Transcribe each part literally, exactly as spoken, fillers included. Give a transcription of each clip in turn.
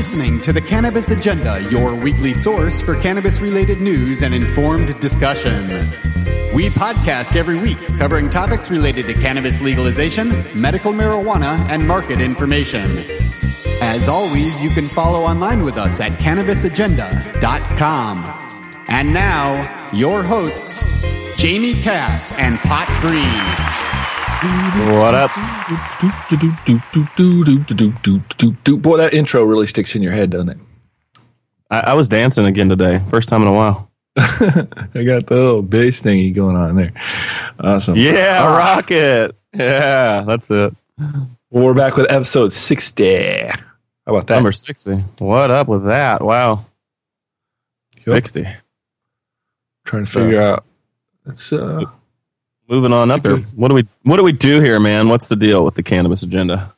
listening to the Cannabis Agenda, your weekly source for cannabis-related news and informed discussion. We podcast every week, covering topics related to cannabis legalization, medical marijuana, and market information. As always, you can follow online with us at cannabis agenda dot com. And now, your hosts, Jamie Cass and Pot Green. What up? Boy, that intro really sticks in your head, doesn't it? I, I was dancing again today. First time in a while. I got the little bass thingy going on there. Awesome. Yeah, ah. rock it. Yeah, that's it. Well, we're back with episode sixty. How about that? Number sixty. What up with that? Wow. Yep. sixty. Trying to figure uh, out. It's uh moving on up there. What do we what do we do here, man? What's the deal with the cannabis agenda?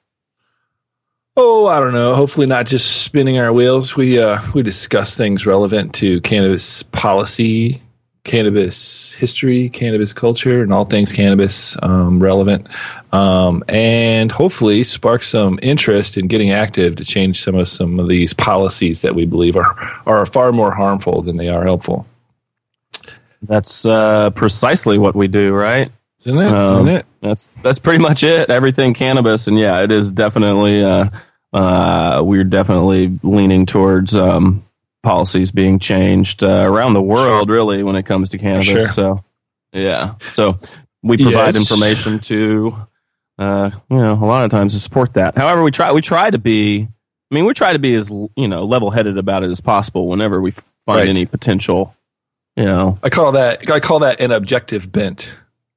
Oh, I don't know. Hopefully not just spinning our wheels. We uh we discuss things relevant to cannabis policy, cannabis history, cannabis culture, and all things cannabis um, relevant. Um, and hopefully spark some interest in getting active to change some of some of these policies that we believe are are far more harmful than they are helpful. That's uh, precisely what we do, right? Isn't it? Um, Isn't it? That's that's pretty much it. Everything cannabis, and yeah, it is definitely. Uh, uh, we're definitely leaning towards um, policies being changed uh, around the world, sure. really, when it comes to cannabis. Sure. So, yeah. So we provide yes. information to, uh, you know, a lot of times to support that. However, we try we try to be. I mean, we try to be as you know level-headed about it as possible whenever we find right. any potential. You know, I call that I call that an objective bent.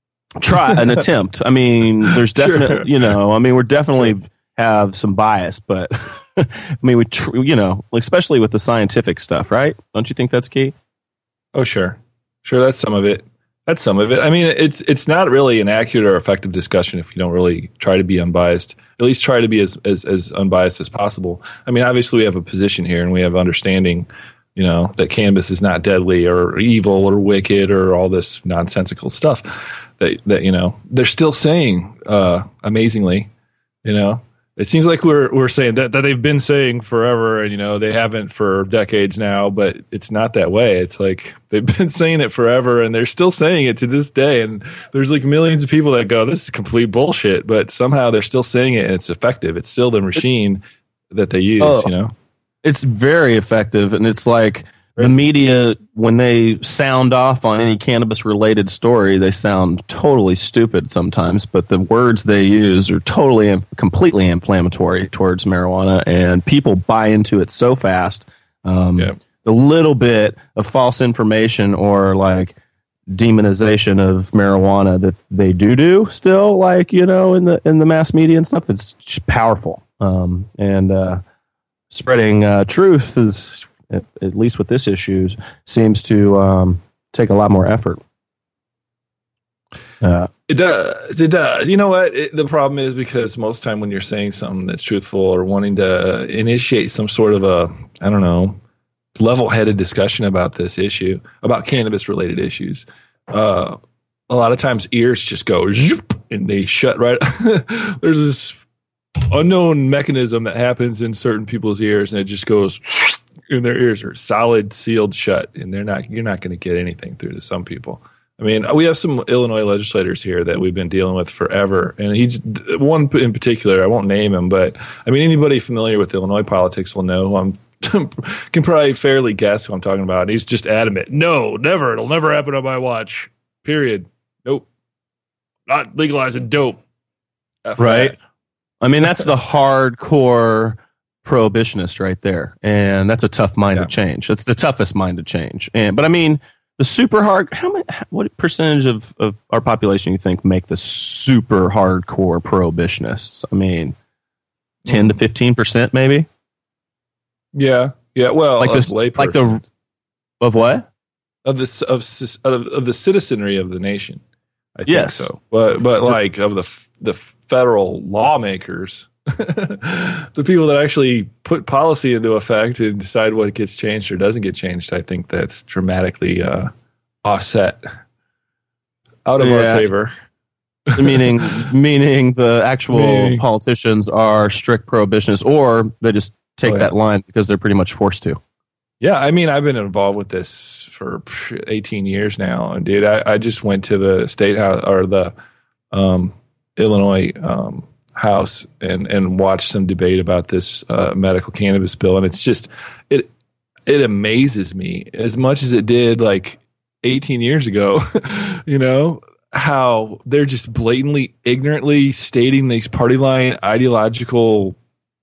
Try an attempt. I mean, there's definitely, sure. you know, I mean, we're definitely have some bias, but I mean, we, tr- you know, especially with the scientific stuff, right? Don't you think that's key? Oh, sure, sure. That's some of it. That's some of it. I mean, it's it's not really an accurate or effective discussion if you don't really try to be unbiased. At least try to be as as, as unbiased as possible. I mean, obviously, we have a position here and we have understanding. You know, that cannabis is not deadly or evil or wicked or all this nonsensical stuff that, that you know, they're still saying, uh, amazingly, you know, it seems like we're we're saying that, that they've been saying forever and, you know, they haven't for decades now, but it's not that way. It's like they've been saying it forever and they're still saying it to this day. And there's like millions of people that go, this is complete bullshit, but somehow they're still saying it and it's effective. It's still the machine that they use, oh. you know. It's very effective, and it's like the media, when they sound off on any cannabis-related story, they sound totally stupid sometimes, but the words they use are totally, completely inflammatory towards marijuana, and people buy into it so fast. Um, yeah. The little bit of false information or, like, demonization of marijuana that they do do still, like, you know, in the in the mass media and stuff, it's powerful. Um, and, uh, Spreading uh, truth is, at, at least with this issue, seems to um, take a lot more effort. Uh, it does. It does. You know what? It, the problem is because most of the time when you're saying something that's truthful or wanting to initiate some sort of a, I don't know, level-headed discussion about this issue, about cannabis-related issues, uh, a lot of times ears just go zoop, and they shut right. There's this unknown mechanism that happens in certain people's ears, and it just goes, and their ears are solid, sealed shut, and they're not. You're not going to get anything through to some people. I mean, we have some Illinois legislators here that we've been dealing with forever, and he's one in particular. I won't name him, but I mean, anybody familiar with Illinois politics will know who I'm. Can probably fairly guess who I'm talking about. He's just adamant. No, never. It'll never happen on my watch. Period. Nope. Not legalizing dope. F right. That. I mean, that's the hardcore prohibitionist right there. And that's a tough mind yeah. to change. That's the toughest mind to change. And But I mean, the super hard, how many, what percentage of, of our population you think make the super hardcore prohibitionists? I mean, ten to fifteen percent maybe? Yeah. Yeah. Well, like this, like the, of what? Of the, of, of, of the citizenry of the nation. I think yes. so. But, but like of the, the federal lawmakers, the people that actually put policy into effect and decide what gets changed or doesn't get changed, I think that's dramatically uh, offset out of yeah. our favor. meaning, meaning the actual meaning. politicians are strict prohibitionists, or they just take oh, yeah. that line because they're pretty much forced to. Yeah, I mean, I've been involved with this for eighteen years now, and dude, I, I just went to the state house or the um, Illinois um, House and and watched some debate about this uh, medical cannabis bill, and it's just it it amazes me as much as it did like eighteen years ago, you know, how they're just blatantly, ignorantly stating these party line ideological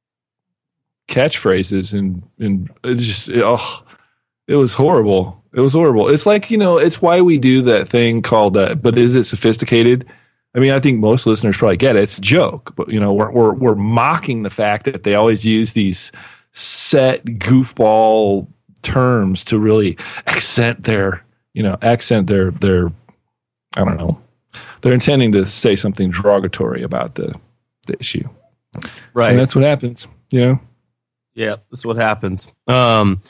catchphrases, and and it just it, oh, it was horrible. It was horrible. It's like, you know, it's why we do that thing called uh, but is it sophisticated? I mean, I think most listeners probably get it. It's a joke, but you know, we're we're we're mocking the fact that they always use these set goofball terms to really accent their, you know, accent their their I don't know. They're intending to say something derogatory about the the issue. Right. And that's what happens, you know. Yeah, that's what happens. Um,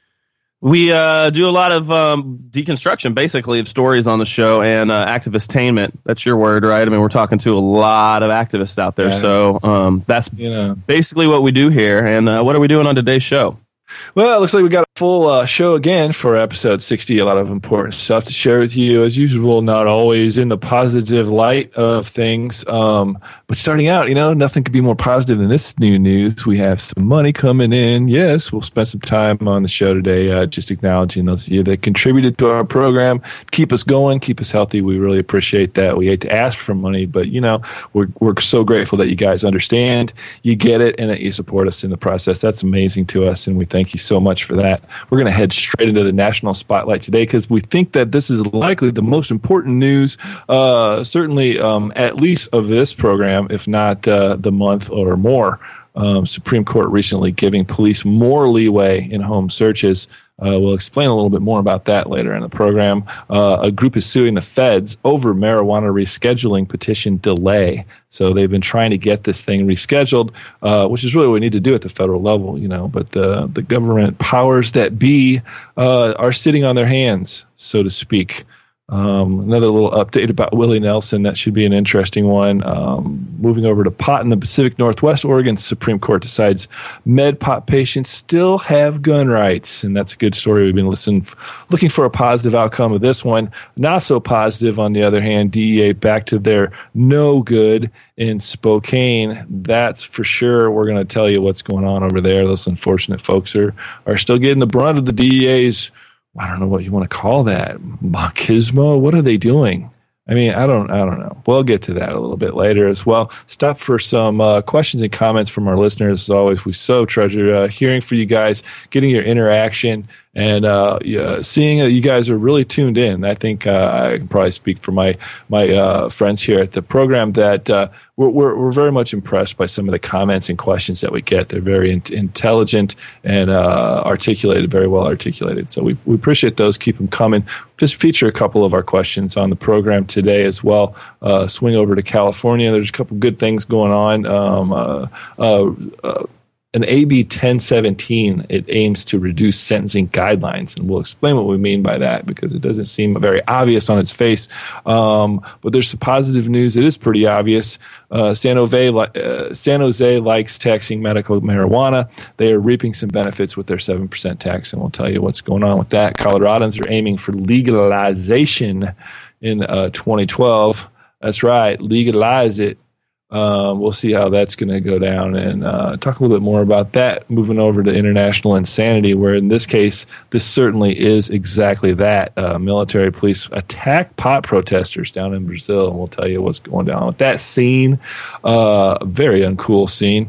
we uh, do a lot of um, deconstruction, basically, of stories on the show, and uh, activist-tainment. That's your word, right? I mean, we're talking to a lot of activists out there, yeah. so um, that's you know basically what we do here. And uh, what are we doing on today's show? Well, it looks like we got a full uh, show again for episode sixty. A lot of important stuff to share with you, as usual, not always in the positive light of things. Um, but starting out, you know, nothing could be more positive than this new news. We have some money coming in. Yes, we'll spend some time on the show today uh, just acknowledging those of you that contributed to our program, keep us going, keep us healthy. We really appreciate that. We hate to ask for money, but, you know, we're, we're so grateful that you guys understand, you get it, and that you support us in the process. That's amazing to us, and we thank you so much for that. We're going to head straight into the national spotlight today because we think that this is likely the most important news, uh, certainly um, at least of this program, if not uh, the month or more. Um, Supreme Court recently giving police more leeway in home searches. Uh, we'll explain a little bit more about that later in the program. Uh, a group is suing the feds over marijuana rescheduling petition delay. So they've been trying to get this thing rescheduled, uh, which is really what we need to do at the federal level, you know. But the the government powers that be uh, are sitting on their hands, so to speak. Um, another little update about Willie Nelson. That should be an interesting one. Um, moving over to pot in the Pacific Northwest, Oregon Supreme Court decides med pot patients still have gun rights, and that's a good story. We've been listening, looking for a positive outcome of this one. Not so positive, on the other hand. D E A back to their no good in Spokane. That's for sure. We're going to tell you what's going on over there. Those unfortunate folks are are still getting the brunt of the D E A's, I don't know what you want to call that, machismo. What are they doing? I mean, I don't, I don't know. We'll get to that a little bit later as well. Stop for some uh, questions and comments from our listeners. As always, we so treasure uh, hearing from you guys, getting your interaction, and uh, yeah, seeing that you guys are really tuned in. I think uh, I can probably speak for my my uh, friends here at the program that uh, we're, we're we're very much impressed by some of the comments and questions that we get. They're very in- intelligent and uh, articulated, very well articulated. So we we appreciate those. Keep them coming. Just feature a couple of our questions on the program today as well. Uh, swing over to California. There's a couple good things going on. Um, uh, uh, uh, An A B ten seventeen, it aims to reduce sentencing guidelines, and we'll explain what we mean by that because it doesn't seem very obvious on its face. Um, but there's some positive news. It is pretty obvious. Uh, San Jose, uh, San Jose likes taxing medical marijuana. They are reaping some benefits with their seven percent tax, and we'll tell you what's going on with that. Coloradans are aiming for legalization in uh, twenty twelve. That's right, legalize it. Um, we'll see how that's going to go down and uh, talk a little bit more about that. Moving over to international insanity, where in this case, this certainly is exactly that. Uh, military police attack pot protesters down in Brazil, and we'll tell you what's going down with that scene. Uh, very uncool scene.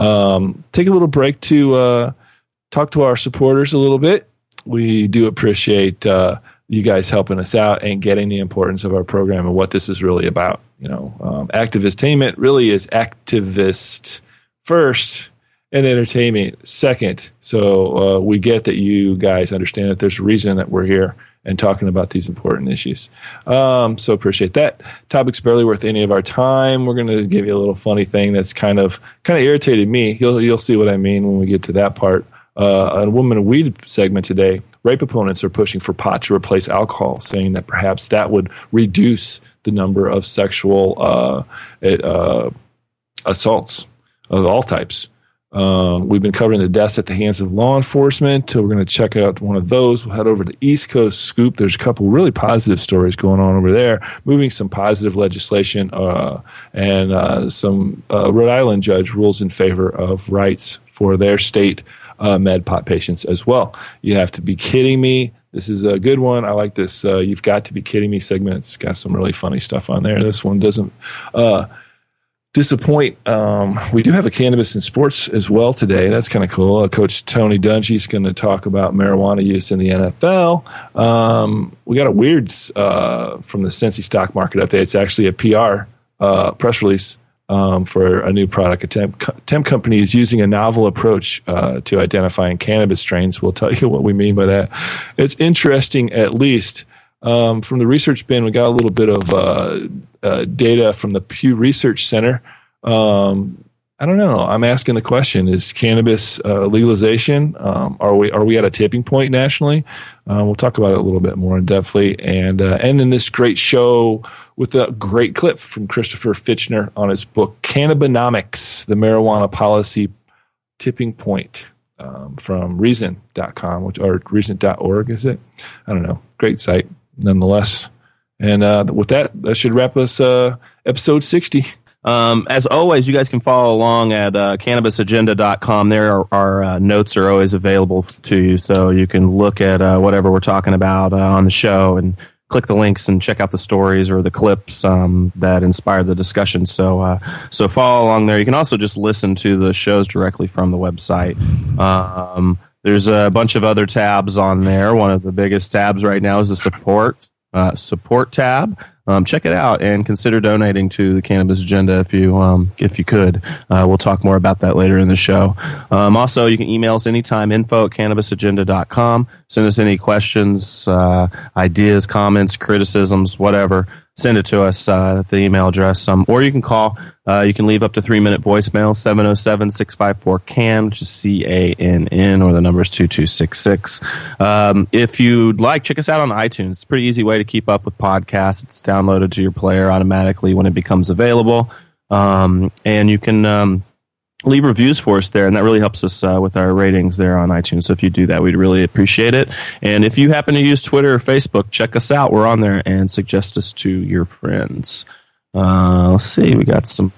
Um, take a little break to uh, talk to our supporters a little bit. We do appreciate uh, you guys helping us out and getting the importance of our program and what this is really about. You know, um, activist-tainment really is activist first and entertainment second. So uh, we get that you guys understand that there's a reason that we're here and talking about these important issues. Um, so appreciate that. Topic's barely worth any of our time. We're going to give you a little funny thing that's kind of kind of irritated me. You'll you'll see what I mean when we get to that part. Uh, a woman in weed segment today. Rape opponents are pushing for pot to replace alcohol, saying that perhaps that would reduce the number of sexual uh, uh, assaults of all types. Um, we've been covering the deaths at the hands of law enforcement. So we're going to check out one of those. We'll head over to East Coast Scoop. There's a couple really positive stories going on over there, moving some positive legislation, uh, and uh, some uh, Rhode Island judge rules in favor of rights for their state uh, MedPot patients as well. You have to be kidding me. This is a good one. I like this. Uh, You've got to be kidding me segment. It's got some really funny stuff on there. This one doesn't uh, disappoint. Um, we do have a cannabis in sports as well today. That's kind of cool. Uh, Coach Tony Dungy is going to talk about marijuana use in the N F L. Um, we got a weird uh, from the Cincy stock market update. It's actually a P R uh, press release um, for a new product. A temp, temp company is using a novel approach uh, to identifying cannabis strains. We'll tell you what we mean by that. It's interesting, at least. Um, from the research bin, we got a little bit of uh, uh, data from the Pew Research Center. Um, I don't know. I'm asking the question: is cannabis uh, legalization? Um, are we are we at a tipping point nationally? Uh, we'll talk about it a little bit more in depthly, and uh, and then this great show with a great clip from Christopher Fitchner on his book Cannabinomics: The Marijuana Policy Tipping Point. Um, from Reason dot com, which or Reason dot org, is it? I don't know. Great site, nonetheless. And uh, with that, that should wrap us uh, episode sixty. Um, as always, you guys can follow along at uh, cannabis agenda dot com. There, our, our uh, notes are always available to you, so you can look at uh, whatever we're talking about uh, on the show and click the links and check out the stories or the clips um, that inspired the discussion. So, uh, so follow along there. You can also just listen to the shows directly from the website. Um, there's a bunch of other tabs on there. One of the biggest tabs right now is the support uh, support tab. Um, check it out and consider donating to the Cannabis Agenda if you um, if you could. Uh, we'll talk more about that later in the show. Um, also, you can email us anytime, info at cannabis agenda dot com. Send us any questions, uh, ideas, comments, criticisms, whatever. Send it to us uh, at the email address. Um, or you can call. Uh, you can leave up to three-minute voicemail, seven oh seven, six five four, C A N, which is C A N N, or the number is two two six six. Um, if you'd like, check us out on iTunes. It's a pretty easy way to keep up with podcasts. It's downloaded to your player automatically when it becomes available. Um, and you can um, leave reviews for us there, and that really helps us uh, with our ratings there on iTunes. So if you do that, we'd really appreciate it. And if you happen to use Twitter or Facebook, check us out. We're on there, and suggest us to your friends. Uh, let's see. We got some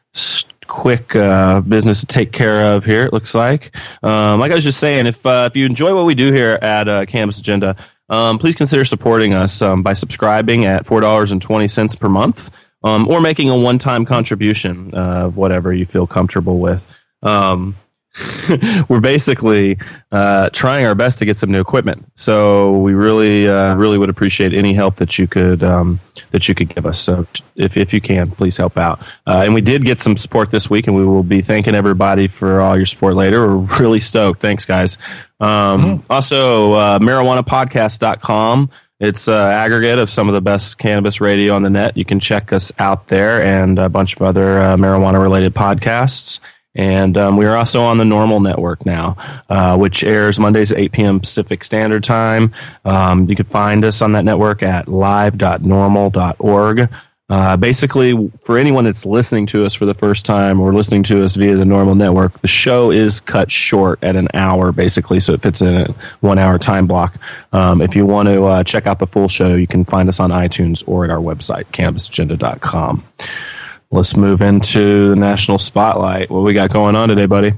quick uh, business to take care of here, it looks like. Um, like I was just saying, if uh, if you enjoy what we do here at uh, Cannabis Agenda, um, please consider supporting us um, by subscribing at four dollars and twenty cents per month, um, or making a one-time contribution uh, of whatever you feel comfortable with. Um, we're basically uh, trying our best to get some new equipment, so we really, uh, really would appreciate any help that you could um, that you could give us. So, if if you can, please help out. Uh, and we did get some support this week, and we will be thanking everybody for all your support later. We're really stoked. Thanks, guys. Um, mm-hmm. Also, uh, marijuana podcast dot com. It's an aggregate of some of the best cannabis radio on the net. You can check us out there, and a bunch of other uh, marijuana-related podcasts. And um, we are also on the Normal Network now, uh, which airs Mondays at eight p.m. Pacific Standard Time. Um, you can find us on that network at live dot normal dot org. Uh, basically, for anyone that's listening to us for the first time or listening to us via the Normal Network, the show is cut short at an hour, basically, so it fits in a one-hour time block. Um, if you want to uh, check out the full show, you can find us on iTunes or at our website, cannabis agenda dot com. Let's move into the national spotlight. What we got going on today, buddy?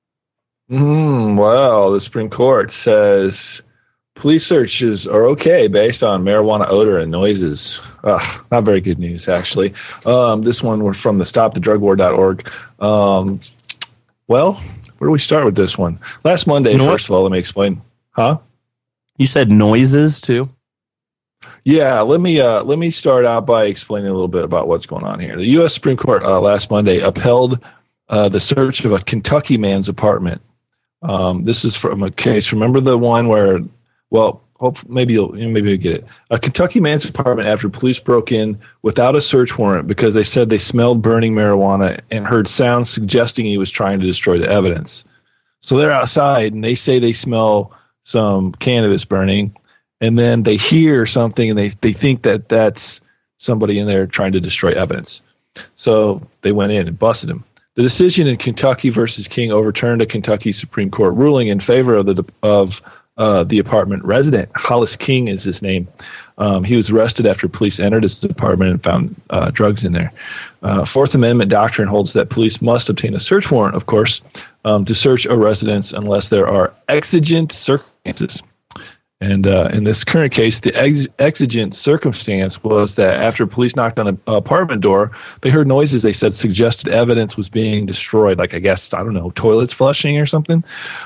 Mm, well, the Supreme Court says police searches are okay based on marijuana odor and noises. Ugh, not very good news, actually. Um, this one was from the stop the drug war dot org. Um, well, where do we start with this one? Last Monday, no- first of all, let me explain. Huh? You said noises, too? Yeah, let me uh, let me start out by explaining a little bit about what's going on here. The U S Supreme Court uh, last Monday upheld uh, the search of a Kentucky man's apartment. Um, this is from a case. Remember the one where, well, hope maybe you'll maybe you'll get it. A Kentucky man's apartment after police broke in without a search warrant because they said they smelled burning marijuana and heard sounds suggesting he was trying to destroy the evidence. So they're outside and they say they smell some cannabis burning. And then they hear something, and they, they think that that's somebody in there trying to destroy evidence. So they went in and busted him. The decision in Kentucky versus King overturned a Kentucky Supreme Court ruling in favor of the of uh, the apartment resident. Hollis King is his name. Um, he was arrested after police entered his apartment and found uh, drugs in there. Uh, Fourth Amendment doctrine holds that police must obtain a search warrant, of course, um, to search a residence unless there are exigent circumstances. And uh, in this current case, the ex- exigent circumstance was that after police knocked on an apartment door, they heard noises they said suggested evidence was being destroyed, like, I guess, I don't know, toilets flushing or something.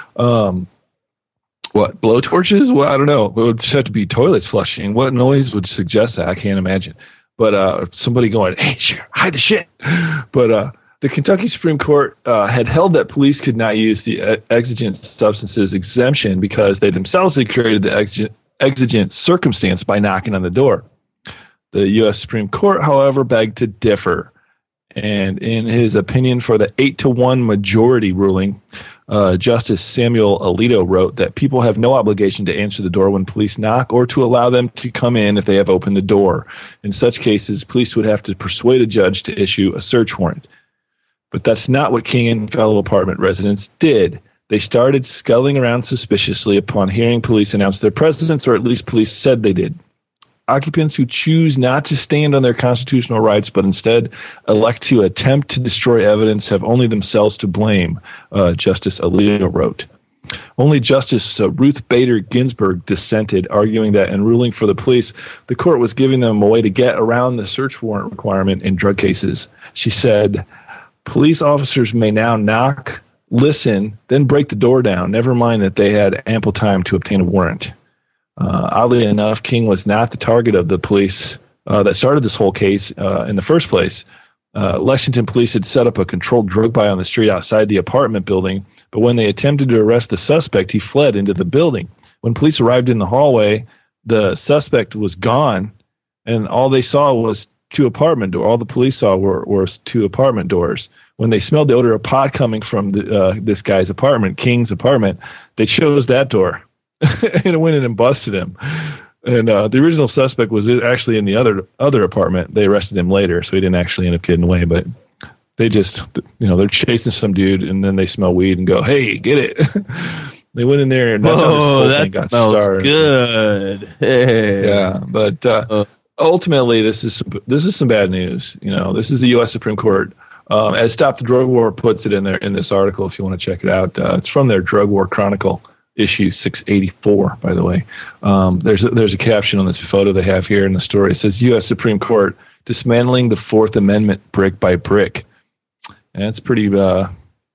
Um, what, blowtorches? Well, I don't know. It would just have to be toilets flushing. What noise would suggest that? I can't imagine. But uh, somebody going, hey, hide the shit. But uh, the Kentucky Supreme Court uh, had held that police could not use the exigent substances exemption because they themselves had created the exigent, exigent circumstance by knocking on the door. The U S Supreme Court, however, begged to differ. And in his opinion for the eight to one majority ruling, uh, Justice Samuel Alito wrote that people have no obligation to answer the door when police knock or to allow them to come in if they have opened the door. In such cases, police would have to persuade a judge to issue a search warrant. But that's not what King and fellow apartment residents did. They started sculling around suspiciously upon hearing police announce their presence, or at least police said they did. Occupants who choose not to stand on their constitutional rights but instead elect to attempt to destroy evidence have only themselves to blame, uh, Justice Alito wrote. Only Justice uh, Ruth Bader Ginsburg dissented, arguing that in ruling for the police, the court was giving them a way to get around the search warrant requirement in drug cases. She said, police officers may now knock, listen, then break the door down, never mind that they had ample time to obtain a warrant. Uh, oddly enough, King was not the target of the police uh, that started this whole case uh, in the first place. Uh, Lexington police had set up a controlled drug buy on the street outside the apartment building, but when they attempted to arrest the suspect, he fled into the building. When police arrived in the hallway, the suspect was gone, and all they saw was two apartment doors. All the police saw were, were two apartment doors. When they smelled the odor of pot coming from the, uh, this guy's apartment, King's apartment, they chose that door. And it went in and busted him. And uh, the original suspect was actually in the other other apartment. They arrested him later, so he didn't actually end up getting away. But they just, you know, they're chasing some dude, and then they smell weed and go, "Hey, get it!" They went in there, and that's how this whole that thing got smells started. Good. Hey. Yeah, but uh, uh, ultimately, this is some, this is some bad news. You know, this is the U S Supreme Court. Um, as Stop the Drug War puts it in there in this article, if you want to check it out, uh, it's from their Drug War Chronicle. Issue six eighty-four, by the way. Um, there's a, there's a caption on this photo they have here in the story. It says, U S Supreme Court dismantling the Fourth Amendment brick by brick. And it's pretty uh,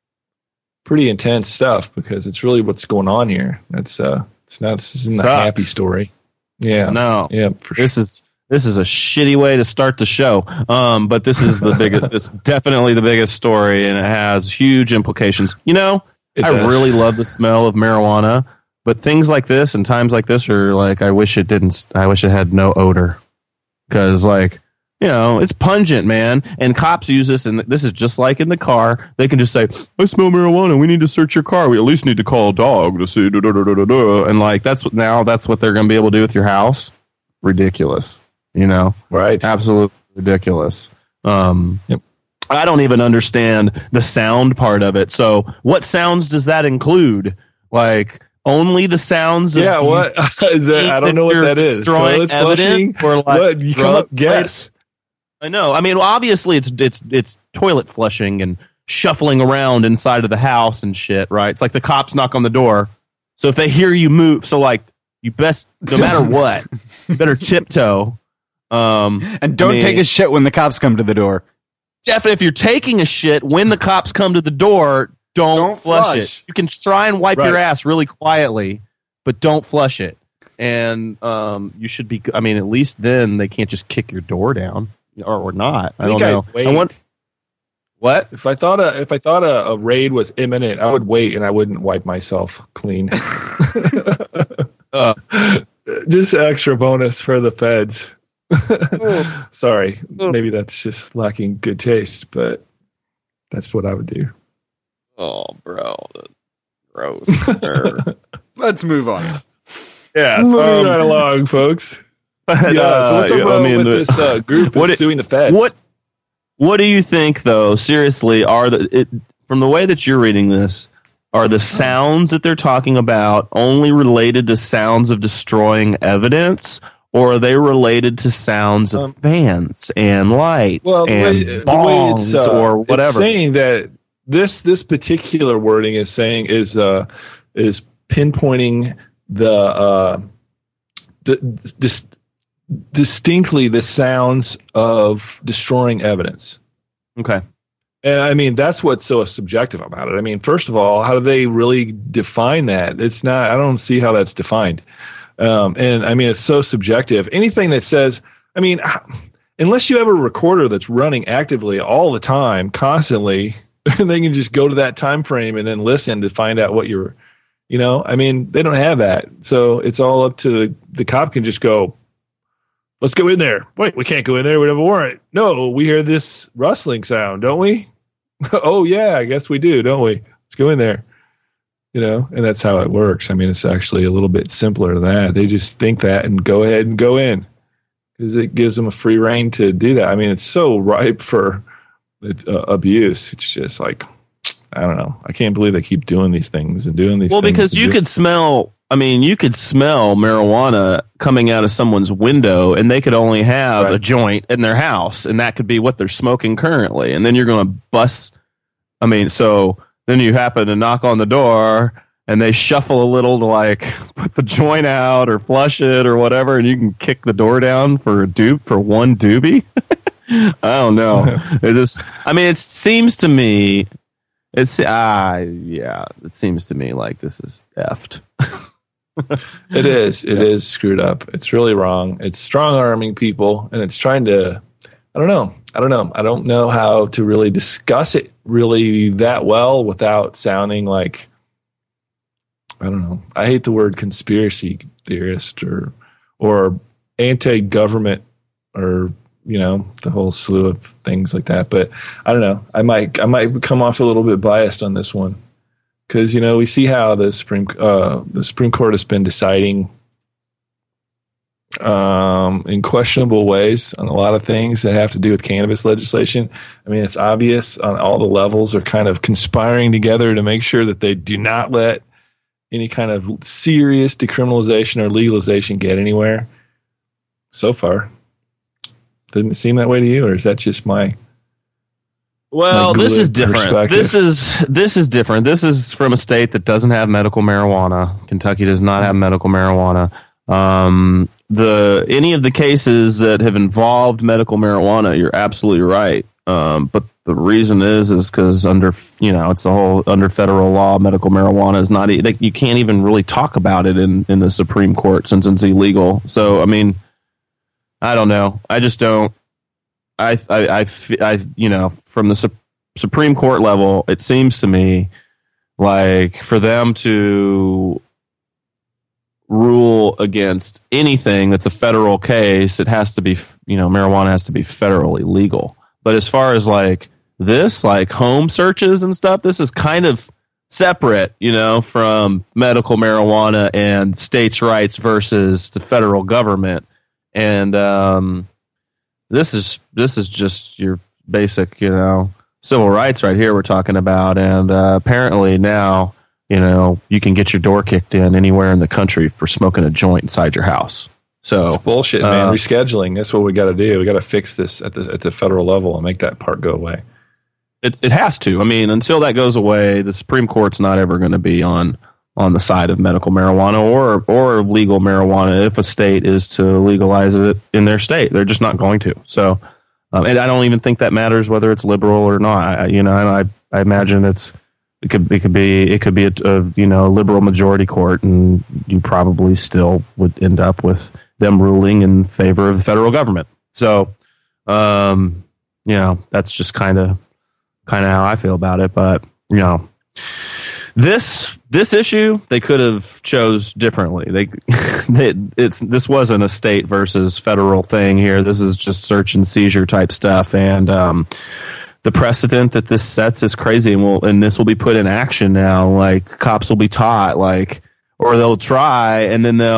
pretty intense stuff because it's really what's going on here. It's uh, it's not this isn't a happy story. Yeah, no, yeah. For this sure. is this is a shitty way to start the show. Um, but this is the biggest. It's definitely the biggest story, and it has huge implications. You know. It I does. really love the smell of marijuana, but things like this and times like this are like, I wish it didn't, I wish it had no odor. Because, like, you know, it's pungent, man. And cops use this, and this is just like in the car. They can just say, I smell marijuana. We need to search your car. We at least need to call a dog to see. Da, da, da, da, da, da. And, like, that's what now that's what they're going to be able to do with your house. Ridiculous. You know? Right. Absolutely ridiculous. Um, yep. I don't even understand the sound part of it. So what sounds does that include? Like only the sounds of yeah, what is that? I don't know what that is. Destroying evidence or like what? You come up, guess. I know. I mean, well, obviously it's it's it's toilet flushing and shuffling around inside of the house and shit, right? It's like the cops knock on the door. So if they hear you move, so like you best no matter what, you better tiptoe. Um, and don't I mean, take a shit when the cops come to the door. Definitely, if you're taking a shit when the cops come to the door, don't, don't flush, flush it. You can try and wipe right. your ass really quietly, but don't flush it. And um, you should be. I mean, at least then they can't just kick your door down, or, or not. I, I don't know. Wait. I want, what if I thought a if I thought a, a raid was imminent? I would wait and I wouldn't wipe myself clean. uh, just extra bonus for the feds. Sorry, maybe that's just lacking good taste, but that's what I would do. Oh, bro, that's gross. Let's move on. Yeah, moving um, right along, folks. But, yeah, uh, so what's up I mean, with the, this uh, group what it, suing the feds? What? What do you think, though? Seriously, are the it, from the way that you're reading this, are the sounds that they're talking about only related to sounds of destroying evidence, or are they related to sounds of um, fans and lights well, and way, bongs uh, or whatever? It's saying that this this particular wording is saying is uh, is pinpointing the uh, the this. distinctly the sounds of destroying evidence. Okay. And I mean, that's what's so subjective about it. I mean, first of all, how do they really define that? It's not, I don't see how that's defined. Um, and I mean, it's so subjective. Anything that says, I mean, unless you have a recorder that's running actively all the time, constantly, they can just go to that time frame and then listen to find out what you're, you know, I mean, they don't have that. So it's all up to the cop can just go, let's go in there. Wait, we can't go in there. We have a warrant. No, we hear this rustling sound, don't we? Oh, yeah, I guess we do, don't we? Let's go in there. You know, and that's how it works. I mean, it's actually a little bit simpler than that. They just think that and go ahead and go in because it gives them a free rein to do that. I mean, it's so ripe for uh, abuse. It's just like, I don't know. I can't believe they keep doing these things and doing these well, things. Well, because you do- could smell... I mean, you could smell marijuana coming out of someone's window, and they could only have right. a joint in their house, and that could be what they're smoking currently. And then you're going to bust. I mean, so then you happen to knock on the door, and they shuffle a little to like put the joint out or flush it or whatever, and you can kick the door down for a dupe for one doobie. I don't know. It just. I mean, it seems to me. It's ah uh, yeah. It seems to me like this is effed. It is. It yeah. is screwed up. It's really wrong. It's strong arming people, and it's trying to. I don't know. I don't know. I don't know how to really discuss it really that well without sounding like. I don't know. I hate the word conspiracy theorist or or anti-government or you know the whole slew of things like that. But I don't know. I might I might come off a little bit biased on this one. Because you know we see how the Supreme uh, the Supreme Court has been deciding um, in questionable ways on a lot of things that have to do with cannabis legislation. I mean, it's obvious on all the levels are kind of conspiring together to make sure that they do not let any kind of serious decriminalization or legalization get anywhere. So far, didn't it seem that way to you, or is that just my? Well, this is different. This is this is different. This is from a state that doesn't have medical marijuana. Kentucky does not have medical marijuana. Um, the any of the cases that have involved medical marijuana, you're absolutely right. Um, but the reason is is because under you know it's the whole under federal law, medical marijuana is not like you can't even really talk about it in in the Supreme Court since it's illegal. So I mean, I don't know. I just don't. I, I, I, I, you know, from the Su- Supreme Court level, it seems to me like for them to rule against anything that's a federal case, it has to be, you know, marijuana has to be federally legal. But as far as like this, like home searches and stuff, this is kind of separate, you know, from medical marijuana and states' rights versus the federal government. And, um, This is this is just your basic, you know, civil rights right here we're talking about. And uh, apparently now, you know, you can get your door kicked in anywhere in the country for smoking a joint inside your house. So it's bullshit, man. Uh, Rescheduling. That's what we got to do. We got to fix this at the at the federal level and make that part go away. It it has to. I mean, until that goes away, the Supreme Court's not ever going to be on on the side of medical marijuana or or legal marijuana if a state is to legalize it in their state. They're just not going to. So, um, and I don't even think that matters whether it's liberal or not. I, you know, I I imagine it's it could it could be it could be a, a you know liberal majority court, and you probably still would end up with them ruling in favor of the federal government. So, um, you know, that's just kind of kind of how I feel about it. But you know, this. This issue they could have chose differently. They, they, it's this wasn't a state versus federal thing here. This is just search and seizure type stuff, and um, the precedent that this sets is crazy. And will and this will be put in action now. Like cops will be taught, like, or they'll try, and then they'll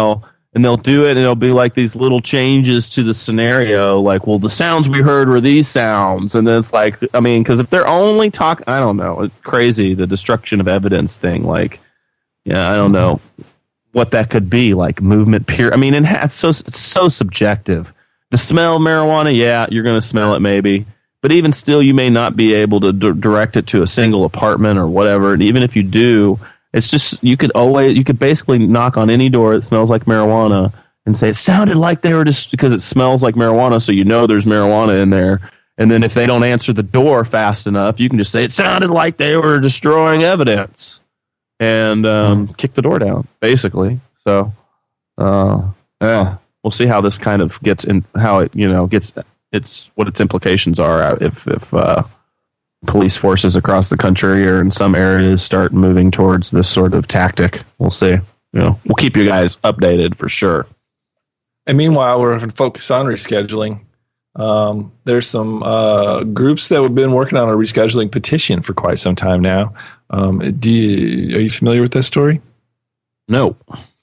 and they'll do it, and it'll be like these little changes to the scenario, like, well, the sounds we heard were these sounds, and then it's like, I mean, because if they're only talking, I don't know, it's crazy, the destruction of evidence thing, like, yeah, I don't know what that could be, like movement, peer. I mean, it has so it's so subjective. The smell of marijuana, yeah, you're going to smell it maybe, but even still, you may not be able to d- direct it to a single apartment or whatever, and even if you do, it's just, you could always, you could basically knock on any door that smells like marijuana and say, it sounded like they were just, because it smells like marijuana, so you know there's marijuana in there. And then if they don't answer the door fast enough, you can just say, it sounded like they were destroying evidence. And um, mm. kick the door down, basically. So, uh, yeah, we'll see how this kind of gets in, how it, you know, gets, it's, what its implications are if, if, uh, police forces across the country or in some areas start moving towards this sort of tactic. We'll see. You know, we'll keep you guys updated for sure. And meanwhile, we're going to focus on rescheduling. Um, there's some uh, groups that have been working on a rescheduling petition for quite some time now. Um, do you, are you familiar with this story? No.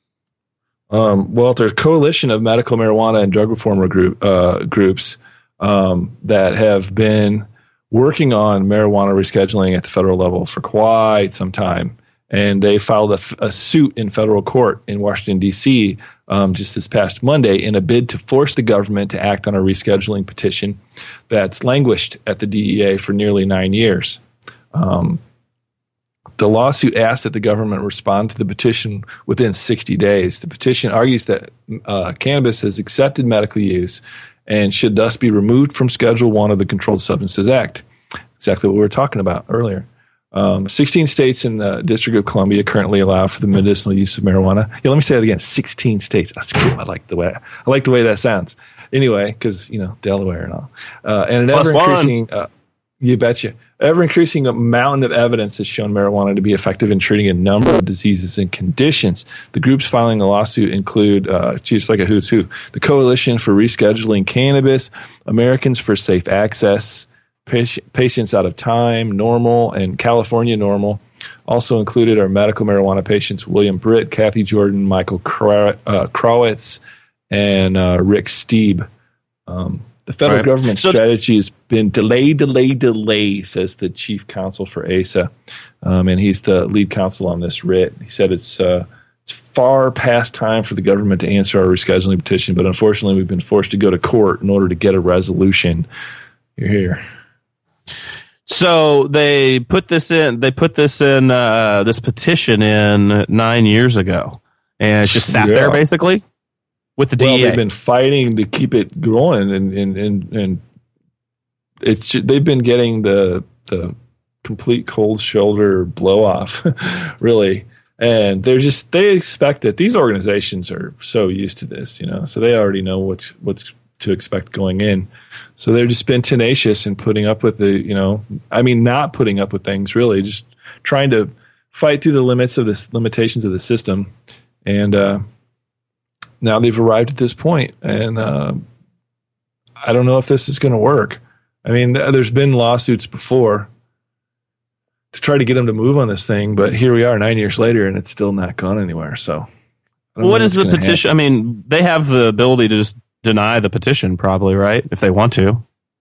Um, well, there's a coalition of medical marijuana and drug reformer group uh, groups um, that have been working on marijuana rescheduling at the federal level for quite some time. And they filed a, a suit in federal court in Washington, D C um, just this past Monday in a bid to force the government to act on a rescheduling petition that's languished at the D E A for nearly nine years. Um, the lawsuit asks that the government respond to the petition within sixty days. The petition argues that uh, cannabis has accepted medical use and should thus be removed from Schedule One of the Controlled Substances Act. Exactly what we were talking about earlier. Um, sixteen states in the District of Columbia currently allow for the medicinal use of marijuana. Yeah, let me say that again. sixteen states. That's cool. I like the way I like the way that sounds. Anyway, because you know Delaware and all, uh, and an ever increasing. Uh, you betcha. Ever increasing mountain of evidence has shown marijuana to be effective in treating a number of diseases and conditions. The groups filing the lawsuit include, uh, geez, like a who's who, the Coalition for Rescheduling Cannabis, Americans for Safe Access, Patients Out of Time, Normal, and California Normal. Also included are medical marijuana patients William Britt, Kathy Jordan, Michael Krawitz, and uh, Rick Steeb. Um, the federal right. government so, strategy has been delay, delay, delay, says the chief counsel for A S A. Um, and he's the lead counsel on this writ. He said it's uh, it's far past time for the government to answer our rescheduling petition, but unfortunately we've been forced to go to court in order to get a resolution. You're here. So they put this in. They put this in. Uh, this petition in nine years ago, and it's just sat yeah. there basically with the D E A. Well, they've been fighting to keep it going, and and and, and it's they've been getting the the complete cold shoulder blow off, really. And they're just they expect that these organizations are so used to this, you know, so they already know what's what's to expect going in. So they've just been tenacious and putting up with the, you know, I mean, not putting up with things really, just trying to fight through the limits of the limitations of the system. And uh, now they've arrived at this point, and uh, I don't know if this is going to work. I mean, th- there's been lawsuits before to try to get them to move on this thing, but here we are nine years later, and it's still not gone anywhere. So, what is the petition? Happen. I mean, they have the ability to just deny the petition, probably, right? If they want to.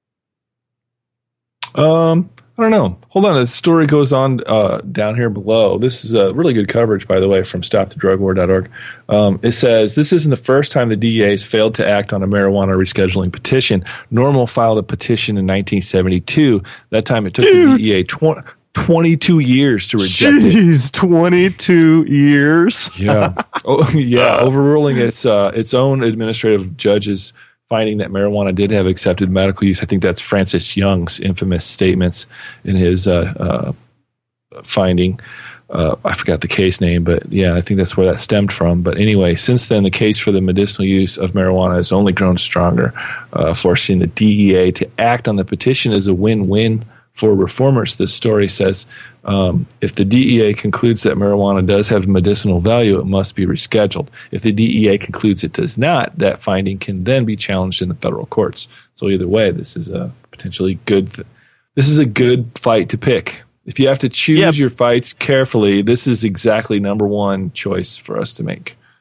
Um, I don't know. Hold on. The story goes on uh, down here below. This is a really good coverage, by the way, from stop the drug war dot org. Um, it says, this isn't the first time the D E A has failed to act on a marijuana rescheduling petition. Normal filed a petition in nineteen seventy-two. That time it took Dude. the D E A twenty twenty-two years to reject Jeez, it. Jeez, twenty-two years. Yeah. Oh, yeah. Overruling its uh, its own administrative judges finding that marijuana did have accepted medical use. I think that's Francis Young's infamous statements in his uh, uh, finding. Uh, I forgot the case name, but yeah, I think that's where that stemmed from. But anyway, since then, the case for the medicinal use of marijuana has only grown stronger, uh, forcing the D E A to act on the petition is a win-win for reformers. This story says um, if the D E A concludes that marijuana does have medicinal value, it must be rescheduled. If the D E A concludes it does not, that finding can then be challenged in the federal courts. So either way, this is a potentially good. Th- this is a good fight to pick. If you have to choose yep. your fights carefully, this is exactly number one choice for us to make.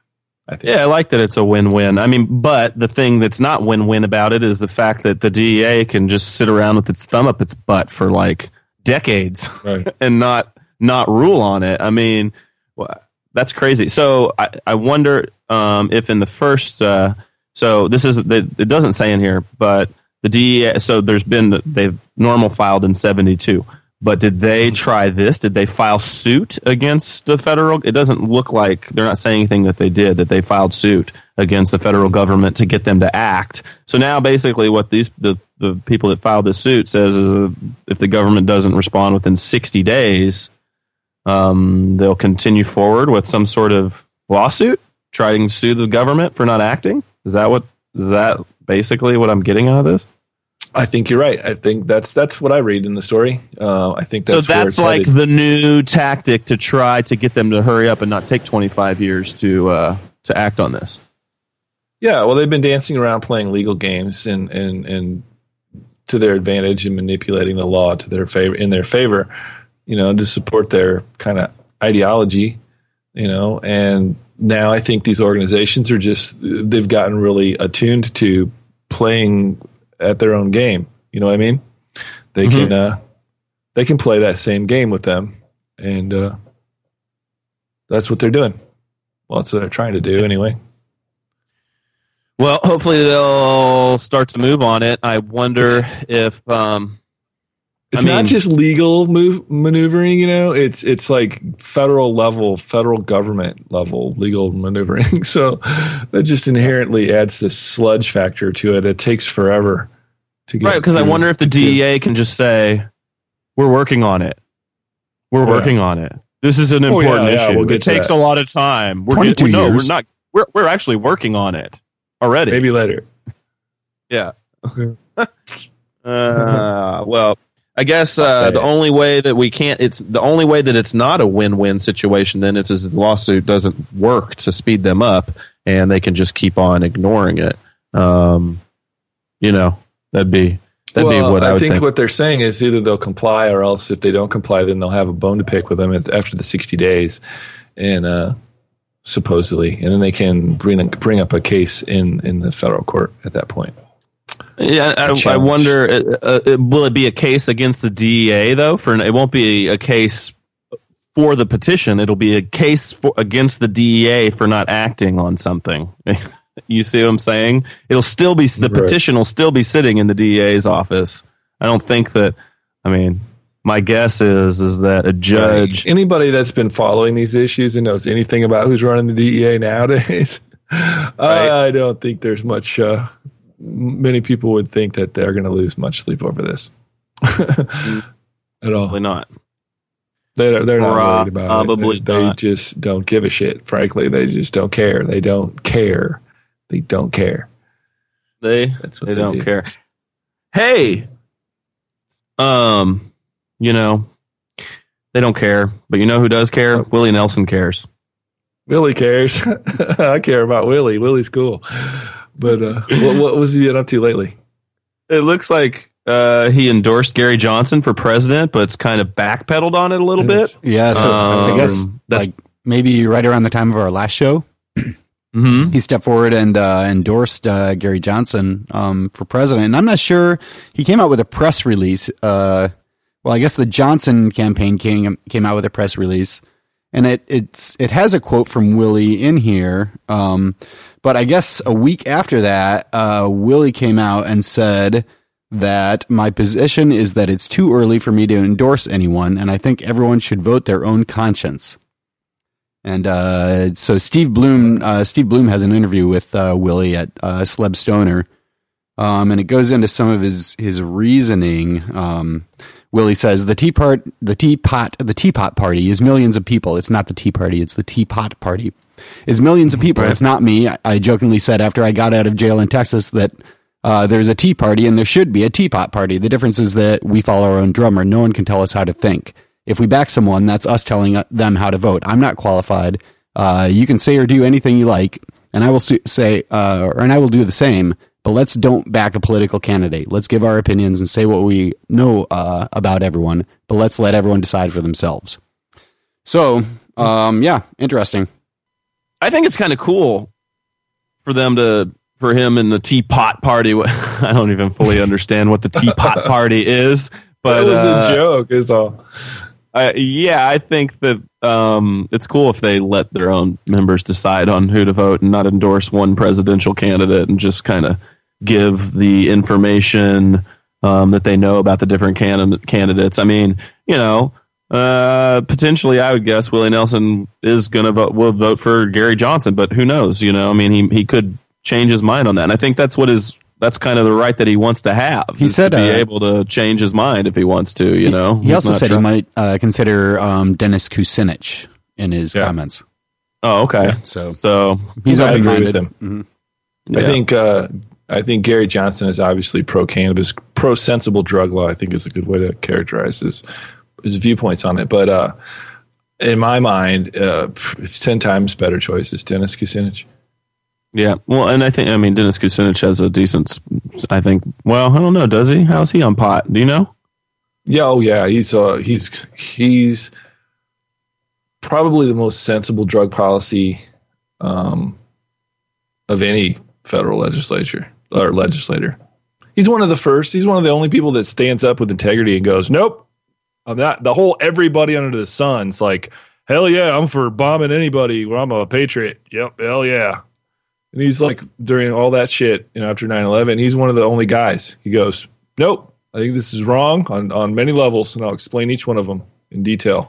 I think. Yeah, I like that it's a win-win. I mean, but the thing that's not win-win about it is the fact that the D E A can just sit around with its thumb up its butt for like decades Right. and not not rule on it. I mean, well, that's crazy. So I, I wonder um, if in the first, uh, so this is, it doesn't say in here, but the D E A, so there's been, they've normal filed in seventy-two. But did they try this? Did they file suit against the federal? It doesn't look like they're not saying anything that they did, that they filed suit against the federal government to get them to act. So now basically what these the, the people that filed this suit says is uh, if the government doesn't respond within sixty days, um, they'll continue forward with some sort of lawsuit, trying to sue the government for not acting. Is that what is that basically what I'm getting out of this? I think you're right. I think that's that's what I read in the story. Uh, I think that's so. That's where it's like headed. the new tactic to try to get them to hurry up and not take twenty-five years to uh, to act on this. Yeah, well, they've been dancing around playing legal games and and and to their advantage and manipulating the law to their favor in their favor, you know, to support their kind of ideology, you know. And now I think these organizations are just they've gotten really attuned to playing at their own game. You know what I mean? They Mm-hmm. can uh, they can play that same game with them, and uh, that's what they're doing. Well, that's what they're trying to do anyway. Well, hopefully they'll start to move on it. I wonder It's- if um, It's I mean, not just legal move maneuvering, you know. It's it's like federal level, federal government level legal maneuvering. So that just inherently adds this sludge factor to it. It takes forever to get right, because I to- wonder if the D E A can just say, "We're working on it. We're Oh, yeah. working on it. This is an Oh, yeah, important yeah, issue. we'll get it to takes that. a lot of time. We're twenty-two getting, no, years. we're not. We're we're actually working on it already. maybe later. Yeah. uh, well, I guess uh, the only way that we can't, it's the only way that it's not a win-win situation then if this lawsuit doesn't work to speed them up and they can just keep on ignoring it. Um, you know, that'd be, that'd well, be what I, I would think, think. what they're saying is either they'll comply or else if they don't comply, then they'll have a bone to pick with them at- after the sixty days. And uh, supposedly, and then they can bring, bring up a case in, in the federal court at that point. Yeah, I, I challenge. wonder, uh, uh, will it be a case against the D E A though? For it won't be a case for the petition. It'll be a case for, against the D E A for not acting on something. You see what I'm saying? It'll still be the Right. petition will still be sitting in the D E A's office. I don't think that. I mean, my guess is is that a judge. Right. Anybody that's been following these issues and knows anything about who's running the D E A nowadays, Right. I don't think there's much. Uh, many people would think that they're going to lose much sleep over this at all. Probably not. They're they're not worried about Probably it. They, they not. just don't give a shit. Frankly, they just don't care. They don't care. They don't care. They That's what they they don't do. care. Hey, um, you know, they don't care, but you know who does care? Willie Nelson cares. Willie cares. I care about Willie. Willie's cool. But uh, what, what was he been up to lately? It looks like uh, he endorsed Gary Johnson for president, but it's kind of backpedaled on it a little bit. Yeah, so I Um, guess that's- like maybe right around the time of our last show, Mm-hmm. he stepped forward and uh, endorsed uh, Gary Johnson um, for president. And I'm not sure he came out with a press release. Uh, well, I guess the Johnson campaign came came out with a press release, and it it's it has a quote from Willie in here. Um, but I guess a week after that, uh, Willie came out and said that my position is that it's too early for me to endorse anyone, and I think everyone should vote their own conscience. And uh, so Steve Bloom, uh, Steve Bloom has an interview with uh, Willie at uh, Celeb Stoner, um, and it goes into some of his his reasoning. Um, Willie says the tea part, the teapot, the teapot party is millions of people. It's not the Tea Party; it's the Teapot Party. It's millions of people. Right. It's not me. I, I jokingly said after I got out of jail in Texas that uh, there's a tea party and there should be a teapot party. The difference is that we follow our own drummer. No one can tell us how to think. If we back someone, that's us telling them how to vote. I'm not qualified. Uh, you can say or do anything you like, and I will say, uh, and I will do the same. But let's don't back a political candidate. Let's give our opinions and say what we know uh, about everyone. But let's let everyone decide for themselves. So, um, yeah, interesting. I think it's kind of cool for them to, for him and the Teapot Party. I don't even fully understand what the Teapot Party is, but it was uh, a joke. Is all. Uh, yeah, I think that um, it's cool if they let their own members decide on who to vote and not endorse one presidential candidate and just kind of give the information um, that they know about the different can- candidates. I mean, you know, uh, potentially, I would guess Willie Nelson is going to vote. Will vote for Gary Johnson, but who knows? You know, I mean, he he could change his mind on that. And I think that's what his. That's kind of the right that he wants to have. He said to be uh, able to change his mind if he wants to. You know, he, he also said trying. he might uh, consider um, Dennis Kucinich in his yeah. comments. Oh, okay. Yeah, so, so he's I open agree minded. with him. Mm-hmm. I yeah. think. Uh, I think Gary Johnson is obviously pro cannabis, pro sensible drug law. I think is a good way to characterize his his viewpoints on it. But uh, in my mind, uh, it's ten times better choice is Dennis Kucinich. Yeah, well, and I think, I mean, Dennis Kucinich has a decent, I think, well, I don't know, does he? How's he on pot? Do you know? Yeah, oh yeah, he's uh, he's he's probably the most sensible drug policy um, of any federal legislature or legislator. He's one of the first. He's one of the only people that stands up with integrity and goes, "Nope, I'm not." The whole everybody under the sun's like, "Hell yeah, I'm for bombing anybody. Well, I'm a patriot." Yep, hell yeah. And he's like, during all that shit, you know, after nine eleven, he's one of the only guys. He goes, nope, I think this is wrong on, on many levels, and I'll explain each one of them in detail.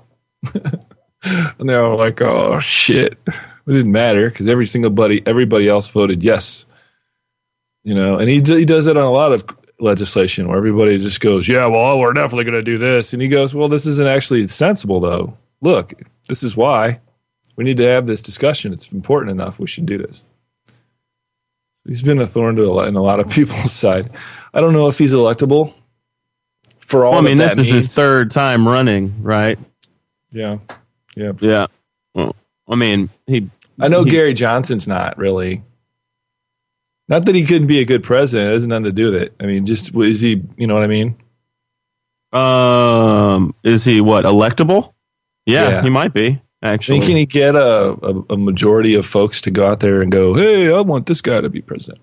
And they're all like, oh, shit. It didn't matter because every single buddy, everybody else voted yes. You know, and he, he does it on a lot of legislation where everybody just goes, yeah, well, we're definitely going to do this. And he goes, well, this isn't actually sensible, though. Look, this is why we need to have this discussion. It's important enough. We should do this. He's been a thorn to a lot, in a lot of people's side. I don't know if he's electable for all. Well, I mean, that this that is means. his third time running, right? Yeah, yeah, yeah. Well, I mean, he. I know he, Gary Johnson's not really. Not that he couldn't be a good president. It has nothing to do with it. I mean, just is he? You know what I mean? Um, is he what electable? Yeah, yeah. He might be. Actually, can he get a, a, a majority of folks to go out there and go, hey, I want this guy to be president?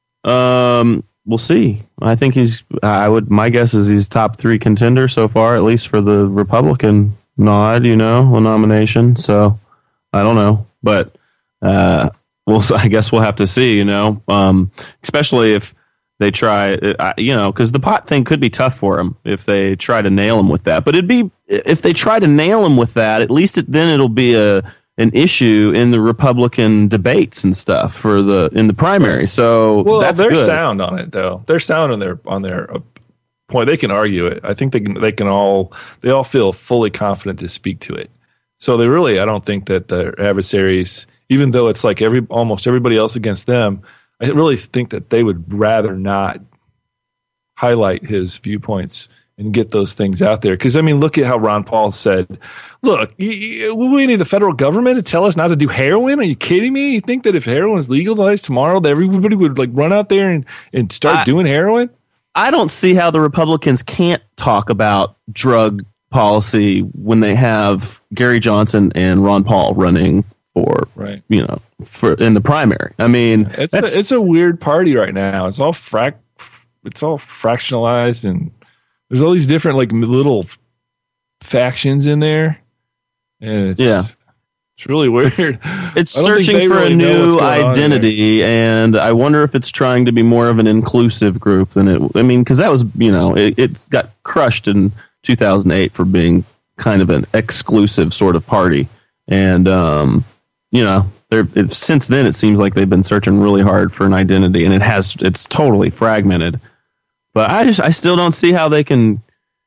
Um, we'll see. I think he's, I would, my guess is he's top three contender so far, at least for the Republican nod, you know, a nomination. So I don't know, but, uh, well, I guess we'll have to see, you know, um, especially if they try, uh, you know, because the pot thing could be tough for him if they try to nail him with that. But it'd be, if they try to nail him with that, at least it, then it'll be a an issue in the Republican debates and stuff for the in the primary. So well, that's they're good. sound on it though. They're sound on their on their uh, point. They can argue it. I think they can. They can all. They all feel fully confident to speak to it. So they really, I don't think that their adversaries, even though it's like every almost everybody else against them, I really think that they would rather not highlight his viewpoints and get those things out there. Because, I mean, look at how Ron Paul said, look, you, you, we need the federal government to tell us not to do heroin? Are you kidding me? You think that if heroin is legalized tomorrow, that everybody would like run out there and, and start I, doing heroin? I don't see how the Republicans can't talk about drug policy when they have Gary Johnson and Ron Paul running for, right. you know, for in the primary. I mean, it's a, it's a weird party right now. It's all frac, it's all fractionalized, and there's all these different like little factions in there, and it's, yeah, it's really weird. It's, it's searching for really a new identity, and I wonder if it's trying to be more of an inclusive group than it. I mean, because that was, you know, it, it got crushed in two thousand eight for being kind of an exclusive sort of party, and um, you know, they're it's, since then it seems like they've been searching really hard for an identity, and it has it's totally fragmented. But I just I still don't see how they can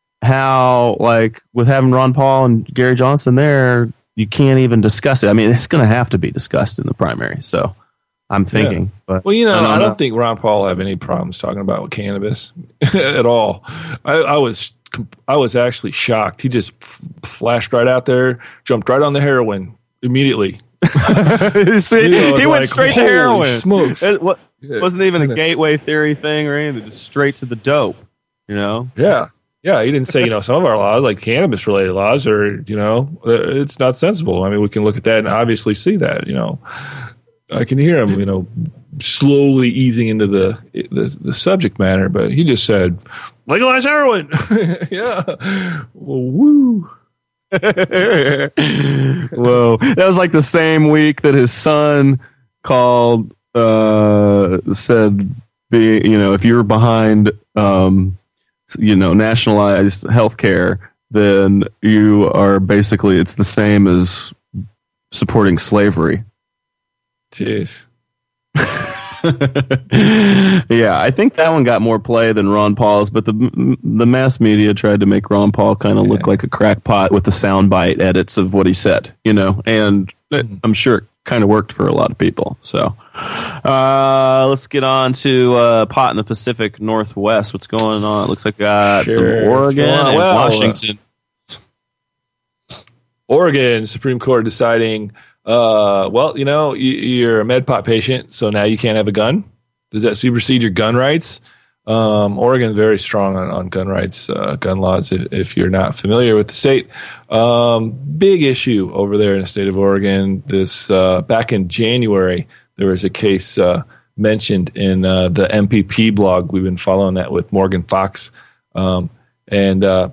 how like with having Ron Paul and Gary Johnson there, you can't even discuss it. I mean, it's going to have to be discussed in the primary. So I'm thinking. Yeah. But well, you know, I don't, I don't know. think Ron Paul will have any problems talking about cannabis at all. I, I was I was actually shocked. He just f- flashed right out there, jumped right on the heroin immediately. See, you know, he went like, straight to heroin. Smokes. It what, wasn't even a gateway theory thing or anything. Just straight to the dope. You know? Yeah. Yeah, he didn't say, you know, some of our laws, like cannabis-related laws, are, you know, it's not sensible. I mean, we can look at that and obviously see that, you know. I can hear him, you know, slowly easing into the, the the subject matter, but he just said, legalize heroin. Yeah. Well, woo. Whoa. That was like the same week that his son called, uh, said, be, you know, if you're behind, um, you know, nationalized healthcare, then you are basically, it's the same as supporting slavery. Jeez. Yeah, I think that one got more play than Ron Paul's, but the the mass media tried to make Ron Paul kind of yeah. look like a crackpot with the soundbite edits of what he said, you know, and mm-hmm. I'm sure it kind of worked for a lot of people. So uh, let's get on to uh, pot in the Pacific Northwest. What's going on? It looks like we got sure. some Oregon and well, Washington. Uh, Oregon Supreme Court deciding Uh, well, you know, you, you're a MedPot patient, so now you can't have a gun. Does that supersede your gun rights? Um, Oregon's very strong on, on gun rights, uh, gun laws, if, if you're not familiar with the state. Um, big issue over there in the state of Oregon. This uh, back in January, there was a case uh, mentioned in uh, the M P P blog. We've been following that with Morgan Fox. Um, and uh,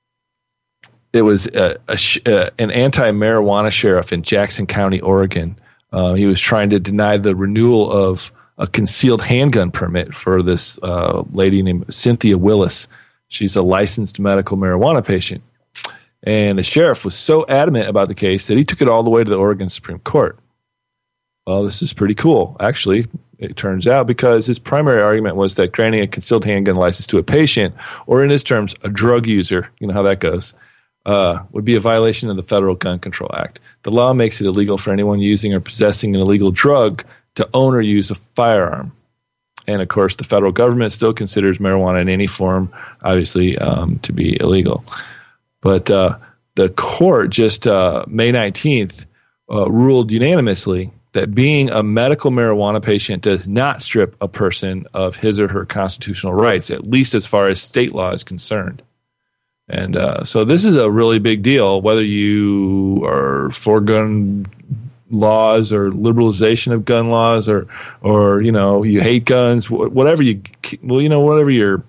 It was a, a, uh, an anti-marijuana sheriff in Jackson County, Oregon. Uh, he was trying to deny the renewal of a concealed handgun permit for this uh, lady named Cynthia Willis. She's a licensed medical marijuana patient. And the sheriff was so adamant about the case that he took it all the way to the Oregon Supreme Court. Well, this is pretty cool, actually, it turns out, because his primary argument was that granting a concealed handgun license to a patient, or in his terms, a drug user, you know how that goes, Uh, would be a violation of the Federal Gun Control Act. The law makes it illegal for anyone using or possessing an illegal drug to own or use a firearm. And, of course, the federal government still considers marijuana in any form, obviously, um, to be illegal. But uh, the court just uh, May nineteenth uh, ruled unanimously that being a medical marijuana patient does not strip a person of his or her constitutional rights, at least as far as state law is concerned. And uh, so this is a really big deal, whether you are for gun laws or liberalization of gun laws, or, or you know, you hate guns, whatever you, well, you know, whatever your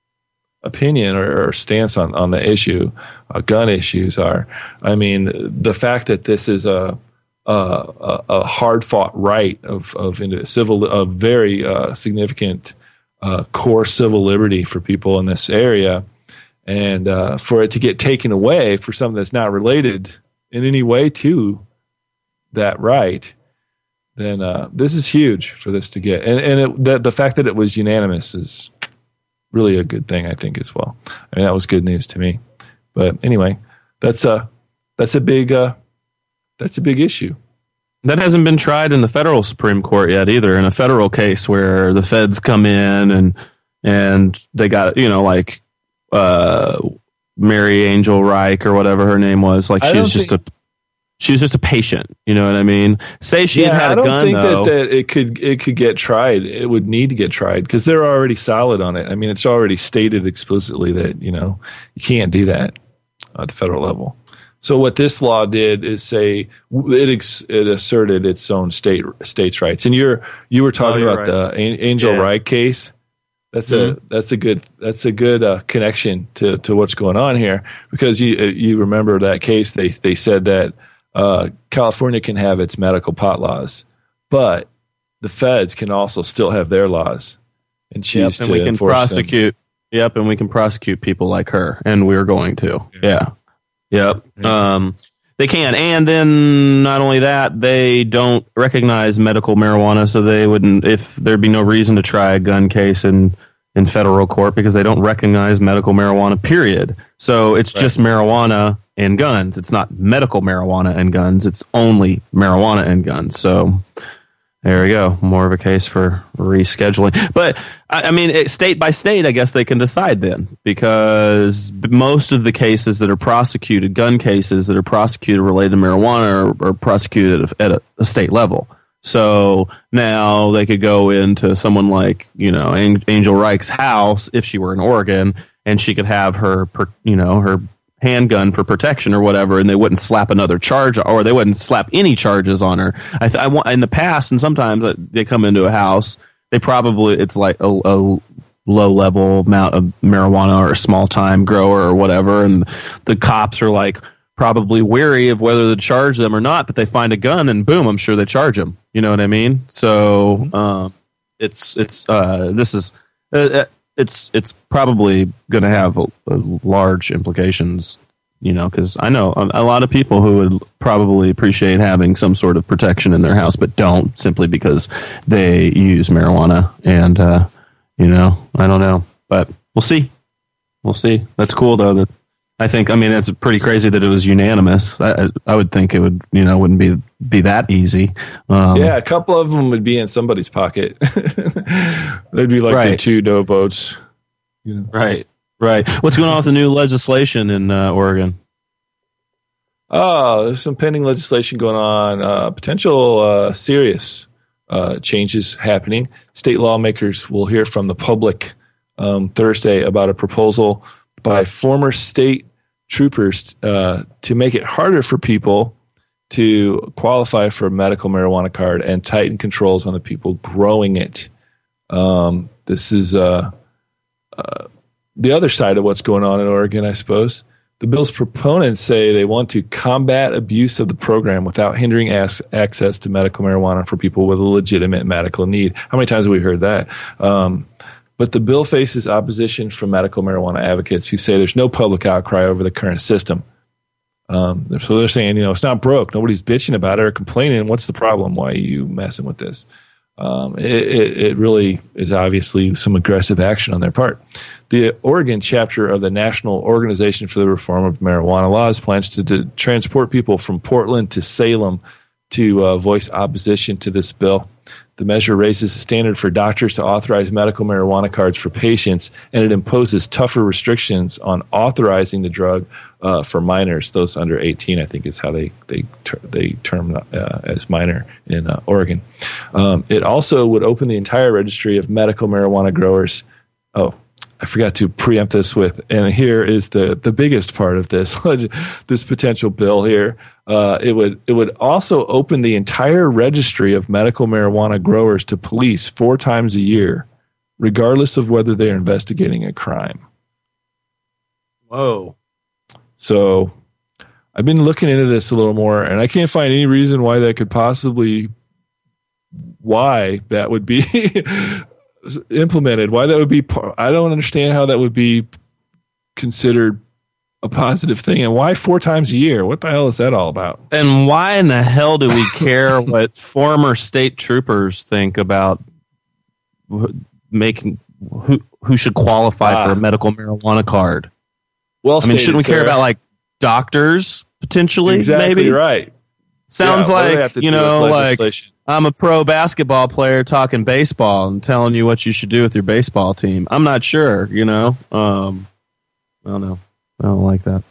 opinion or, or stance on, on the issue, uh, gun issues are. I mean, the fact that this is a a, a hard fought right of of civil, a very uh, significant uh, core civil liberty for people in this area. And uh, for it to get taken away for something that's not related in any way to that right, then uh, this is huge for this to get. And and it, the, the fact that it was unanimous is really a good thing, I think, as well. I mean, that was good news to me. But anyway, that's a that's a big uh, that's a big issue. That hasn't been tried in the federal Supreme Court yet either. In a federal case where the feds come in and and they got, you know, like. Uh, Mary Angel Reich or whatever her name was, like she was just think, a she was just a patient. You know what I mean? Say she yeah, had had a gun. I don't think though, that, that it could it could get tried. It would need to get tried because they're already solid on it. I mean, it's already stated explicitly that you know you can't do that at the federal level. So what this law did is say it ex, it asserted its own state states' rights. And you're you were talking oh, about right. the Angel yeah. Reich case. That's mm-hmm. a that's a good that's a good uh, connection to, to what's going on here, because you you remember that case, they they said that uh, California can have its medical pot laws, but the feds can also still have their laws and choose yep, and to we can enforce prosecute. them. Yep, and we can prosecute people like her, and we're going to. Yeah, yeah. Yep. Yeah. Um, they can, and then not only that, they don't recognize medical marijuana, so they wouldn't. If there'd be no reason to try a gun case in in federal court because they don't recognize medical marijuana. Period. So it's right. just marijuana and guns. It's not medical marijuana and guns. It's only marijuana and guns. So there we go. More of a case for rescheduling. But I, I mean, it, state by state, I guess they can decide then, because most of the cases that are prosecuted, gun cases that are prosecuted related to marijuana, are, are prosecuted at a, a state level. So now they could go into someone like, you know, Angel Reich's house if she were in Oregon, and she could have her, you know, her handgun for protection or whatever, and they wouldn't slap another charge, or they wouldn't slap any charges on her. I, th- I want in the past, and sometimes they come into a house, they probably it's like a, a low level amount of marijuana or a small time grower or whatever, and the cops are like probably wary of whether to charge them or not, but they find a gun and boom, I'm sure they charge them. You know what I mean? So uh, it's it's uh, this is uh, it's it's probably going to have a, a large implications. You know, because I know a, a lot of people who would probably appreciate having some sort of protection in their house, but don't, simply because they use marijuana. And uh, you know, I don't know, but we'll see. We'll see. That's cool though. That I think. I mean, it's pretty crazy that it was unanimous. I, I would think it would, you know, wouldn't be be that easy. Um, yeah, a couple of them would be in somebody's pocket. They'd be like right. the two no votes. You know, right, right. What's going on with the new legislation in uh, Oregon? Oh, there's some pending legislation going on. Uh, potential uh, serious uh, changes happening. State lawmakers will hear from the public um, Thursday about a proposal by former state troopers uh, to make it harder for people to qualify for a medical marijuana card and tighten controls on the people growing it. Um, this is uh, uh, the other side of what's going on in Oregon, I suppose. The bill's proponents say they want to combat abuse of the program without hindering as- access to medical marijuana for people with a legitimate medical need. How many times have we heard that? Um, but the bill faces opposition from medical marijuana advocates who say there's no public outcry over the current system. Um, so they're saying, you know, it's not broke. Nobody's bitching about it or complaining. What's the problem? Why are you messing with this? Um, it, it, it really is obviously some aggressive action on their part. The Oregon chapter of the National Organization for the Reform of Marijuana Laws plans to, to transport people from Portland to Salem to uh, voice opposition to this bill. The measure raises the standard for doctors to authorize medical marijuana cards for patients, and it imposes tougher restrictions on authorizing the drug uh, for minors. Those under eighteen, I think, is how they they ter- they term uh, as minor in uh, Oregon. Um, it also would open the entire registry of medical marijuana growers. Oh, I forgot to preempt this with, and here is the, the biggest part of this this potential bill here. Uh, it would it would also open the entire registry of medical marijuana growers to police four times a year, regardless of whether they are investigating a crime. Whoa! So I've been looking into this a little more, and I can't find any reason why that could possibly why that would be. implemented, why that would be par- I don't understand how that would be considered a positive thing, and why four times a year? What the hell is that all about? And why in the hell do we care what former state troopers think about making who who should qualify ah. for a medical marijuana card? Well, I mean, shouldn't we sir. care about like doctors potentially? Exactly maybe right. Sounds yeah, like you know, like I'm a pro basketball player talking baseball and telling you what you should do with your baseball team. I'm not sure, you know. Um, I don't know. I don't like that.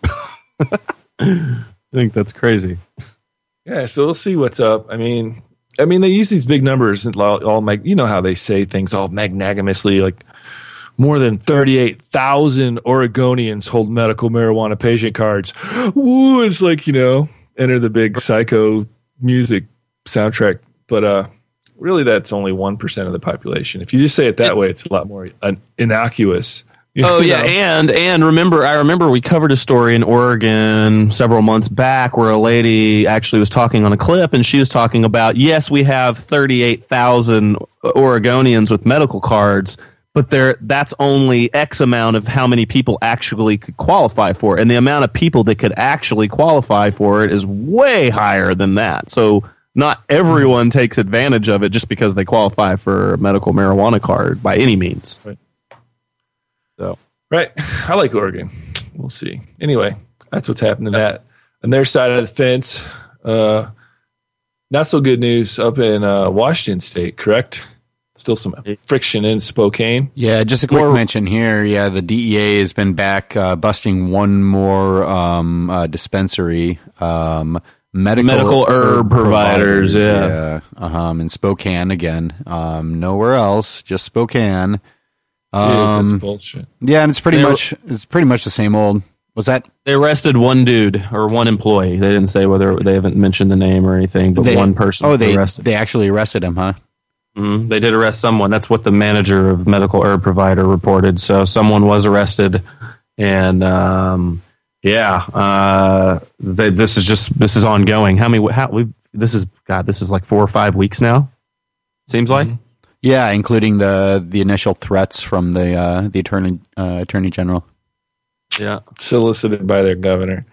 I think that's crazy. Yeah, so we'll see what's up. I mean, I mean, they use these big numbers and all, all mag, you know how they say things all magnanimously, like more than thirty-eight thousand Oregonians hold medical marijuana patient cards. Ooh, it's like, you know, enter the big psycho music soundtrack. But uh, really, that's only one percent of the population. If you just say it that way, it's a lot more uh, innocuous. You oh know? yeah, and and remember, I remember we covered a story in Oregon several months back where a lady actually was talking on a clip, and she was talking about, yes, we have thirty-eight thousand Oregonians with medical cards, but there that's only X amount of how many people actually could qualify for it, and the amount of people that could actually qualify for it is way higher than that. So not everyone takes advantage of it just because they qualify for a medical marijuana card by any means. Right. So, right. I like Oregon. We'll see. Anyway, that's what's happening to that. On their side of the fence, uh, not so good news up in uh, Washington State, correct? Still some friction in Spokane. Yeah, just a quick More, mention here. Yeah, the D E A has been back uh, busting one more um, uh, dispensary. Um, medical, medical herb, herb providers, providers yeah. yeah. Um, in Spokane again. Um, nowhere else, just Spokane. Um, Jeez, that's bullshit. Yeah, and it's pretty they much were, it's pretty much the same old. Was that They arrested one dude or one employee. They didn't say whether they haven't mentioned the name or anything, but they, one person oh, was they, arrested. They actually arrested him, huh? Mm-hmm. They did arrest someone. That's what the manager of medical herb provider reported. So someone was arrested, and um, yeah, uh, they, this is just this is ongoing. How many? How we? This is God. This is like four or five weeks now. Seems like. Mm-hmm. Yeah, including the the initial threats from the uh, the attorney uh, attorney general. Yeah, solicited by their governor.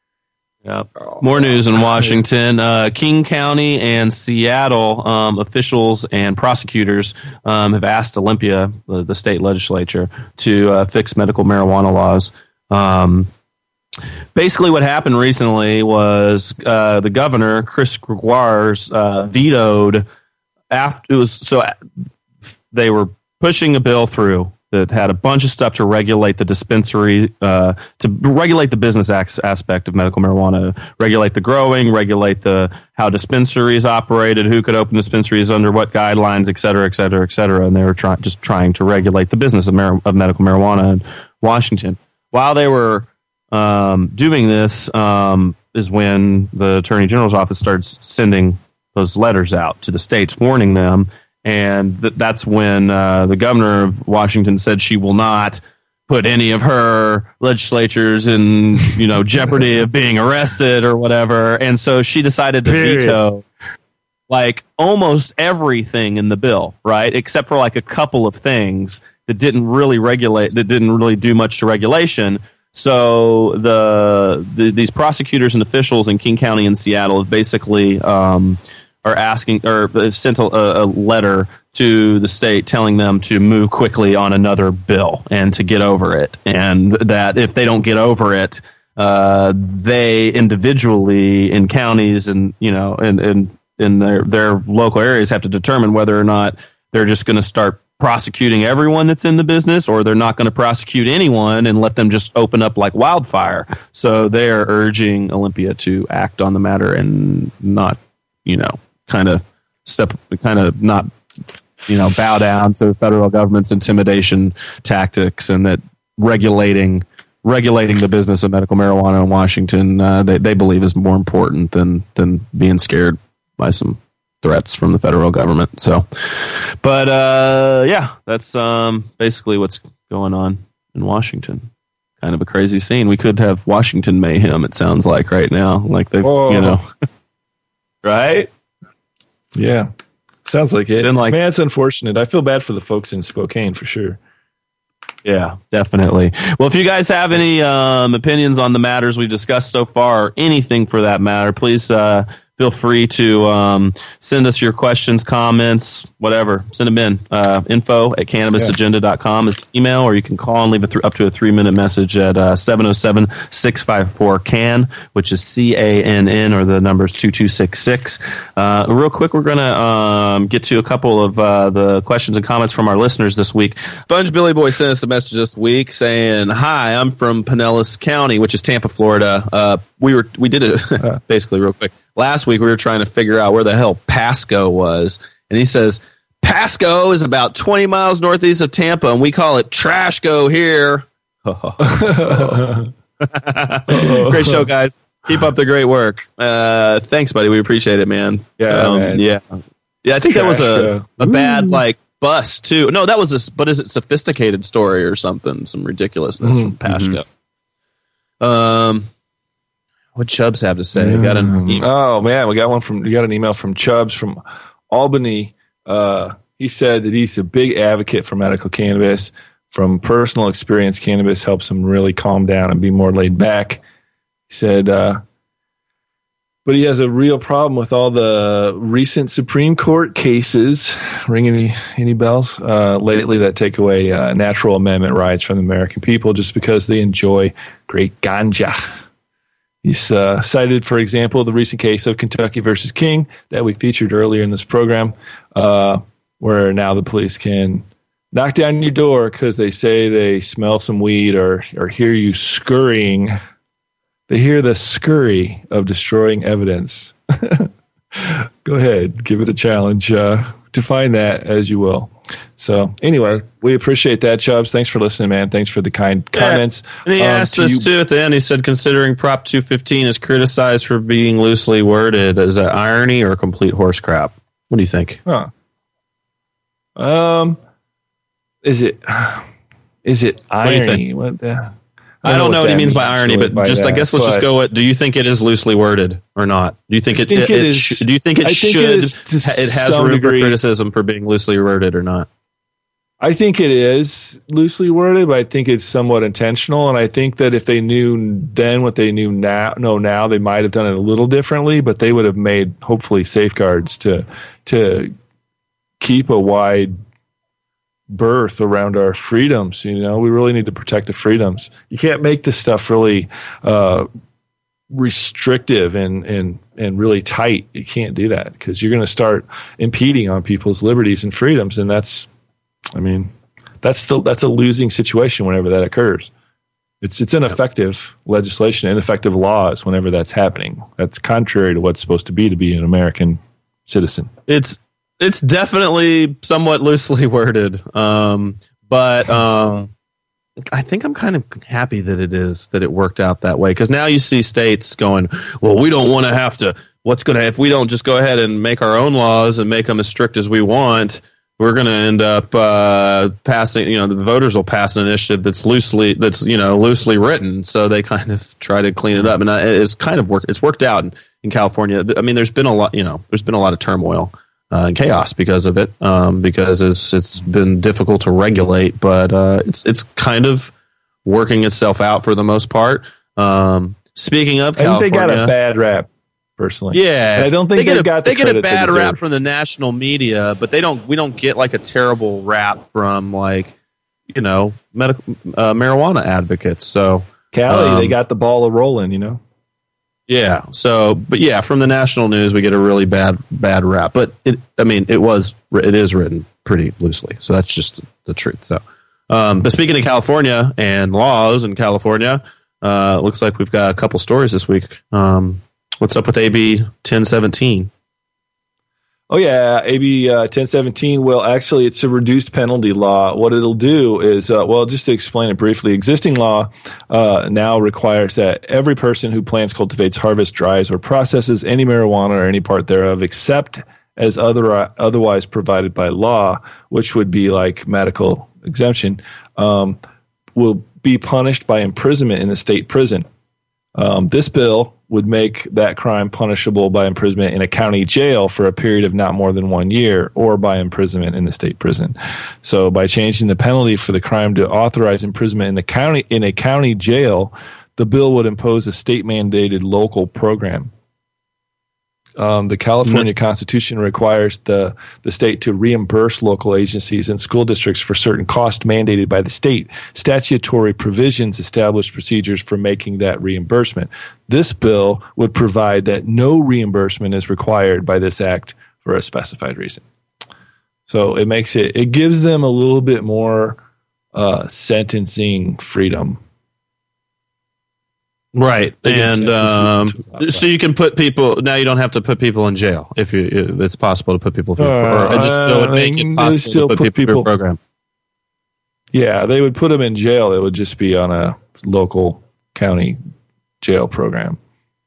Yeah. More news in Washington. Uh, King County and Seattle um, officials and prosecutors um, have asked Olympia, the, the state legislature, to uh, fix medical marijuana laws. Um, basically, what happened recently was uh, the governor, Chris Gregoire, uh, vetoed after it was so they were pushing a bill through that had a bunch of stuff to regulate the dispensary, uh, to regulate the business ac- aspect of medical marijuana, regulate the growing, regulate the how dispensaries operated, who could open dispensaries under what guidelines, et cetera, et cetera, et cetera. And they were trying just trying to regulate the business of, mar- of medical marijuana in Washington. While they were um, doing this, um, is when the Attorney General's office started sending those letters out to the states warning them. And th- that's when uh, the governor of Washington said she will not put any of her legislatures in, you know, jeopardy of being arrested or whatever. And so she decided to Period. veto like almost everything in the bill, right? Except for like a couple of things that didn't really regulate, that didn't really do much to regulation. So the, the these prosecutors and officials in King County and Seattle have basically um, are asking or sent a, a letter to the state telling them to move quickly on another bill and to get over it, and that if they don't get over it, uh, they individually in counties and you know in in, in their their local areas have to determine whether or not they're just going to start prosecuting everyone that's in the business, or they're not going to prosecute anyone and let them just open up like wildfire. So they are urging Olympia to act on the matter and not, you know, kind of step, kind of not, you know, bow down to the federal government's intimidation tactics, and that regulating regulating the business of medical marijuana in Washington, uh, they they believe is more important than than being scared by some threats from the federal government. So, but uh, yeah, that's um, basically what's going on in Washington. Kind of a crazy scene. We could have Washington mayhem. It sounds like right now, like they've, Whoa. you know, right? Yeah, sounds like it. Been like- Man, it's unfortunate. I feel bad for the folks in Spokane for sure. Yeah, definitely. Well, if you guys have any um, opinions on the matters we've discussed so far, or anything for that matter, please uh, feel free to um, send us your questions, comments, whatever. Send them in. Uh, info at cannabis agenda dot com is email, or you can call and leave a th- up to a three-minute message at uh, seven oh seven, six five four, C A N, which is C A N N, or the number is two two six six. Uh, real quick, we're going to um, get to a couple of uh, the questions and comments from our listeners this week. Bunch Billy Boy sent us a message this week saying, "Hi, I'm from Pinellas County, which is Tampa, Florida. Uh, we were we did it basically real quick. Last week, we were trying to figure out where the hell Pasco was. And he says, Pasco is about twenty miles northeast of Tampa, and we call it Trashco here." Great show, guys. Keep up the great work. Uh, thanks, buddy. We appreciate it, man. Yeah, um, man. yeah. Yeah, I think that was a, Trashco. a bad, like, bust, too. No, that was a, but is it sophisticated story or something? Some ridiculousness Mm-hmm. from Pasco. Um... What Chubbs have to say? Mm. Got an email. Oh man, we got one from we got an email from Chubbs from Albany. Uh, he said that he's a big advocate for medical cannabis. From personal experience, cannabis helps him really calm down and be more laid back. He said, uh, but he has a real problem with all the recent Supreme Court cases. Ring any any bells uh, lately that take away uh, natural amendment rights from the American people just because they enjoy great ganja. He's uh, cited, for example, the recent case of Kentucky versus King that we featured earlier in this program, uh, where now the police can knock down your door because they say they smell some weed or or hear you scurrying. They hear the scurry of destroying evidence. Go ahead, give it a challenge. Uh, define that as you will. So anyway, we appreciate that, Chubbs. Thanks for listening, man. Thanks for the kind yeah. comments. And he um, asked to us you- too at the end. He said, considering Prop two fifteen is criticized for being loosely worded, is that irony or complete horse crap? What do you think? Huh. Um, is it is it irony? What, what the? I don't, I don't know what, what he means by irony, but just that, I guess let's just go with, do you think it is loosely worded or not? Do you think it, it, it, it is, sh- do you think it I should think it, it has room for criticism for being loosely worded or not? I think it is loosely worded, but I think it's somewhat intentional, and I think that if they knew then what they knew now know now, they might have done it a little differently, but they would have made hopefully safeguards to to keep a wide berth around our freedoms. You know, we really need to protect the freedoms. You can't make this stuff really uh, restrictive and and and really tight. You can't do that because you're going to start impeding on people's liberties and freedoms, and that's, I mean, that's the that's a losing situation whenever that occurs. It's it's ineffective legislation, ineffective laws whenever that's happening. That's contrary to what's supposed to be to be an American citizen. It's It's definitely somewhat loosely worded, um, but um, I think I'm kind of happy that it is, that it worked out that way. Because now you see states going, well, we don't want to have to, what's going to, if we don't just go ahead and make our own laws and make them as strict as we want, we're going to end up uh, passing, you know, the voters will pass an initiative that's loosely, that's, you know, loosely written. So they kind of try to clean it up. And it's kind of worked, it's worked out in, in California. I mean, there's been a lot, you know, there's been a lot of turmoil. Uh, and chaos because of it, um, because it's it's been difficult to regulate, but uh, it's it's kind of working itself out for the most part. Um, speaking of California, I think they got a bad rap, personally. Yeah, and I don't think they get they a, got the they get a bad they rap from the national media, but they don't. We don't get like a terrible rap from like you know medical uh, marijuana advocates. So Cali, um, they got the ball a rolling, you know. Yeah. So, but yeah, from the national news, we get a really bad, bad rap. But it, I mean, it was, it is written pretty loosely. So that's just the truth. So, um, but speaking of California and laws in California, uh, looks like we've got a couple stories this week. Um, what's up with A B ten seventeen? Oh, yeah, A B uh, ten seventeen, well, actually, it's a reduced penalty law. What it'll do is, uh, well, just to explain it briefly, existing law uh, now requires that every person who plants, cultivates, harvests, dries, or processes any marijuana or any part thereof, except as other, otherwise provided by law, which would be like medical exemption, um, will be punished by imprisonment in the state prison. Um, this bill would make that crime punishable by imprisonment in a county jail for a period of not more than one year or by imprisonment in the state prison. So by changing the penalty for the crime to authorize imprisonment in the county in a county jail, the bill would impose a state-mandated local program. Um, the California mm-hmm. Constitution requires the, the state to reimburse local agencies and school districts for certain costs mandated by the state. Statutory provisions establish procedures for making that reimbursement. This bill would provide that no reimbursement is required by this act for a specified reason. So it makes it, it gives them a little bit more uh, sentencing freedom. Right, and um, so you can put people. Now you don't have to put people in jail if, you, if it's possible to put people through. Uh, or just uh, would make it possible to put, put people, people through a program. Yeah, they would put them in jail. It would just be on a local county jail program.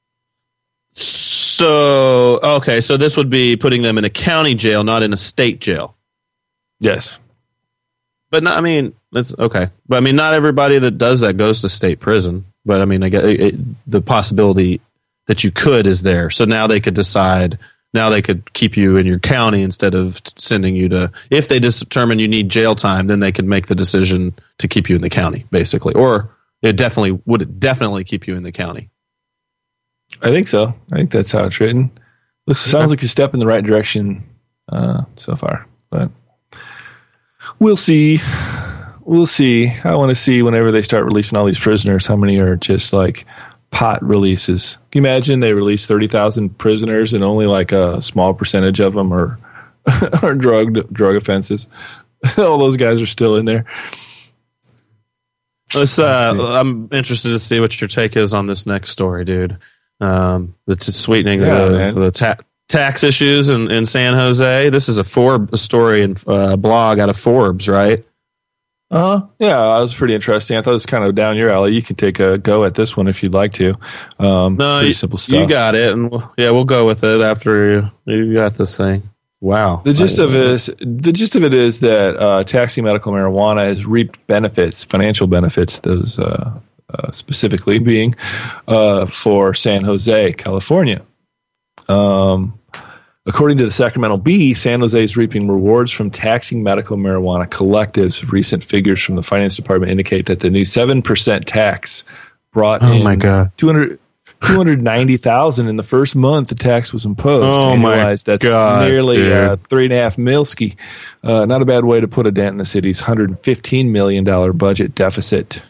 So okay, so this would be putting them in a county jail, not in a state jail. Yes, but not, I mean that's okay. But I mean, not everybody that does that goes to state prison. But I mean, I get it, it, the possibility that you could is there. So now they could decide. Now they could keep you in your county instead of sending you to. If they determine you need jail time, then they could make the decision to keep you in the county, basically. Or it definitely would it definitely keep you in the county. I think so. I think that's how it's written. Looks sounds like a step in the right direction uh, so far, but we'll see. We'll see. I want to see whenever they start releasing all these prisoners, how many are just like pot releases. Can you imagine they release thirty thousand prisoners and only like a small percentage of them are, are drug, drug offenses? All those guys are still in there. Let's, uh, I'm interested to see what your take is on this next story, dude. Um, it's sweetening yeah, the, the ta- tax issues in, in San Jose. This is a Forbes story and uh, blog out of Forbes, right? Uh huh. Yeah, that was pretty interesting. I thought it was kind of down your alley. You can take a go at this one if you'd like to. Um, no, pretty you, simple stuff. You got it, and we'll, yeah, we'll go with it after you, you got this thing. Wow. The gist of it is the gist of it is that uh, taxing medical marijuana has reaped benefits, financial benefits. Those uh, uh, specifically being uh, for San Jose, California. Um. According to the Sacramento Bee, San Jose is reaping rewards from taxing medical marijuana collectives. Recent figures from the finance department indicate that the new seven percent tax brought oh in my God. two hundred, two hundred ninety thousand in the first month the tax was imposed. Oh my That's God, nearly uh, three and a half milski. Uh, not a bad way to put a dent in the city's one hundred fifteen million dollars budget deficit.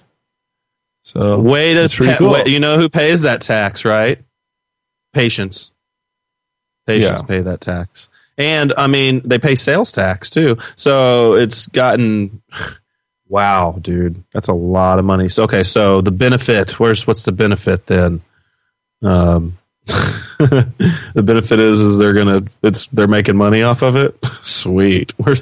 So way to pretty pa- cool. way, you know who pays that tax, right? Patients. Patients Yeah. pay that tax. And, I mean, they pay sales tax, too. So it's gotten... Wow, dude. That's a lot of money. So, okay, so the benefit... Where's What's the benefit, then? Um, the benefit is is they're gonna it's they're making money off of it. Sweet. Yeah,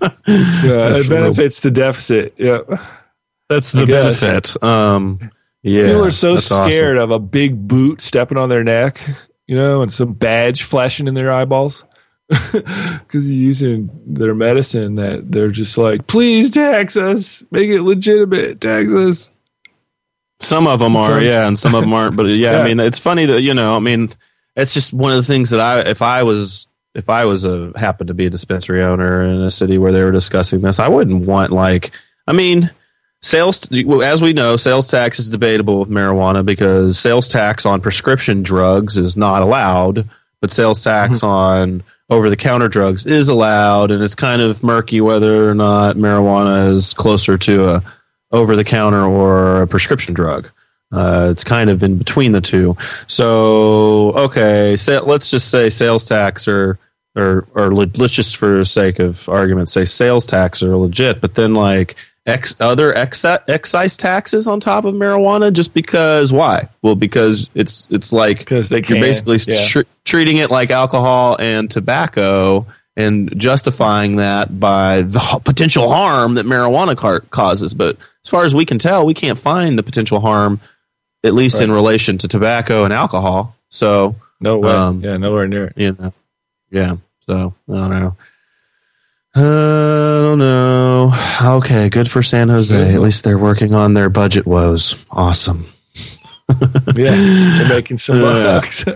it benefits the deficit. Yeah. That's the I guess. benefit. Um, yeah, People are so that's scared awesome. of a big boot stepping on their neck, you know, and some badge flashing in their eyeballs because you're using their medicine that they're just like, please tax us, make it legitimate, tax us. Some of them are, yeah, and some of them aren't. But yeah, Yeah. I mean, it's funny that, you know, I mean, it's just one of the things that I, if I was, if I was a happened to be a dispensary owner in a city where they were discussing this, I wouldn't want like, I mean. Sales, as we know, sales tax is debatable with marijuana because sales tax on prescription drugs is not allowed, but sales tax mm-hmm. on over-the-counter drugs is allowed, and it's kind of murky whether or not marijuana is closer to a over-the-counter or a prescription drug. Uh, it's kind of in between the two. So, okay, so let's just say sales tax or or or le- let's just for the sake of argument say sales tax are legit, but then like. Ex, other ex, excise taxes on top of marijuana just because why? Well, because it's it's like because they you're can, basically yeah. tr- treating it like alcohol and tobacco and justifying that by the h- potential harm that marijuana car- causes. But as far as we can tell, we can't find the potential harm, at least right. in relation to tobacco and alcohol. So no way, um, yeah, nowhere near it. You know, yeah. So I don't know. I don't know. Okay, good for San Jose. At least they're working on their budget woes. Awesome. Yeah, they're making some bucks.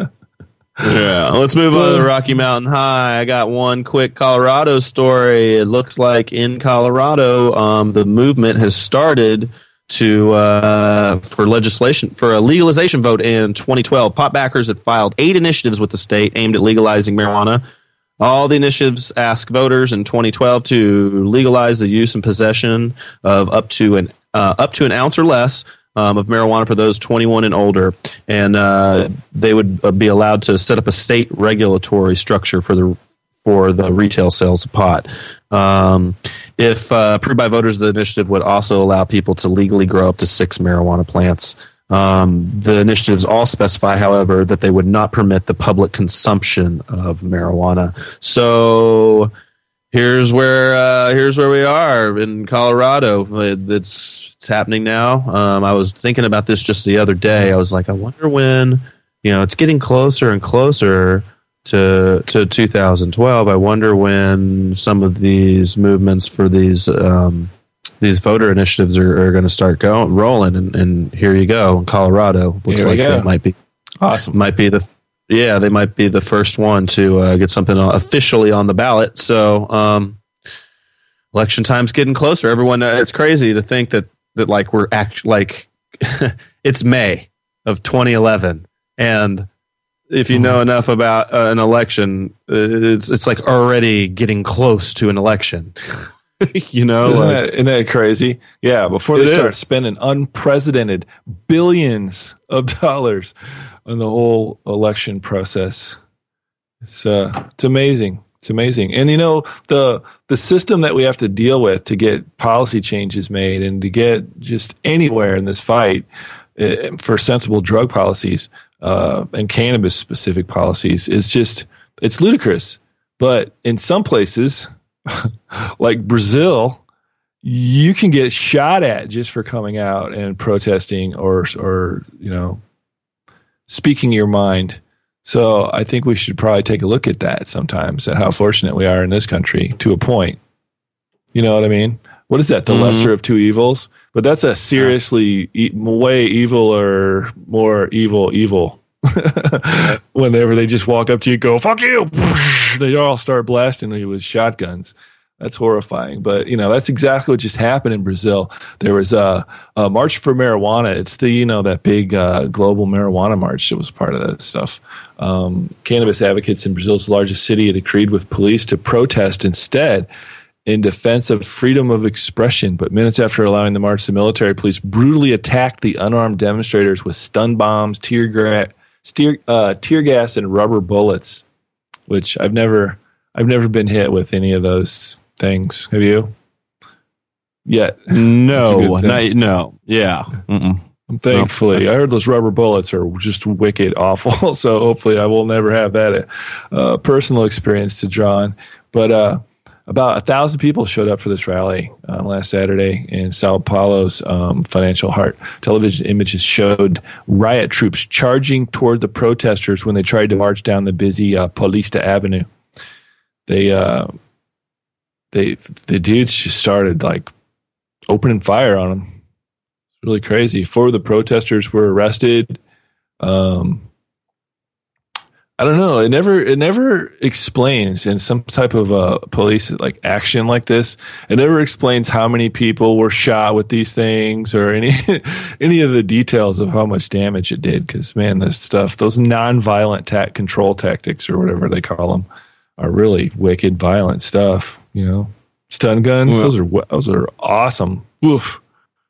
Yeah, let's move on to the Rocky Mountain High. I got one quick Colorado story. It looks like in Colorado, um, the movement has started to uh, for legislation for a legalization vote in twenty twelve. Pot backers had filed eight initiatives with the state aimed at legalizing marijuana. All the initiatives ask voters in twenty twelve to legalize the use and possession of up to an uh, up to an ounce or less um, of marijuana for those twenty-one and older, and uh, they would be allowed to set up a state regulatory structure for the for the retail sales of pot. Um, if uh, approved by voters, the initiative would also allow people to legally grow up to six marijuana plants. Um, the initiatives all specify, however, that they would not permit the public consumption of marijuana. So here's where uh, here's where we are in Colorado. It's, it's happening now. Um, I was thinking about this just the other day. I was like, I wonder when, you know, it's getting closer and closer to to two thousand twelve. I wonder when some of these movements for these um, these voter initiatives are, are going to start going rolling, and, and here you go in Colorado. Looks like go. they might be awesome. Might be the yeah, they might be the first one to uh, get something officially on the ballot. So um, election time's getting closer. Everyone, uh, it's crazy to think that that like we're actually like it's May of twenty eleven, and if you know enough about uh, an election, it's it's like already getting close to an election. You know, isn't, like, that, isn't that crazy? Yeah, before they It start is. spending unprecedented billions of dollars on the whole election process, it's uh, it's amazing. It's amazing, and you know the the system that we have to deal with to get policy changes made and to get just anywhere in this fight uh, for sensible drug policies uh, and cannabis specific policies is just it's ludicrous. But in some places, like Brazil, you can get shot at just for coming out and protesting or, or you know, speaking your mind. So I think we should probably take a look at that sometimes, at how fortunate we are in this country to a point. You know what I mean? What is that? The mm-hmm. lesser of two evils? But that's a seriously e- way evil or more evil evil. Whenever they just walk up to you and go, fuck you, they all start blasting you with shotguns. That's horrifying. But, you know, that's exactly what just happened in Brazil. There was a, a March for Marijuana. It's the, you know, that big uh, global marijuana march that was part of that stuff. Um, cannabis advocates in Brazil's largest city had agreed with police to protest instead in defense of freedom of expression. But minutes after allowing the march, the military police brutally attacked the unarmed demonstrators with stun bombs, tear, gra- steer, uh, tear gas, and rubber bullets, which I've never I've never been hit with any of those things. Have you? Yet? No. Not, no. Yeah. Mm-mm. Thankfully. No. I heard those rubber bullets are just wicked awful. So hopefully I will never have that uh, personal experience to draw on. But uh, about a thousand people showed up for this rally uh, last Saturday in Sao Paulo's um, Financial Heart. Television images showed riot troops charging toward the protesters when they tried to march down the busy uh, Paulista Avenue. They, uh, they, the dudes just started like opening fire on them. It's really crazy. Four of the protesters were arrested. Um, I don't know. It never it never explains in some type of uh, police like action like this. It never explains how many people were shot with these things or any any of the details of how much damage it did. Because man, this stuff, those non-violent ta- control tactics or whatever they call them, are really wicked, violent stuff. You know, stun guns. Well, those are those are awesome. Oof.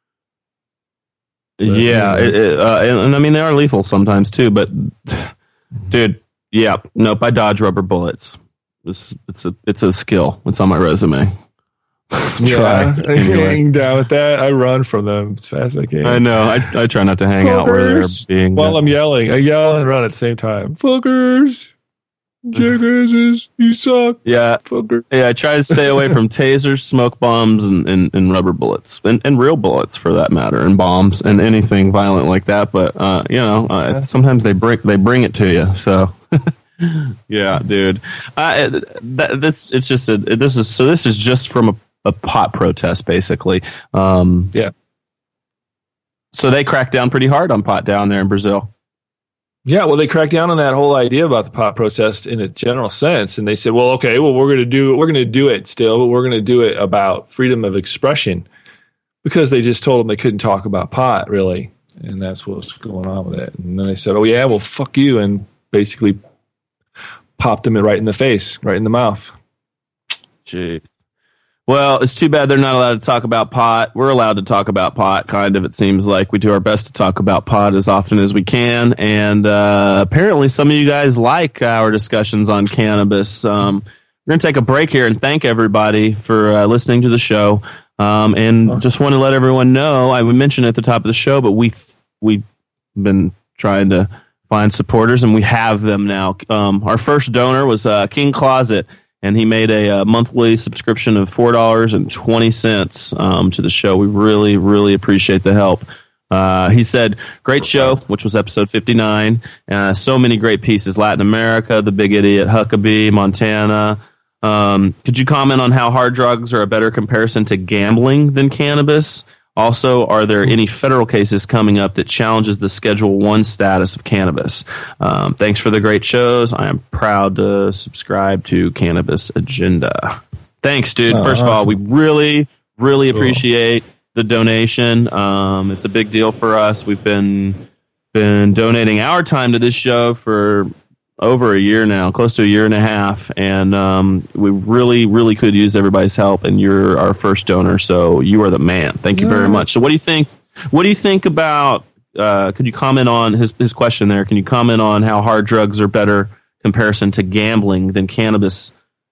But, yeah, it, it, uh, and, and I mean they are lethal sometimes too. But dude. Yeah, nope. I dodge rubber bullets. It's it's a it's a skill. It's on my resume. Yeah, hang down with that. I run from them as fast as I can. I know. I I try not to hang Fuckers. out where they're being. While uh, I'm yelling, I yell and run at the same time. Fuckers, jackasses, you suck. Yeah, fucker. Yeah. I try to stay away from tasers, smoke bombs, and, and, and rubber bullets, and, and real bullets for that matter, and bombs and anything violent like that. But uh, you know, uh, yeah. sometimes they bring they bring it to you. So. Yeah, dude. Uh, that, that's it's just a this is so this is just from a, a pot protest, basically. Um, yeah. So they cracked down pretty hard on pot down there in Brazil. Yeah, well, they cracked down on that whole idea about the pot protest in a general sense, and they said, "Well, okay, well, we're going to do we're going to do it still, but we're going to do it about freedom of expression," because they just told them they couldn't talk about pot, really, and that's what's going on with it. And then they said, "Oh yeah, well, fuck you," and basically popped them right in the face, right in the mouth. Gee. Well, it's too bad they're not allowed to talk about pot. We're allowed to talk about pot, kind of, it seems like. We do our best to talk about pot as often as we can. And uh, apparently some of you guys like our discussions on cannabis. Um, we're going to take a break here and thank everybody for uh, listening to the show. Um, and awesome. Just want to let everyone know, I mentioned at the top of the show, but we've, we've been trying to find supporters, and we have them now. Um, our first donor was uh, King Closet, and he made a, a monthly subscription of four dollars and twenty cents um, to the show. We really, really appreciate the help. Uh, he said, great show, which was episode fifty-nine. Uh, so many great pieces. Latin America, The Big Idiot, Huckabee, Montana. Um, could you comment on how hard drugs are a better comparison to gambling than cannabis? Also, are there any federal cases coming up that challenges the Schedule One status of cannabis? Um, thanks for the great shows. I am proud to subscribe to Cannabis Agenda. Thanks, dude. Oh, First awesome. of all, we really, really cool. appreciate the donation. Um, it's a big deal for us. We've been been donating our time to this show for over a year now, close to a year and a half, and um, we really, really could use everybody's help. And you're our first donor, so you are the man. Thank you very much. So, what do you think? What do you think about? Uh, could you comment on his his question there? Can you comment on how hard drugs are better comparison to gambling than cannabis?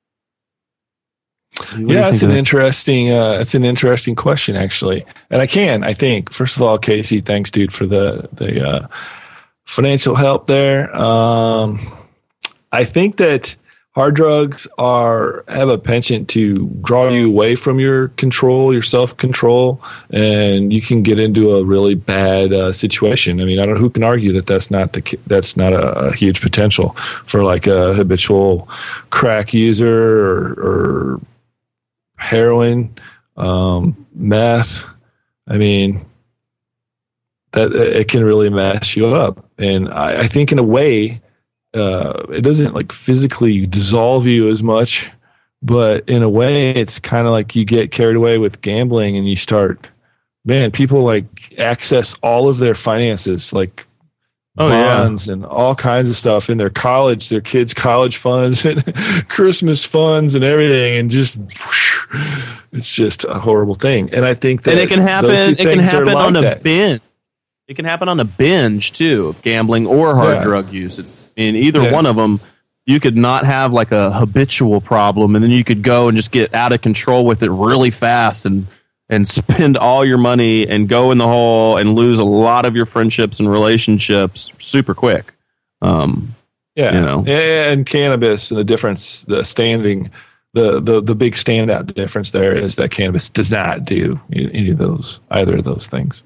What yeah, it's an that? interesting. Uh, it's an interesting question, actually, and I can. I think first of all, Casey, thanks, dude, for the the. Uh, financial help there. Um, I think that hard drugs are have a penchant to draw you away from your control, your self-control, and you can get into a really bad uh, situation. I mean, I don't know who can argue that that's not the that's not a, a huge potential for like a habitual crack user or, or heroin, um, meth. I mean, that it can really mess you up, and I, I think in a way. Uh, it doesn't like physically dissolve you as much, but in a way it's kind of like you get carried away with gambling and you start, man, people like access all of their finances, like oh, bonds yeah. and all kinds of stuff in their college, their kids' college funds and Christmas funds and everything. And just, it's just a horrible thing. And I think that and it can happen, it can happen like on a that. binge. It can happen on a binge, too, of gambling or hard Yeah. drug use. It's in either Yeah. one of them, you could not have like a habitual problem, and then you could go and just get out of control with it really fast and, and spend all your money and go in the hole and lose a lot of your friendships and relationships super quick. Um, Yeah. you know. And cannabis, and the difference, the standing, the, the, the big standout difference there is that cannabis does not do any of those, either of those things.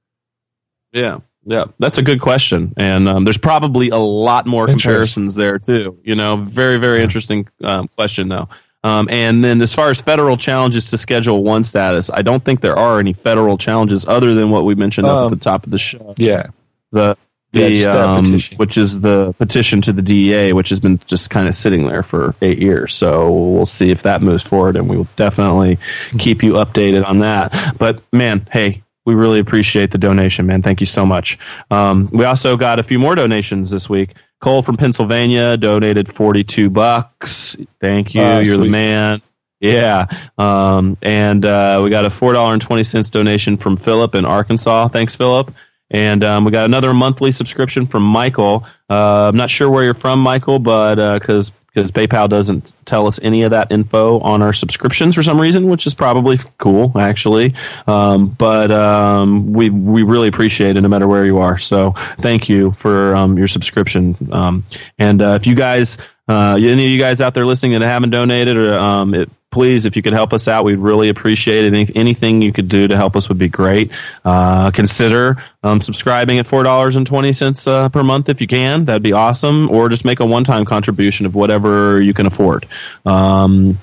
Yeah, yeah, that's a good question, and um, there's probably a lot more comparisons there too. You know, very, very interesting um, question though. Um, and then as far as federal challenges to Schedule One status, I don't think there are any federal challenges other than what we mentioned um, up at the top of the show. Yeah, the the yeah, um, which is the petition to the D E A, which has been just kind of sitting there for eight years. So we'll see if that moves forward, and we will definitely keep you updated on that. But man, hey. We really appreciate the donation, man. Thank you so much. Um, we also got a few more donations this week. Cole from Pennsylvania donated forty-two bucks. Thank you. Oh, You're sweet. the man. Yeah. Um, and uh, we got a four dollars and twenty cents donation from Philip in Arkansas. Thanks, Philip. And um, we got another monthly subscription from Michael. Uh, I'm not sure where you're from, Michael, but because because PayPal doesn't tell us any of that info on our subscriptions for some reason, which is probably cool, actually. Um, but um, we we really appreciate it no matter where you are. So thank you for um, your subscription. Um, and uh, if you guys, uh, any of you guys out there listening that haven't donated, or um, it, please, if you could help us out, we'd really appreciate it. Any, anything you could do to help us would be great. Uh, consider um, subscribing at four dollars and twenty cents uh, per month if you can. That'd be awesome. Or just make a one-time contribution of whatever you can afford. Um,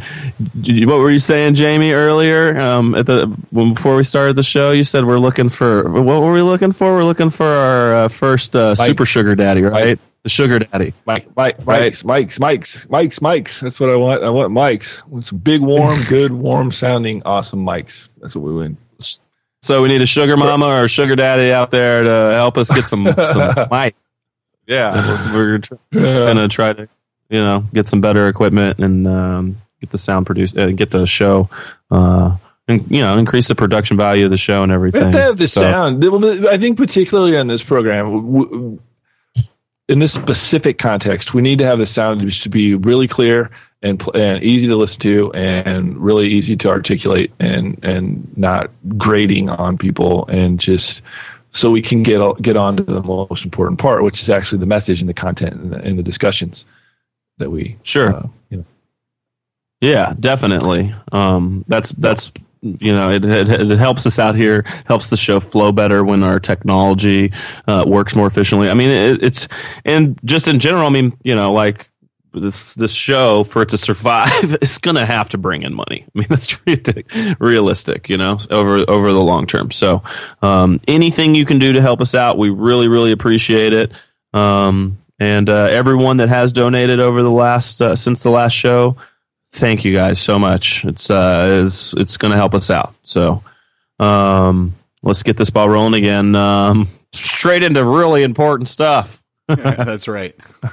what were you saying, Jamie, earlier? Um, at the when, before we started the show, you said we're looking for, what were we looking for? We're looking for our uh, first uh, super sugar daddy, right? The sugar daddy. Mike, Mike, Mike's, Mike's, Mike's, Mike's, Mike's. That's what I want. I want Mike's. I want some big, warm, good, warm sounding, awesome Mike's. That's what we win. So we need a sugar mama or a sugar daddy out there to help us get some, some Mike. Yeah, we're, we're tr- gonna try to, you know, get some better equipment and um, get the sound produced, uh, get the show, uh, and you know, increase the production value of the show and everything. We have to have the so, sound. I think particularly on this program. W- in this specific context, we need to have the sound to be really clear and and easy to listen to and really easy to articulate and and not grating on people, and just so we can get get on to the most important part, which is actually the message and the content and the, and the discussions that we sure uh, you know. Yeah, definitely. Um, that's that's you know it, it it helps us out here, helps the show flow better when our technology uh, works more efficiently. I mean, it, it's and just in general. I mean, you know, like this this show, for it to survive, it's gonna have to bring in money. I mean, that's realistic, you know, over over the long term. So, um, anything you can do to help us out, we really really appreciate it. Um, and uh, everyone that has donated over the last uh, since the last show. Thank you guys so much. It's uh, it's, it's going to help us out. So um, let's get this ball rolling again. Um, straight into really important stuff. Yeah, that's right.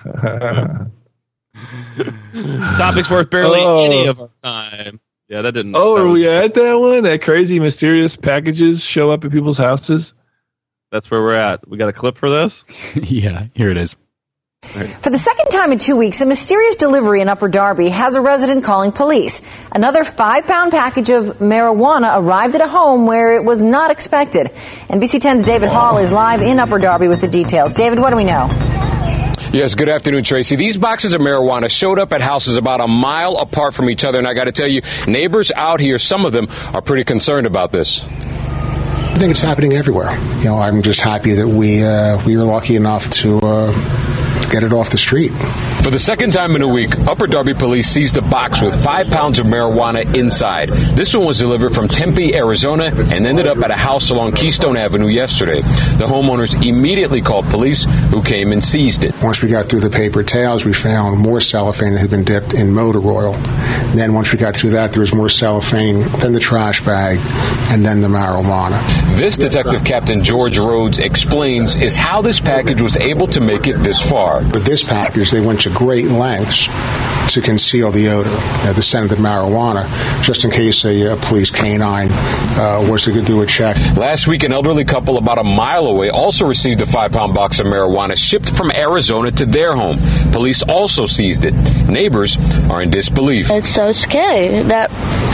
Topics worth barely oh. any of our time. Yeah, that didn't. Oh, that are was, we at that one? That crazy, mysterious packages show up at people's houses? That's where we're at. We got a clip for this? Yeah, here it is. For the second time in two weeks, a mysterious delivery in Upper Darby has a resident calling police. Another five-pound package of marijuana arrived at a home where it was not expected. N B C ten's David Hall is live in Upper Darby with the details. David, what do we know? Yes, good afternoon, Tracy. These boxes of marijuana showed up at houses about a mile apart from each other, and I got to tell you, neighbors out here, some of them are pretty concerned about this. I think it's happening everywhere. You know, I'm just happy that we uh, we were lucky enough to uh, get it off the street. For the second time in a week, Upper Darby police seized a box with five pounds of marijuana inside. This one was delivered from Tempe, Arizona, and ended up at a house along Keystone Avenue yesterday. The homeowners immediately called police, who came and seized it. Once we got through the paper towels, we found more cellophane that had been dipped in motor oil. And then once we got through that, there was more cellophane, then the trash bag, and then the marijuana. This, Detective Captain George Rhodes explains, is how this package was able to make it this far. With this package, they went to great lengths to conceal the odor, uh, the scent of the marijuana, just in case a, a police canine uh, was to do a check. Last week, an elderly couple about a mile away also received a five-pound box of marijuana shipped from Arizona to their home. Police also seized it. Neighbors are in disbelief. It's so scary that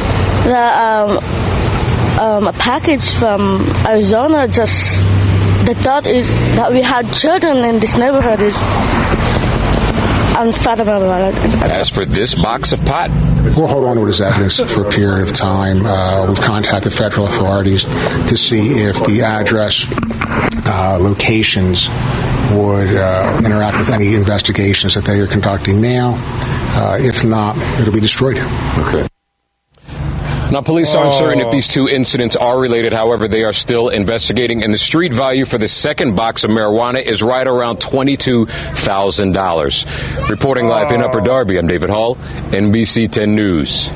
that um, um, a package from Arizona just, the thought is that we had children in this neighborhood is unfathomable. As for this box of pot, we'll hold on to it as evidence for a period of time. Uh, we've contacted federal authorities to see if the address, uh, locations would uh, interact with any investigations that they are conducting now. Uh, if not, it'll be destroyed. Okay. Now, police aren't certain if these two incidents are related. However, they are still investigating, and the street value for the second box of marijuana is right around twenty-two thousand dollars. Reporting live in Upper Darby, I'm David Hall, N B C ten News.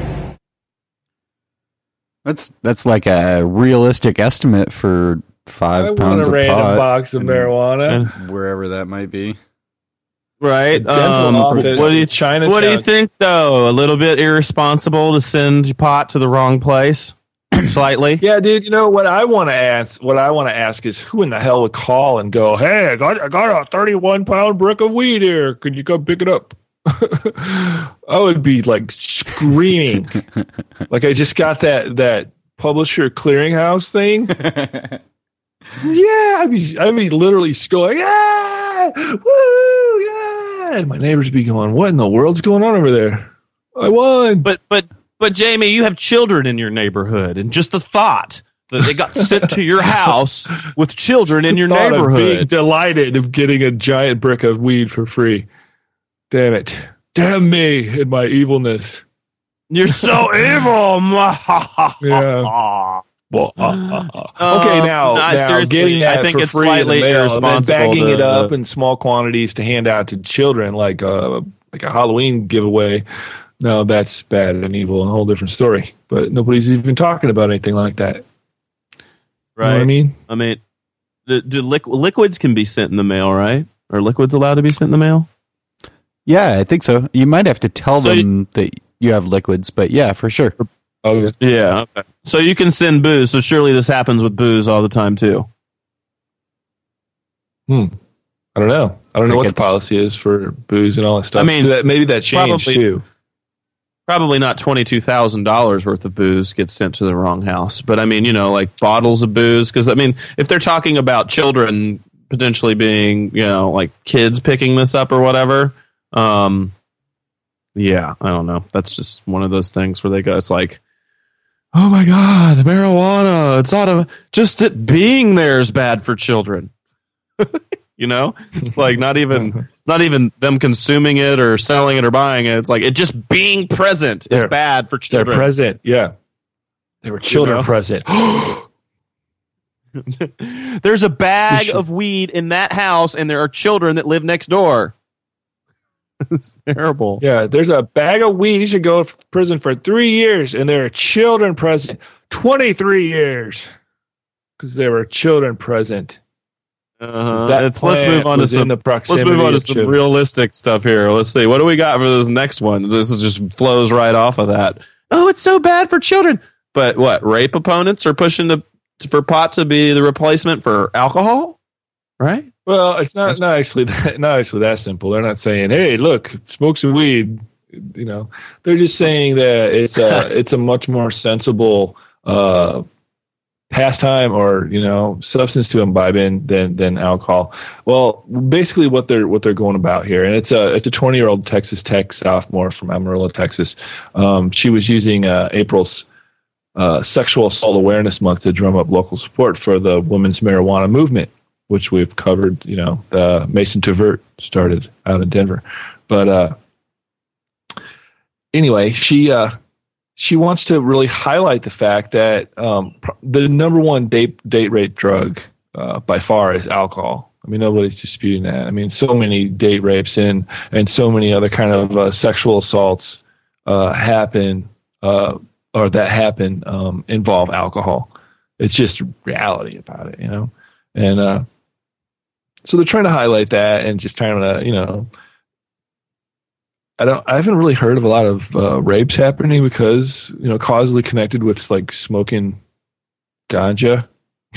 That's that's like a realistic estimate for five I pounds want a of random pot box of marijuana, wherever that might be. Right. Um, what do you China? What do you think, though? A little bit irresponsible to send pot to the wrong place, slightly. Yeah, dude. You know what I want to ask? What I want to ask is, who in the hell would call and go, "Hey, I got I got a thirty-one pound brick of weed here. Could you come pick it up?" I would be like screaming, like I just got that that publisher clearinghouse thing. Yeah, I'd be I'd be literally going, yeah, woo, yeah. And my neighbors would be going, what in the world's going on over there? I won. But but but Jamie, you have children in your neighborhood, and just the thought that they got sent to your house with children in your Thought neighborhood. Of being delighted of getting a giant brick of weed for free. Damn it. Damn me and my evilness. You're so evil. Yeah. Well, uh, uh, uh. Okay, Um, now, no, now seriously, getting that I think for it's free in the slightly mail, and then irresponsible bagging to- it up in small quantities to hand out to children, like a like a Halloween giveaway. No, that's bad and evil, and a whole different story. But nobody's even talking about anything like that. Right. You know what I mean? I mean, do, do liqu- liquids can be sent in the mail, right? Are liquids allowed to be sent in the mail? Yeah, I think so. You might have to tell So them you, that you have liquids, but yeah, for sure. Oh, yeah. Okay. So you can send booze. So surely this happens with booze all the time too. Hmm. I don't know. I don't I know what the think it's- policy is for booze and all that stuff. I mean, that, maybe that changed probably- too. Probably not twenty-two thousand dollars worth of booze gets sent to the wrong house. But I mean, you know, like bottles of booze. Because I mean, if they're talking about children potentially being, you know, like kids picking this up or whatever. Um, yeah, I don't know. That's just one of those things where they go, it's like, oh my God, marijuana. It's not a, just it being there is bad for children. You know, it's like not even, not even them consuming it or selling it or buying it. It's like it just being present is They're- bad for They're children. present. Yeah. They were children know? present. There's a bag should- of weed in that house, and there are children that live next door. It's terrible. Yeah, there's a bag of weed. You should go to prison for three years, and there are children present. twenty-three years because there were children present. Uh, That it's, let's plant move on to was in some. the Let's proximity move on to of some children. realistic stuff here. Let's see. What do we got for this next one? This is just flows right off of that. Oh, it's so bad for children. But what? Rape opponents are pushing the for pot to be the replacement for alcohol, right? Well, it's not That's- not actually that not actually that simple. They're not saying, "Hey, look, smoke some weed." You know, they're just saying that it's a it's a much more sensible uh, pastime or, you know, substance to imbibe in than than alcohol. Well, basically what they're what they're going about here, and it's a it's a twenty year old Texas Tech sophomore from Amarillo, Texas. Um, she was using uh, April's uh, Sexual Assault Awareness Month to drum up local support for the women's marijuana movement, which we've covered. You know, the Mason Tvert started out in Denver, but uh, anyway, she. Uh, She wants to really highlight the fact that um, the number one date date rape drug uh, by far is alcohol. I mean, nobody's disputing that. I mean, so many date rapes and and so many other kind of uh, sexual assaults uh, happen uh, or that happen um, involve alcohol. It's just reality about it, you know. And uh, so they're trying to highlight that and just trying to, you know. I don't. I haven't really heard of a lot of uh, rapes happening because, you know, causally connected with like smoking ganja.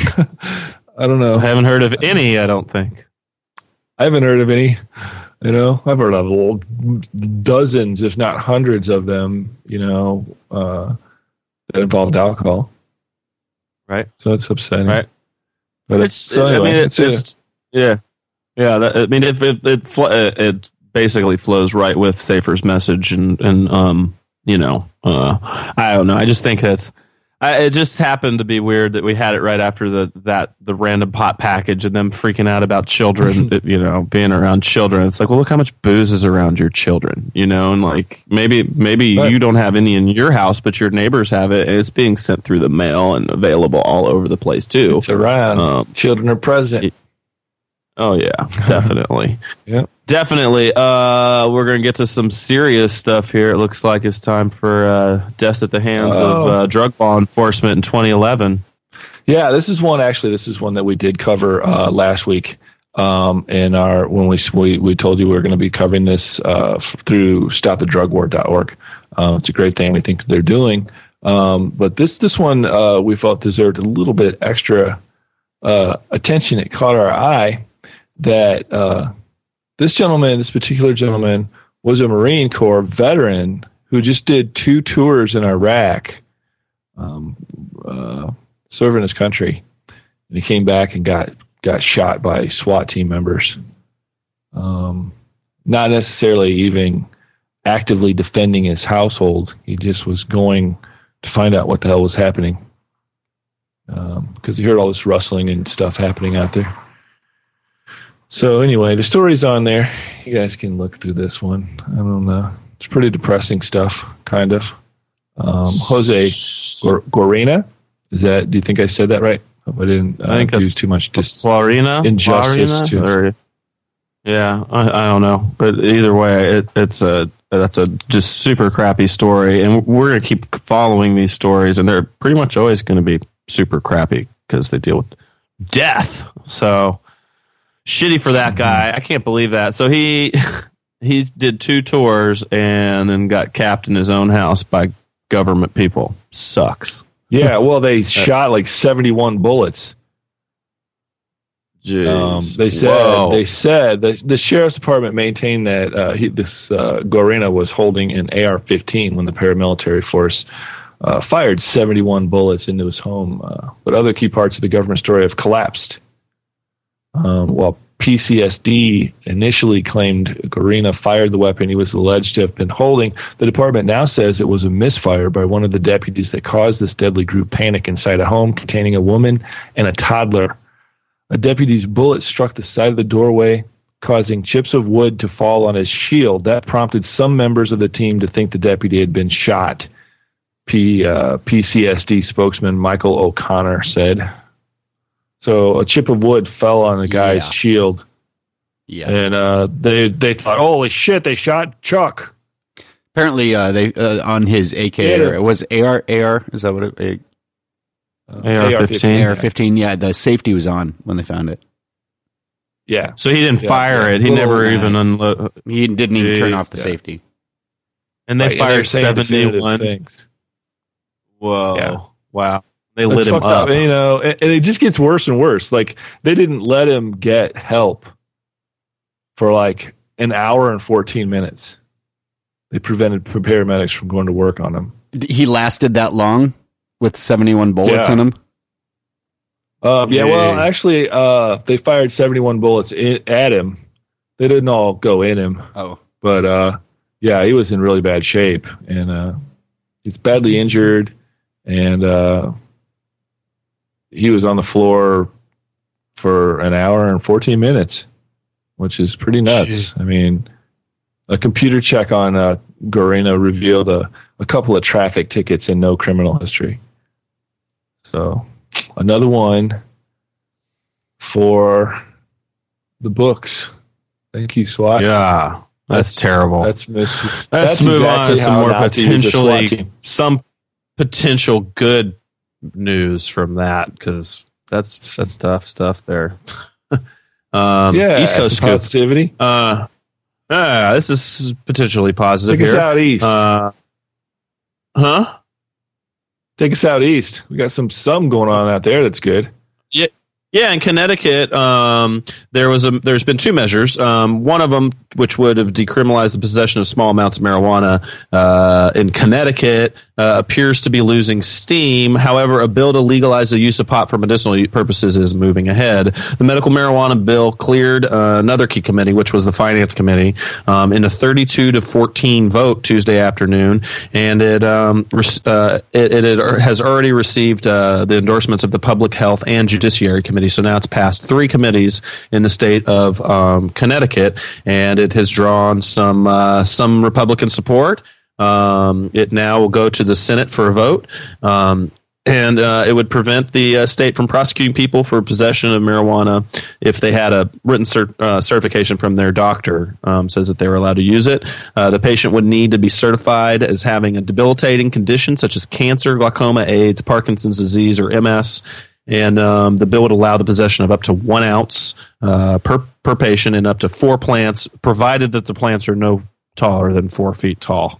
I don't know. I haven't heard of any. I don't think. I haven't heard of any. You know, I've heard of dozens, if not hundreds, of them. You know, uh, that involved alcohol. Right. So it's upsetting. Right. But it's. it's so anyway, I mean, it, it's, it's yeah, yeah. That, I mean, if it it, it, it basically flows right with Safer's message, and and um, you know, uh, I don't know. I just think that's. I, it just happened to be weird that we had it right after the that the random pot package and them freaking out about children, you know, being around children. It's like, well, look how much booze is around your children, you know, and like maybe maybe right. you don't have any in your house, but your neighbors have it, and it's being sent through the mail and available all over the place too. It's around. Um, children are present. It, oh yeah, definitely. Yeah. Definitely. Uh, we're going to get to some serious stuff here. It looks like it's time for uh, deaths at the hands oh. of uh, drug law enforcement in twenty eleven. Yeah, this is one. Actually, this is one that we did cover uh, last week. Um, in our when we we, we told you we were going to be covering this uh, f- through stop the drug war dot org. Uh, it's a great thing we think they're doing. Um, but this this one uh, we felt deserved a little bit extra uh, attention. It caught our eye that. Uh, This gentleman, this particular gentleman, was a Marine Corps veteran who just did two tours in Iraq, um, uh, serving his country. And he came back and got, got shot by SWAT team members. Um, not necessarily even actively defending his household. He just was going to find out what the hell was happening. Um, because he heard all this rustling and stuff happening out there. So anyway, the story's on there. You guys can look through this one. I don't know. It's pretty depressing stuff, kind of. Um, Jose Gor- Gorina, is that? Do you think I said that right? Hope I didn't uh, I think use too much dis- Guarina? injustice. Guarina? To or, yeah, I, I don't know, but either way, it, it's a that's a just super crappy story, and we're gonna keep following these stories, and they're pretty much always going to be super crappy because they deal with death. So. Shitty for that guy. I can't believe that. So he he did two tours and then got capped in his own house by government people. Sucks. Yeah, well, they shot like seventy-one bullets. Jeez. Um, they said Whoa. they said the the sheriff's department maintained that uh, he, this uh, Gorina was holding an A R fifteen when the paramilitary force uh, fired seventy-one bullets into his home. Uh, but other key parts of the government story have collapsed. Um, while P C S D initially claimed Gorina fired the weapon he was alleged to have been holding, the department now says it was a misfire by one of the deputies that caused this deadly group panic inside a home containing a woman and a toddler. A deputy's bullet struck the side of the doorway, causing chips of wood to fall on his shield. That prompted some members of the team to think the deputy had been shot, P, uh, P C S D spokesman Michael O'Connor said. So a chip of wood fell on the guy's Yeah. shield, Yeah. and uh, they they thought, "Holy shit! They shot Chuck." Apparently, uh, they uh, on his A K Yeah. or it was A R A R. Is that what it? A, Uh, A R fifteen. A R fifteen. Yeah, the safety was on when they found it. Yeah. So he didn't Yeah, fire yeah. it. He Little never guy. even unloaded. He didn't even turn Jeez. off the Yeah. safety. And they Right, and they're fired saying definitive seventy-one. things. Whoa. Yeah. Wow. They That's lit him fucked up. You know, and, and it just gets worse and worse. Like they didn't let him get help for like an hour and fourteen minutes. They prevented paramedics from going to work on him. He lasted that long with seventy-one bullets Yeah. in him. Um, yeah, well, Jeez. actually, uh, they fired seventy-one bullets in, at him. They didn't all go in him. Oh. But, uh, yeah, he was in really bad shape. And uh, he's badly injured. And uh, he was on the floor for an hour and fourteen minutes, which is pretty nuts. Jeez. I mean, a computer check on uh, Guarino revealed a, a couple of traffic tickets and no criminal history. So... another one for the books. Thank you, SWAT. Yeah, that's, that's terrible. That's mis- Let's that's move exactly on to some more potentially some potential good news from that, because that's that's tough stuff there. um, yeah, East Coast scoop. Positivity. Uh, yeah, this is potentially positive. Take here. us out east. Uh, huh? Take us out east. We got some some going on out there that's good. Yeah, yeah. In Connecticut, um, there was a. There's been two measures. Um, one of them, which would have decriminalized the possession of small amounts of marijuana uh, in Connecticut, uh, appears to be losing steam. However, a bill to legalize the use of pot for medicinal purposes is moving ahead. The medical marijuana bill cleared uh, another key committee, which was the Finance Committee, um, in a thirty-two to fourteen vote Tuesday afternoon, and it um, uh, it, it has already received uh, the endorsements of the Public Health and Judiciary Committee. So now it's passed three committees in the state of um, Connecticut, and it has drawn some uh, some Republican support. Um, it now will go to the Senate for a vote, um, and uh, it would prevent the uh, state from prosecuting people for possession of marijuana if they had a written cert- uh, certification from their doctor, um, says that they were allowed to use it. Uh, the patient would need to be certified as having a debilitating condition such as cancer, glaucoma, AIDS, Parkinson's disease, or M S. And um, the bill would allow the possession of up to one ounce uh, per per patient and up to four plants, provided that the plants are no taller than four feet tall.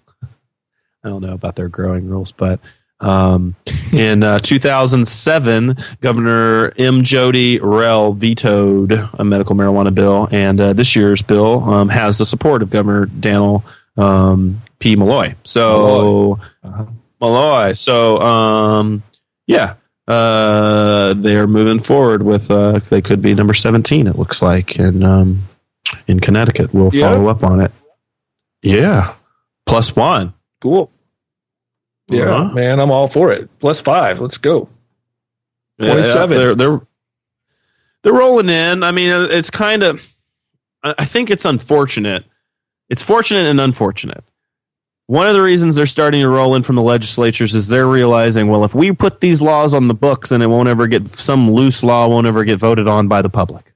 I don't know about their growing rules, but um, in uh, two thousand seven, Governor M. Jody Rell vetoed a medical marijuana bill, and uh, this year's bill um, has the support of Governor Daniel um, P. Malloy. So, uh-huh. Malloy. So, um, yeah. Uh, they are moving forward with. Uh, they could be number seventeen. It looks like in um, in Connecticut. We'll yeah. follow up on it. Yeah, plus one. Cool. Yeah, uh-huh. man, I'm all for it. Plus five. Let's go. Twenty-seven. Yeah, they're they're they're rolling in. I mean, it's kind of. I think it's unfortunate. It's fortunate and unfortunate. One of the reasons they're starting to roll in from the legislatures is they're realizing, well, if we put these laws on the books, then it won't ever get, some loose law won't ever get voted on by the public.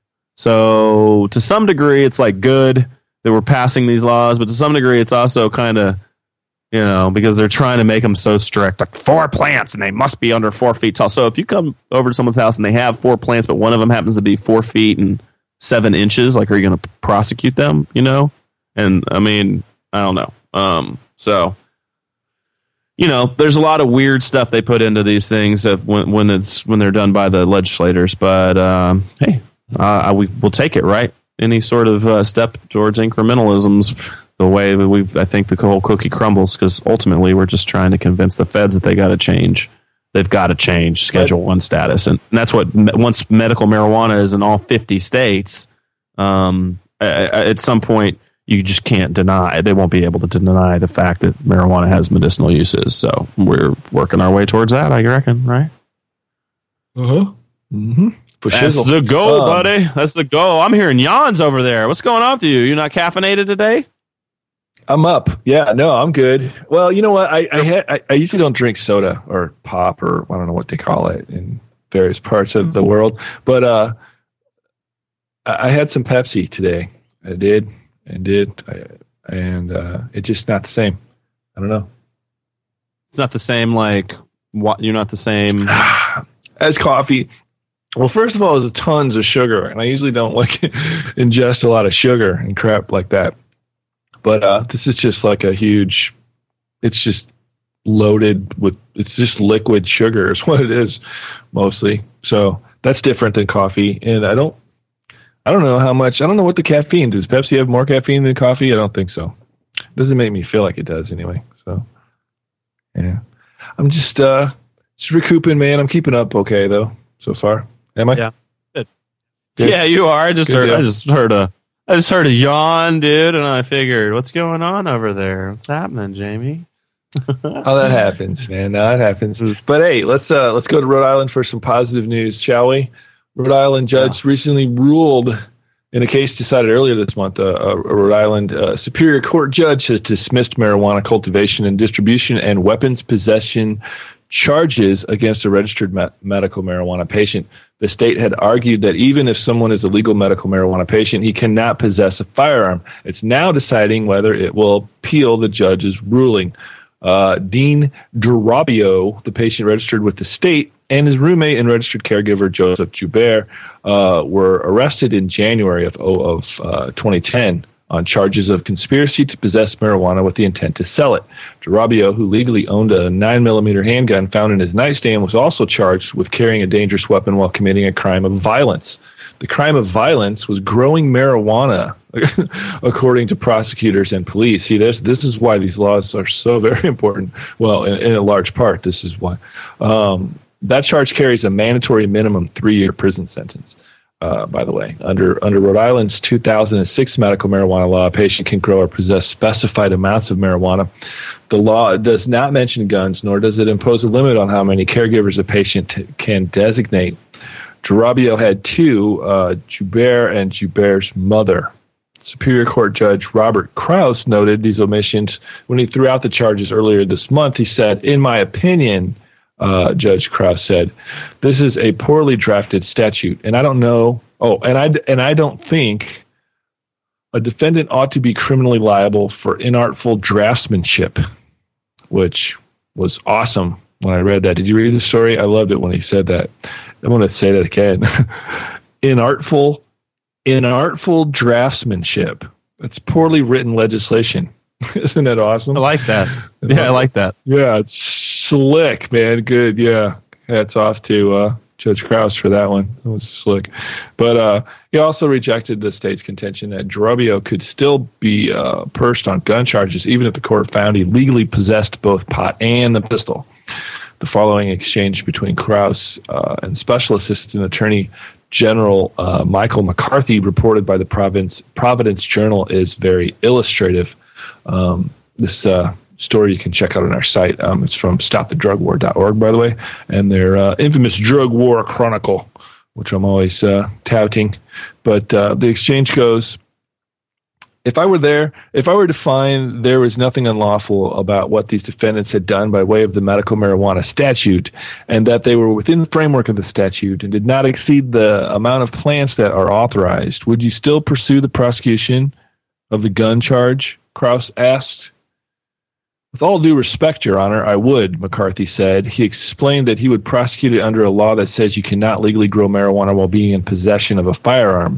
So to some degree, it's like good that we're passing these laws, but to some degree, it's also kind of, you know, because they're trying to make them so strict, like four plants and they must be under four feet tall. So if you come over to someone's house and they have four plants, but one of them happens to be four feet and seven inches, like, are you going to prosecute them, you know? And I mean, I don't know. Um, So, you know, there's a lot of weird stuff they put into these things if, when when it's when they're done by the legislators. But um, hey, uh, we will take it, right? Any sort of uh, step towards incrementalism's the way that we I think the whole cookie crumbles, because ultimately we're just trying to convince the feds that they got to change. They've got to change Schedule One status, and that's what once medical marijuana is in all fifty states. Um, at some point, you just can't deny. They won't be able to deny the fact that marijuana has medicinal uses. So we're working our way towards that, I reckon, right? Uh-huh. Mm-hmm. That's the goal, um, buddy. That's the goal. I'm hearing yawns over there. What's going on with you? You're not caffeinated today? I'm up. Yeah, no, I'm good. Well, you know what? I I, had, I I usually don't drink soda or pop, or I don't know what they call it in various parts of the world. But uh, I had some Pepsi today. I did. And did, and uh, it's just not the same. I don't know. It's not the same. Like what? You're not the same as coffee. Well, first of all, there's tons of sugar, and I usually don't like ingest a lot of sugar and crap like that. But uh, this is just like a huge. It's just loaded with. It's just liquid sugar is what it is, mostly. So that's different than coffee, and I don't. I don't know how much. I don't know what the caffeine. Does Pepsi have more caffeine than coffee? I don't think so. It doesn't make me feel like it does anyway. So, yeah. I'm just uh, just recouping, man. I'm keeping up okay, though, so far. Am I? Yeah. Good. Good. Yeah, you are. I just Good heard. deal. I just heard a. I just heard a yawn, dude, and I figured, what's going on over there? What's happening, Jamie? Oh, that happens, man. No, that happens. But hey, let's uh, let's go to Rhode Island for some positive news, shall we? Rhode Island judge yeah. recently ruled in a case decided earlier this month. Uh, a Rhode Island uh, Superior Court judge has dismissed marijuana cultivation and distribution and weapons possession charges against a registered me- medical marijuana patient. The state had argued that even if someone is a legal medical marijuana patient, he cannot possess a firearm. It's now deciding whether it will appeal the judge's ruling. Uh, Dean Durabio, the patient registered with the state, and his roommate and registered caregiver Joseph Joubert uh, were arrested in January of, of uh, twenty ten on charges of conspiracy to possess marijuana with the intent to sell it. Durabio, who legally owned a nine millimeter handgun found in his nightstand, was also charged with carrying a dangerous weapon while committing a crime of violence. The crime of violence was growing marijuana, according to prosecutors and police. See, this this is why these laws are so very important. Well, in, in a large part, this is why. Um, that charge carries a mandatory minimum three-year prison sentence. Uh, by the way, under under Rhode Island's two thousand six medical marijuana law, a patient can grow or possess specified amounts of marijuana. The law does not mention guns, nor does it impose a limit on how many caregivers a patient t- can designate. Durabio had two, uh, Joubert and Joubert's mother. Superior Court Judge Robert Krause noted these omissions when he threw out the charges earlier this month. He said, "In my opinion," uh, Judge Krause said, "this is a poorly drafted statute, and I don't know. Oh, and I and I don't think a defendant ought to be criminally liable for inartful draftsmanship," which was awesome when I read that. Did you read the story? I loved it when he said that. I'm going to say that again. Inartful, inartful draftsmanship. It's poorly written legislation. Isn't that awesome? I like that. Yeah, I like that. Yeah, it's slick, man. Good. Yeah. Hats off to uh, Judge Krause for that one. It was slick. But uh, he also rejected the state's contention that Durabio could still be uh, pursed on gun charges, even if the court found he legally possessed both pot and the pistol. The following exchange between Krause uh, and Special Assistant Attorney General uh, Michael McCarthy, reported by the Providence, Providence Journal, is very illustrative. Um, this uh, story you can check out on our site. Um, it's from stop the drug war dot org, by the way, and their uh, infamous Drug War Chronicle, which I'm always uh, touting. But uh, the exchange goes, If I were there, if I were to find there was nothing unlawful about what these defendants had done by way of the medical marijuana statute, and that they were within the framework of the statute and did not exceed the amount of plants that are authorized, would you still pursue the prosecution of the gun charge? Krause asked. With all due respect, Your Honor, I would, McCarthy said. He explained that he would prosecute it under a law that says you cannot legally grow marijuana while being in possession of a firearm.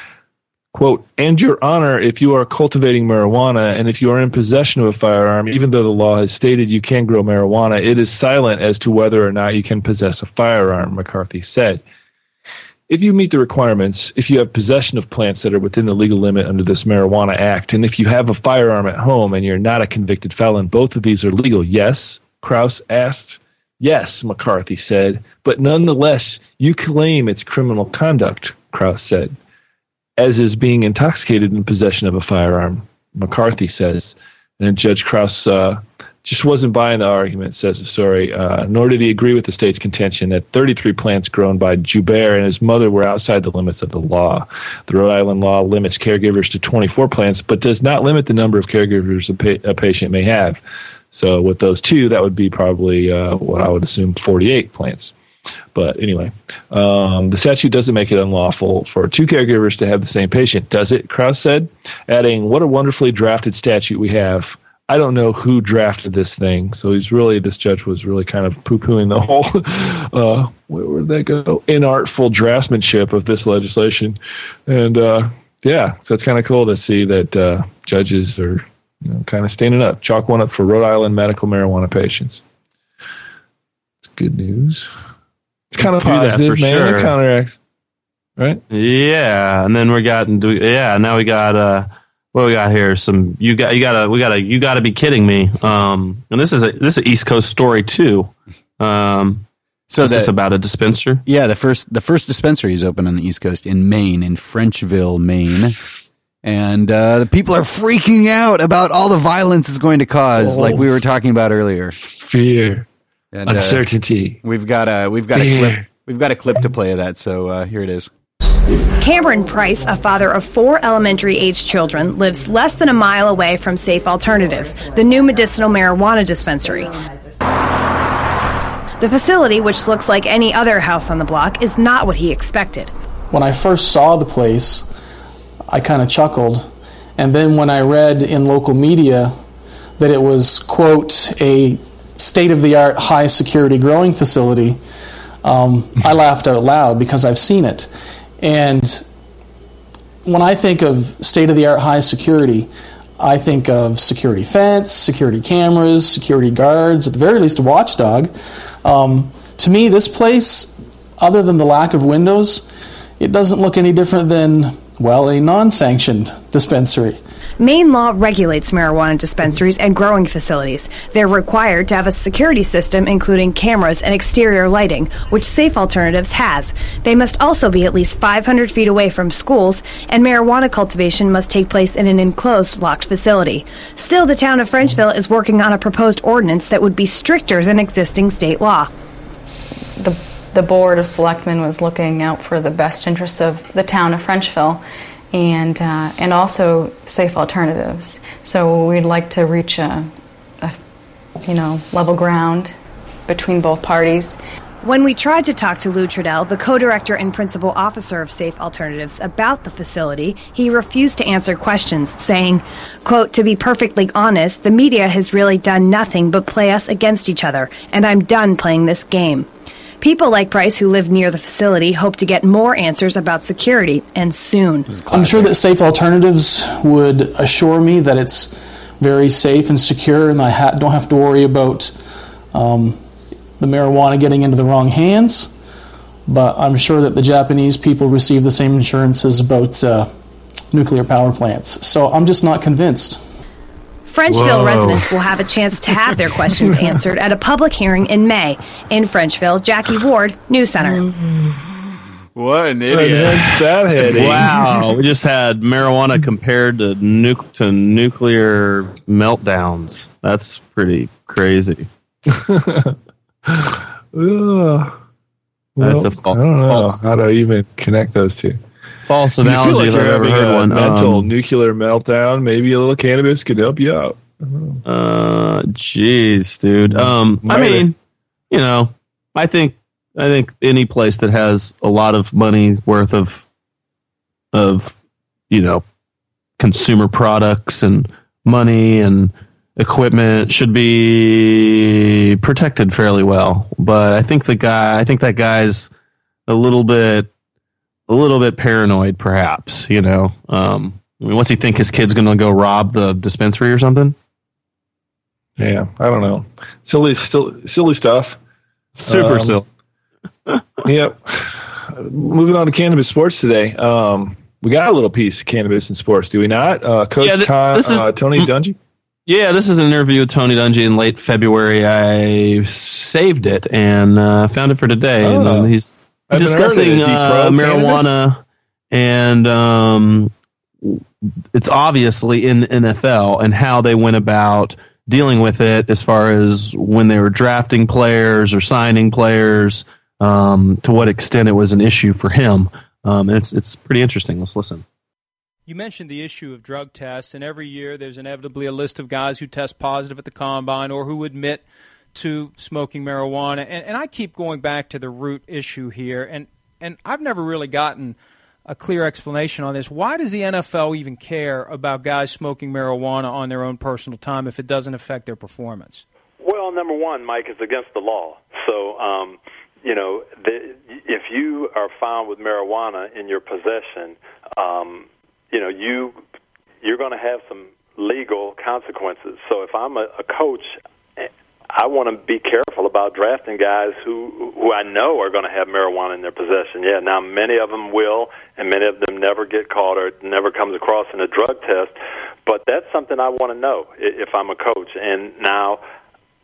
Quote, and Your Honor, if you are cultivating marijuana and if you are in possession of a firearm, even though the law has stated you can grow marijuana, it is silent as to whether or not you can possess a firearm, McCarthy said. If you meet the requirements, if you have possession of plants that are within the legal limit under this Marijuana Act, and if you have a firearm at home and you're not a convicted felon, both of these are legal, yes? Krause asked. Yes, McCarthy said, but nonetheless, you claim it's criminal conduct, Krause said. As is being intoxicated in possession of a firearm, McCarthy says. And Judge Krause uh, just wasn't buying the argument, says the story, uh, nor did he agree with the state's contention that thirty-three plants grown by Joubert and his mother were outside the limits of the law. The Rhode Island law limits caregivers to twenty-four plants, but does not limit the number of caregivers a, pa- a patient may have. So with those two, that would be probably uh, what I would assume forty-eight plants. But anyway, um, the statute doesn't make it unlawful for two caregivers to have the same patient, does it? Krause said, adding, what a wonderfully drafted statute we have. I don't know who drafted this thing. So he's really, this judge was really kind of poo-pooing the whole, uh, where would that go? Inartful draftsmanship of this legislation. And uh, yeah, so it's kind of cool to see that uh, judges are you know, kind of standing up. Chalk one up for Rhode Island medical marijuana patients. It's good news. It's kind of positive, man. Sure. It counteracts, right? Yeah, and then we got, yeah. Now we got, uh, what we got here? Some you got, you gotta, we gotta, you gotta be kidding me. Um, and this is a this is an East Coast story too. Um, So is that, this about a dispenser? Yeah, the first the first dispensary is open on the East Coast in Maine, in Frenchville, Maine. And uh, the people are freaking out about all the violence it's going to cause, oh. like we were talking about earlier. Fear, and, uncertainty. Uh, we've got a we've got Fear. a clip. We've got a clip to play of that. So uh, here it is. Cameron Price, a father of four elementary-age children, lives less than a mile away from Safe Alternatives, the new medicinal marijuana dispensary. The facility, which looks like any other house on the block, is not what he expected. When I first saw the place, I kind of chuckled. And then when I read in local media that it was, quote, a state-of-the-art high-security growing facility, um, I laughed out loud because I've seen it. And when I think of state-of-the-art high security, I think of security fence, security cameras, security guards, at the very least a watchdog. Um, to me, this place, other than the lack of windows, it doesn't look any different than, well, a non-sanctioned dispensary. Maine law regulates marijuana dispensaries and growing facilities. They're required to have a security system including cameras and exterior lighting, which Safe Alternatives has. They must also be at least five hundred feet away from schools, and marijuana cultivation must take place in an enclosed, locked facility. Still, the town of Frenchville is working on a proposed ordinance that would be stricter than existing state law. The, the Board of Selectmen was looking out for the best interests of the town of Frenchville, and uh, and also Safe Alternatives. So we'd like to reach a, a, you know, level ground between both parties. When we tried to talk to Lou Trudell, the co-director and principal officer of Safe Alternatives, about the facility, he refused to answer questions, saying, quote, "To be perfectly honest, the media has really done nothing but play us against each other, and I'm done playing this game." People like Price, who live near the facility, hope to get more answers about security, and soon. I'm sure that Safe Alternatives would assure me that it's very safe and secure, and I ha- don't have to worry about um, the marijuana getting into the wrong hands. But I'm sure that the Japanese people receive the same assurances about uh, nuclear power plants. So I'm just not convinced. Frenchville Whoa. residents will have a chance to have their questions answered at a public hearing in May. In Frenchville, Jackie Ward, News Center. What an idiot. That heading. Wow. We just had marijuana compared to, nu- to nuclear meltdowns. That's pretty crazy. Ugh. That's Well, a fa- I don't know false, how to even connect those two. false You feel analogy like if you're I've ever having heard a one. mental Um, nuclear meltdown. Maybe a little cannabis could help you out. Uh, jeez, dude. Um, I Might mean, you know, I think I think any place that has a lot of money worth of of you know consumer products and money and equipment should be protected fairly well. But I think the guy, I think that guy's a little bit a little bit paranoid, perhaps. You know, um, I mean, what's he think his kid's going to go rob the dispensary or something? Yeah, I don't know. Silly, still, silly stuff. Super Um, silly. Yep. Moving on to cannabis sports today. Um, we got a little piece of cannabis in sports, do we not? Uh, Coach Yeah, th- Tom, this is- uh, Tony Dungy. Yeah, this is an interview with Tony Dungy in late February. I saved it and uh, found it for today. Oh. and um, he's I he's haven't heard of it. discussing Is he uh, pro marijuana, and um, it's obviously in the N F L and how they went about dealing with it as far as when they were drafting players or signing players, um, to what extent it was an issue for him. Um, and it's it's pretty interesting. Let's listen. You mentioned the issue of drug tests, and every year there's inevitably a list of guys who test positive at the combine or who admit to smoking marijuana. And, and I keep going back to the root issue here, and, and I've never really gotten a clear explanation on this. Why does the N F L even care about guys smoking marijuana on their own personal time if it doesn't affect their performance? Well, number one, Mike, is against the law. So, um, you know, the, if you are found with marijuana in your possession, um, you know, you, you're going to have some legal consequences. So if I'm a, a coach, I want to be careful about drafting guys who who I know are going to have marijuana in their possession. Yeah, now many of them will, and many of them never get caught or never comes across in a drug test. But that's something I want to know if I'm a coach. And now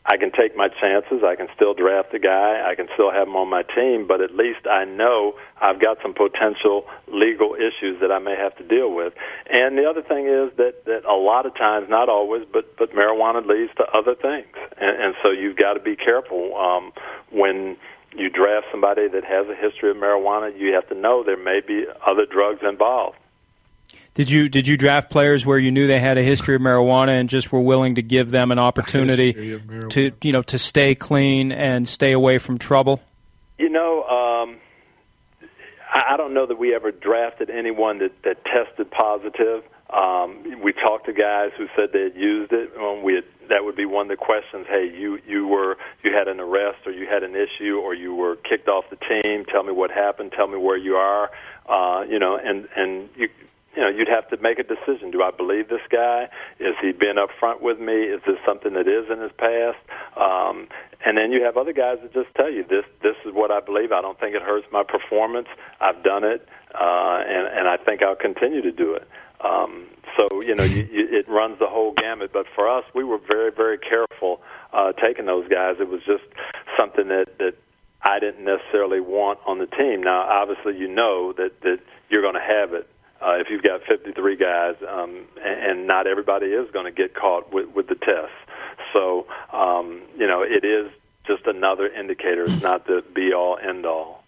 I can take my chances. I can still draft a guy. I can still have him on my team, but at least I know I've got some potential legal issues that I may have to deal with. And the other thing is that, that a lot of times, not always, but, but marijuana leads to other things. And, and so you've got to be careful um, when you draft somebody that has a history of marijuana. You have to know there may be other drugs involved. Did you did you draft players where you knew they had a history of marijuana and just were willing to give them an opportunity to you know to stay clean and stay away from trouble? You know, um, I, I don't know that we ever drafted anyone that, that tested positive. Um, we talked to guys who said they had used it. Um, we had, that would be one of the questions. Hey, you you were you had an arrest or you had an issue or you were kicked off the team. Tell me what happened. Tell me where you are. Uh, you know, and and you. You know, you'd have to make a decision. Do I believe this guy? Is he been up front with me? Is this something that is in his past? Um, and then you have other guys that just tell you, this this is what I believe. I don't think it hurts my performance. I've done it, uh, and, and I think I'll continue to do it. Um, so, you know, you, you, it runs the whole gamut. But for us, we were very, very careful uh, taking those guys. It was just something that, that I didn't necessarily want on the team. Now, obviously, you know that, that you're going to have it. Uh, if you've got fifty-three guys, um, and, and not everybody is going to get caught with, with the test. So, um, you know, it is just another indicator. It's not the be-all, end-all.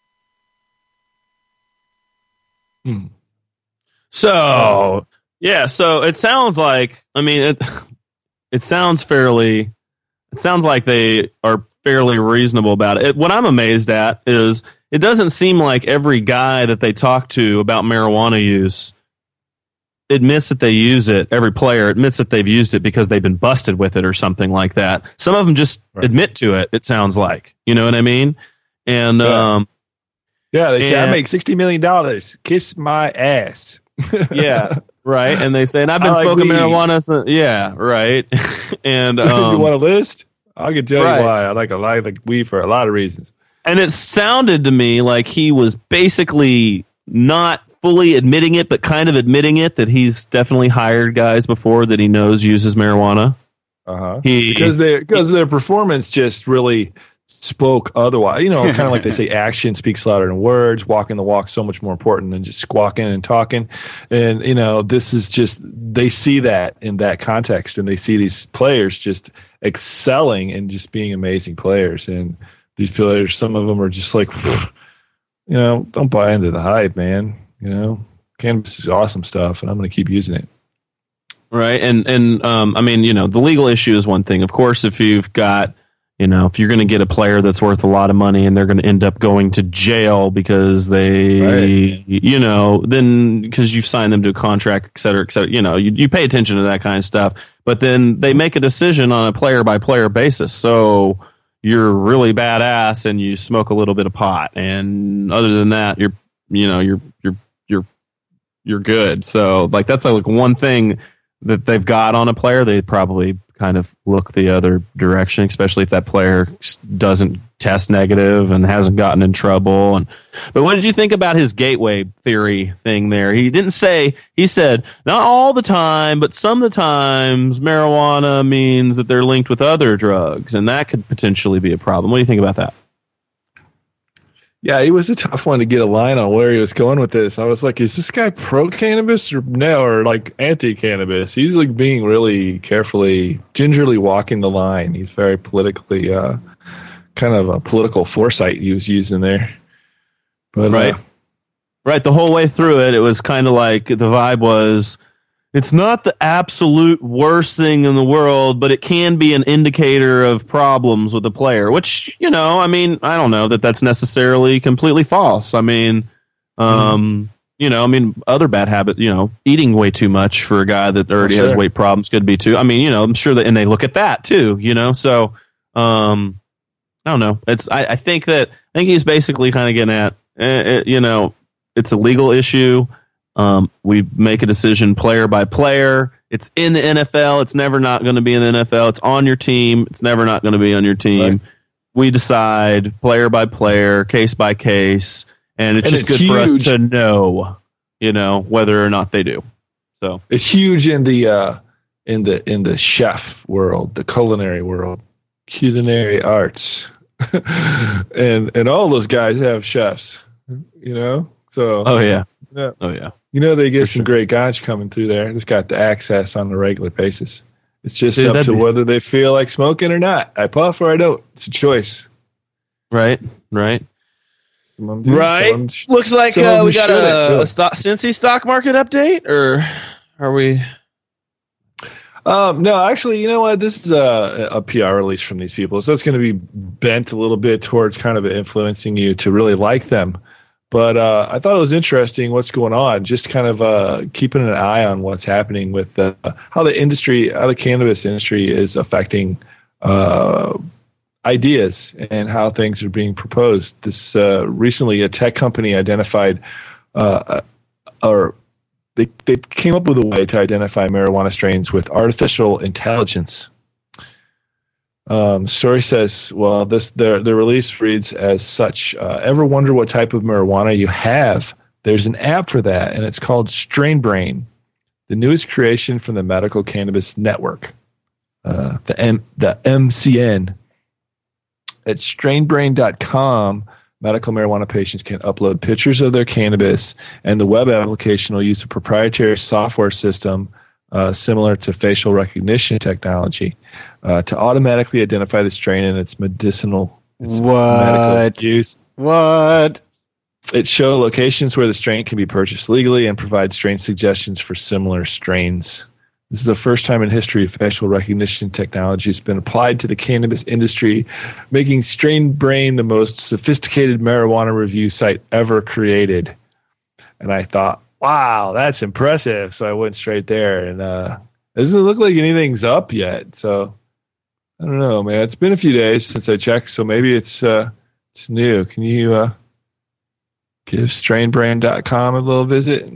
Hmm. So, yeah, so it sounds like, I mean, it, it sounds fairly, it sounds like they are fairly reasonable about it. it. What I'm amazed at is it doesn't seem like every guy that they talk to about marijuana use admits that they use it. Every player admits that they've used it because they've been busted with it or something like that. Some of them just right. admit to it, it sounds like. You know what I mean? And, yeah, um, yeah they say, and, I make sixty million dollars. Kiss my ass. Yeah, right. And they say, and I've been like smoking weed. marijuana. So, yeah, right. And um, you want a list? I can tell right. you why. I like a lot of like weed for a lot of reasons. And it sounded to me like he was basically not fully admitting it, but kind of admitting it, that he's definitely hired guys before that he knows uses marijuana. Uh-huh. He, because their because their performance just really spoke otherwise. You know, kind of like they say, action speaks louder than words. Walking the walk so much more important than just squawking and talking. And you know, this is just, they see that in that context, and they see these players just excelling and just being amazing players. And these players, some of them are just like, you know, don't buy into the hype, man. You know, cannabis is awesome stuff, and I'm going to keep using it. Right. And, and um, I mean, you know, the legal issue is one thing. Of course, if you've got, you know, if you're going to get a player that's worth a lot of money and they're going to end up going to jail because they, right. you know, then because you've signed them to a contract, et cetera, et cetera, you know, you, you pay attention to that kind of stuff. But then they make a decision on a player by player basis. So you're really badass and you smoke a little bit of pot, and other than that, you're, you know, you're, you're, you're, you're good. So like, that's like one thing that they've got on a player. They probably kind of look the other direction, especially if that player doesn't test negative and hasn't gotten in trouble. And but what did you think about his gateway theory thing there? He didn't say, he said, not all the time, but some of the times marijuana means that they're linked with other drugs, and that could potentially be a problem. What do you think about that? Yeah, it was a tough one to get a line on where he was going with this. I was like, is this guy pro-cannabis or no, or like anti-cannabis? He's like being really carefully, gingerly walking the line. He's very politically, uh, kind of a political foresight he was using there. But, right. Uh, right. The whole way through it, it was kind of like the vibe was, it's not the absolute worst thing in the world, but it can be an indicator of problems with the player, which, you know, I mean, I don't know that that's necessarily completely false. I mean, um, mm. you know, I mean, other bad habit, you know, eating way too much for a guy that already sure. has weight problems could be too. I mean, you know, I'm sure that, and they look at that too, you know, so, um, I don't know. It's, I, I think that, I think he's basically kind of getting at, uh, you know, it's a legal issue. Um, we make a decision player by player. It's in the N F L. It's never not going to be in the N F L. It's on your team. It's never not going to be on your team. Right. We decide player by player, case by case, and it's and just it's good huge. for us to know, you know, whether or not they do. So it's huge in the uh, in the in the chef world, the culinary world. culinary arts, and and all those guys have chefs, you know. So oh yeah, yeah. oh yeah. You know they get For some sure. great ganj coming through there. Just got the access on a regular basis. It's just Dude, up that'd to be- whether they feel like smoking or not. I puff or I don't. It's a choice. Right, right, Some do, right. some sh- Looks like some of uh, them we got shouldn't, a, really. a stock, Cincy stock market update, or are we? Um, no, actually, you know what? This is a, a P R release from these people, so it's going to be bent a little bit towards kind of influencing you to really like them. But uh, I thought it was interesting what's going on, just kind of uh, keeping an eye on what's happening with uh, how the industry, how the cannabis industry is affecting uh, ideas and how things are being proposed. This uh, recently, a tech company identified uh, or They they came up with a way to identify marijuana strains with artificial intelligence. Um, story says, well, this their the release reads as such. Uh, ever wonder what type of marijuana you have? There's an app for that, and it's called Strain Brain, the newest creation from the Medical Cannabis Network, uh, the M the M C N. At strain brain dot com, medical marijuana patients can upload pictures of their cannabis, and the web application will use a proprietary software system uh, similar to facial recognition technology uh, to automatically identify the strain and its medicinal, its medical What? use. What? It shows locations where the strain can be purchased legally and provides strain suggestions for similar strains. This is the first time in history facial recognition technology has been applied to the cannabis industry, making Strain Brain the most sophisticated marijuana review site ever created. And I thought, wow, that's impressive. So I went straight there, and uh, it doesn't look like anything's up yet. So I don't know, man. It's been a few days since I checked, so maybe it's uh, it's new. Can you uh, give strain brain dot com a little visit?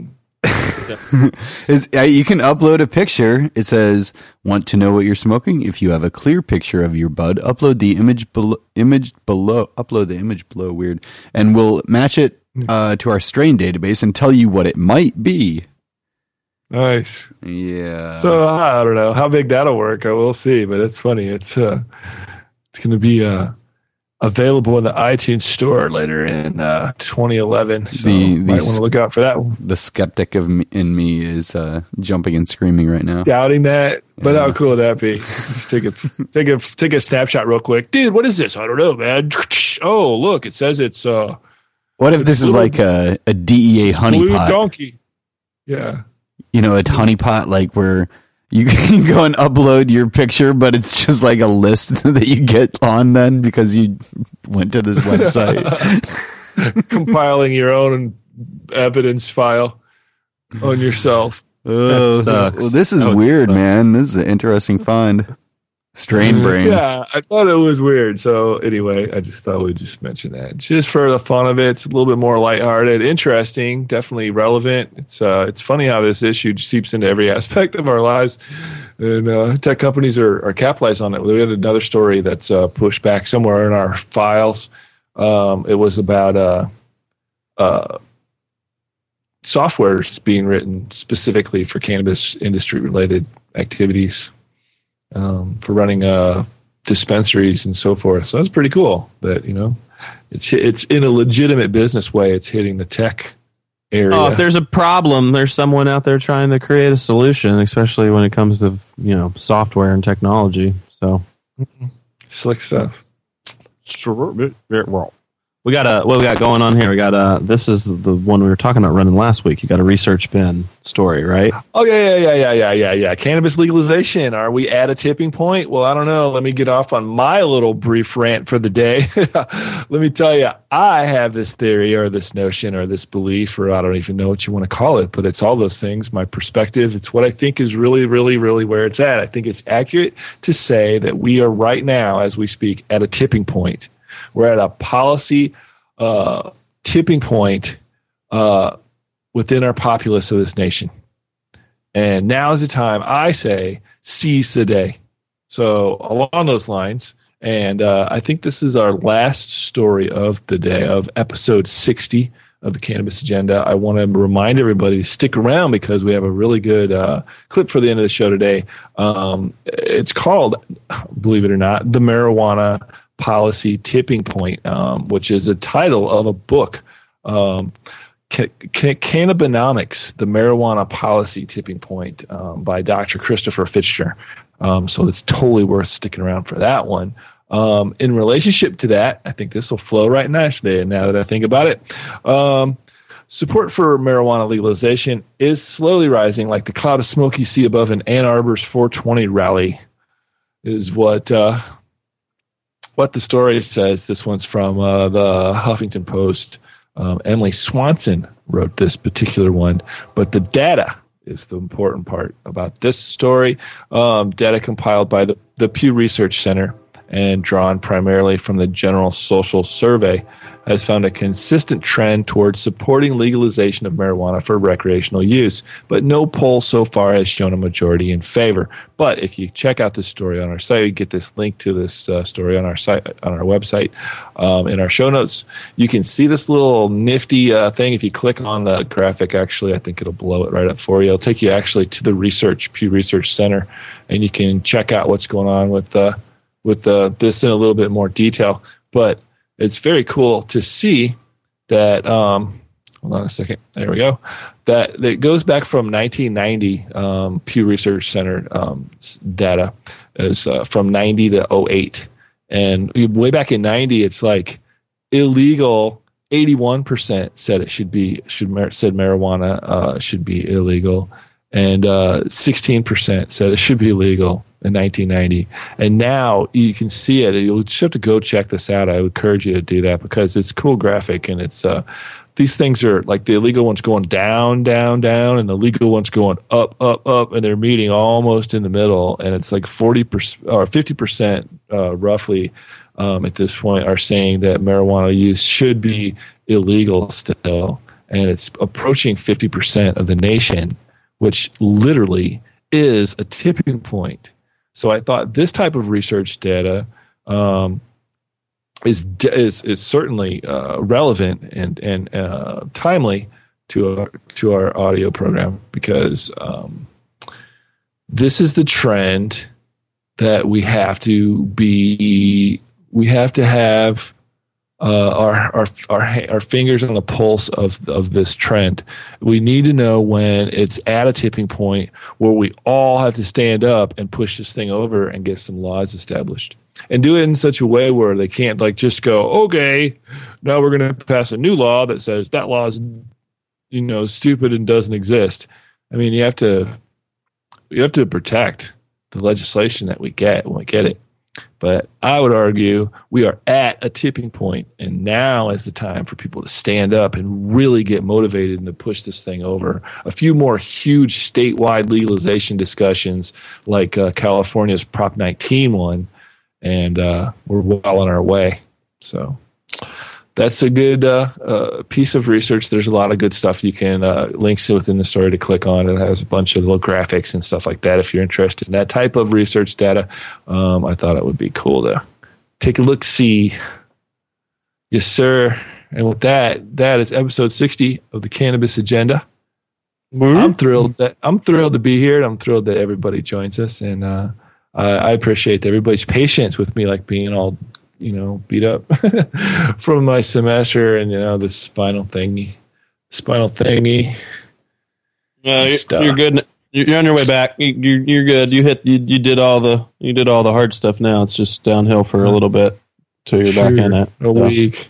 It's, uh, you can upload a picture. It says, "Want to know what you're smoking? If you have a clear picture of your bud, upload the image below. Image below. Upload the image below. Weird, and we'll match it uh, to our strain database and tell you what it might be." Nice. Yeah. So I don't know how big that'll work. I will see, but it's funny. It's uh, it's going to be uh, available in the iTunes store later in uh, twenty eleven. So The- you might the want to look out for that one. The skeptic of me, in me is uh, jumping and screaming right now. Doubting that, but how cool would that be? Just take a take a take a snapshot real quick, dude. What is this? I don't know, man. Oh, look, it says it's uh, What if this is like a, a D E A blue honeypot? donkey. Yeah. You know, a honeypot, like where you can go and upload your picture, but it's just like a list that you get on then because you went to this website. Compiling your own evidence file on yourself. Oh, sucks. well, this is That would weird, suck. man. This is an interesting find. Strain brain. Yeah, I thought it was weird. So anyway, I just thought we'd just mention that, just for the fun of it. It's a little bit more lighthearted, interesting, definitely relevant. It's uh, it's funny how this issue just seeps into every aspect of our lives, and uh, tech companies are, are capitalizing on it. We had another story that's uh, pushed back somewhere in our files. Um, it was about uh, uh, software that's being written specifically for cannabis industry related activities. Um, for running uh, dispensaries and so forth. So that's pretty cool that, you know, it's it's in a legitimate business way. It's hitting the tech area. Oh, if there's a problem, there's someone out there trying to create a solution, especially when it comes to, you know, software and technology. So slick stuff. Well, we got a what we got going on here. We got a this is the one we were talking about running last week. You got a research bin story, right? Oh yeah, yeah, yeah, yeah, yeah, yeah, yeah. Cannabis legalization. Are we at a tipping point? Well, I don't know. Let me get off on my little brief rant for the day. Let me tell you, I have this theory or this notion or this belief, or I don't even know what you want to call it, but it's all those things. My perspective. It's what I think is really, really, really where it's at. I think it's accurate to say that we are right now, as we speak, at a tipping point. We're at a policy uh, tipping point uh, within our populace of this nation. And now is the time, I say, seize the day. So along those lines, and uh, I think this is our last story of the day, of episode sixty of the Cannabis Agenda. I want to remind everybody to stick around because we have a really good uh, clip for the end of the show today. Um, it's called, believe it or not, The Marijuana Policy Tipping Point, um, which is the title of a book, um, Can- Can- Cannabinomics, The Marijuana Policy Tipping Point, um, by Doctor Christopher Fichter. Um, so it's totally worth sticking around for that one. Um, in relationship to that, I think this will flow right nicely now that I think about it. Um, support for marijuana legalization is slowly rising like the cloud of smoke you see above an Ann Arbor's four twenty rally, is what uh, what the story says. This one's from uh, the Huffington Post. Um, Emily Swanson wrote this particular one, but the data is the important part about this story. Um, data compiled by the, the Pew Research Center and drawn primarily from the General Social Survey has found a consistent trend towards supporting legalization of marijuana for recreational use, but no poll so far has shown a majority in favor. But if you check out this story on our site, you get this link to this uh, story on our site, on our website, um, in our show notes. You can see this little nifty uh, thing. If you click on the graphic, actually, I think it'll blow it right up for you. It'll take you actually to the research Pew Research Center, and you can check out what's going on with uh, with uh, this in a little bit more detail. But it's very cool to see that, um, hold on a second, there we go, that, that goes back from nineteen ninety, um, Pew Research Center um, data is uh, from ninety to oh eight. And way back in ninety, it's like illegal, eighty-one percent said it should be, should said marijuana uh, should be illegal. And uh, sixteen percent said it should be legal in nineteen ninety. And now you can see it. You'll just have to go check this out. I would encourage you to do that because it's a cool graphic, and it's uh, these things are like the illegal ones going down, down, down, and the legal ones going up, up, up, and they're meeting almost in the middle. And it's like forty percent or fifty percent uh, roughly um, at this point are saying that marijuana use should be illegal still. And it's approaching fifty percent of the nation, which literally is a tipping point. So I thought this type of research data um, is, is is certainly uh, relevant and and uh, timely to our, to our audio program because um, this is the trend that we have to be. We have to have Uh, our, our our our fingers on the pulse of of this trend. We need to know when it's at a tipping point where we all have to stand up and push this thing over and get some laws established, and do it in such a way where they can't like just go, okay, now we're going to pass a new law that says that law is, you know, stupid and doesn't exist. I mean, you have to you have to protect the legislation that we get when we get it. But I would argue we are at a tipping point, and now is the time for people to stand up and really get motivated and to push this thing over. A few more huge statewide legalization discussions like uh, California's Prop nineteen one, and uh, we're well on our way. So that's a good uh, uh, piece of research. There's a lot of good stuff you can uh, links within the story to click on. It has a bunch of little graphics and stuff like that. If you're interested in that type of research data, um, I thought it would be cool to take a look. See, yes, sir. And with that, that is episode sixty of the Cannabis Agenda. Mm-hmm. I'm thrilled that I'm thrilled to be here, and I'm thrilled that everybody joins us. And uh, I, I appreciate everybody's patience with me, like being all, you know, beat up from my semester and, you know, the spinal thingy, spinal thingy. Yeah, you're, you're good. You're on your way back. You're you're good. You hit. You, you did all the you did all the hard stuff. Now it's just downhill for a little bit till you're sure, back in it. A so. week.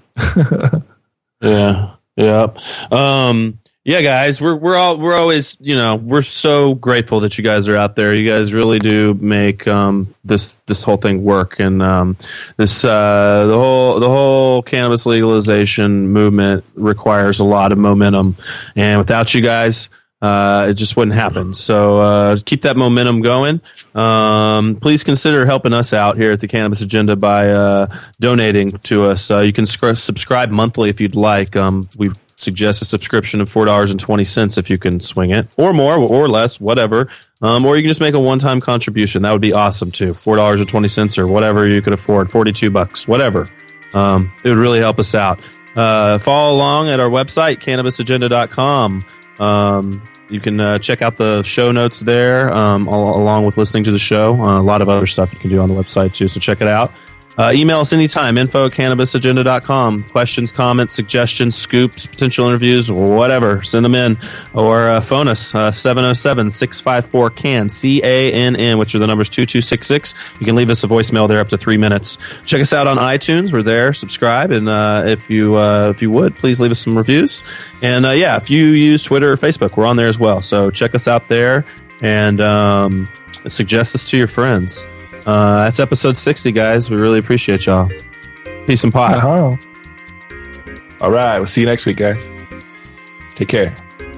yeah. Yeah. Um. Yeah, guys, we're we're all we're always, you know, we're so grateful that you guys are out there. You guys really do make um, this this whole thing work, and um, this uh, the whole the whole cannabis legalization movement requires a lot of momentum, and without you guys, uh, it just wouldn't happen. So uh, keep that momentum going. Um, please consider helping us out here at the Cannabis Agenda by uh, donating to us. Uh, you can sc- subscribe monthly if you'd like. Um, we suggest a subscription of four dollars and twenty cents if you can swing it, or more, or less, whatever. Um, or you can just make a one-time contribution. That would be awesome, too. four dollars and twenty cents or whatever you could afford, forty-two bucks, whatever. Um, it would really help us out. Uh, follow along at our website, cannabis agenda dot com. Um, you can uh, check out the show notes there, um, all, along with listening to the show. Uh, a lot of other stuff you can do on the website, too, so check it out. Uh, email us anytime, info at cannabis agenda dot com. Questions, comments, suggestions, scoops, potential interviews, whatever. Send them in. Or uh, phone us, uh, seven oh seven, six five four, C A N, C A N N, which are the numbers two two six six. You can leave us a voicemail there up to three minutes. Check us out on iTunes. We're there. Subscribe. And uh, if you uh, if you would, please leave us some reviews. And uh, yeah, if you use Twitter or Facebook, we're on there as well. So check us out there and um, suggest us to your friends. Uh, that's episode sixty, guys. We really appreciate y'all. Peace and pot. Uh-huh. All right. We'll see you next week, guys. Take care.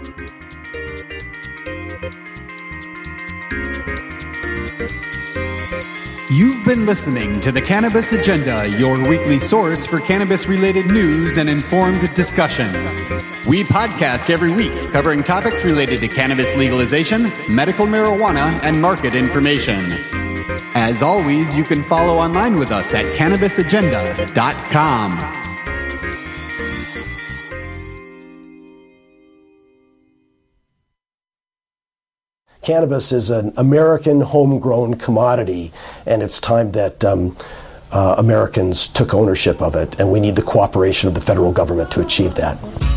You've been listening to The Cannabis Agenda, your weekly source for cannabis-related news and informed discussion. We podcast every week, covering topics related to cannabis legalization, medical marijuana, and market information. As always, you can follow online with us at cannabis agenda dot com. Cannabis is an American homegrown commodity, and it's time that um, uh, Americans took ownership of it, and we need the cooperation of the federal government to achieve that.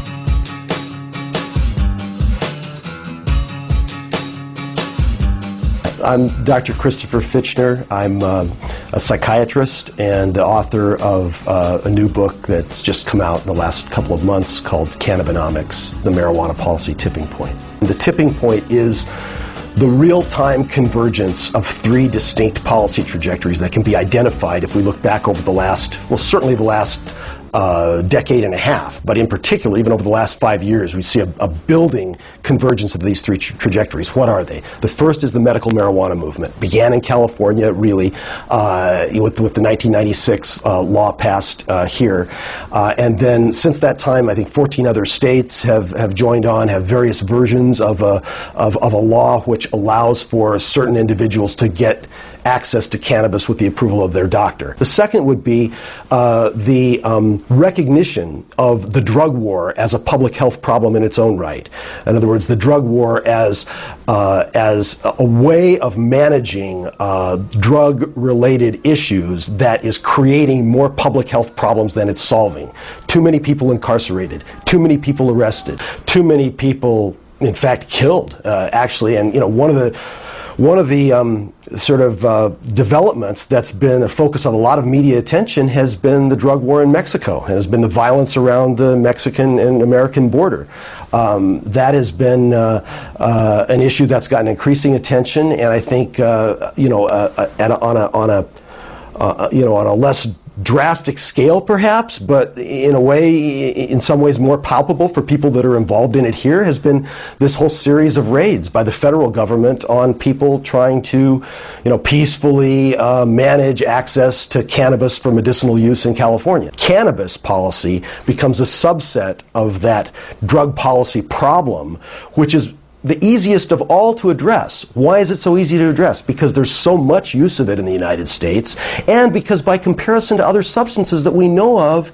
I'm Doctor Christopher Fitchner. I'm uh, a psychiatrist and the author of uh, a new book that's just come out in the last couple of months called Cannabinomics, the Marijuana Policy Tipping Point. The tipping point is the real-time convergence of three distinct policy trajectories that can be identified if we look back over the last, well, certainly the last Uh, decade and a half, but in particular, even over the last five years, we see a, a building convergence of these three tra- trajectories. What are they? The first is the medical marijuana movement. Began in California, really, uh, with, with the nineteen ninety-six uh, law passed uh, here. Uh, and then since that time, I think fourteen other states have, have joined on, have various versions of a, of, of a law which allows for certain individuals to get access to cannabis with the approval of their doctor. The second would be uh, the um, recognition of the drug war as a public health problem in its own right. In other words, the drug war as uh, as a way of managing uh, drug-related issues that is creating more public health problems than it's solving. Too many people incarcerated, too many people arrested, too many people, in fact, killed, uh, actually. And, you know, one of the One of the um, sort of uh, developments that's been a focus of a lot of media attention has been the drug war in Mexico, and has been the violence around the Mexican and American border. Um, that has been uh, uh, an issue that's gotten increasing attention, and I think uh, you know uh, at a, on a on a uh, you know on a less drastic scale, perhaps, but in a way, in some ways more palpable for people that are involved in it here, has been this whole series of raids by the federal government on people trying to, you know, peacefully uh, manage access to cannabis for medicinal use in California. Cannabis policy becomes a subset of that drug policy problem, which is the easiest of all to address. Why is it so easy to address? Because there's so much use of it in the United States, and because by comparison to other substances that we know of,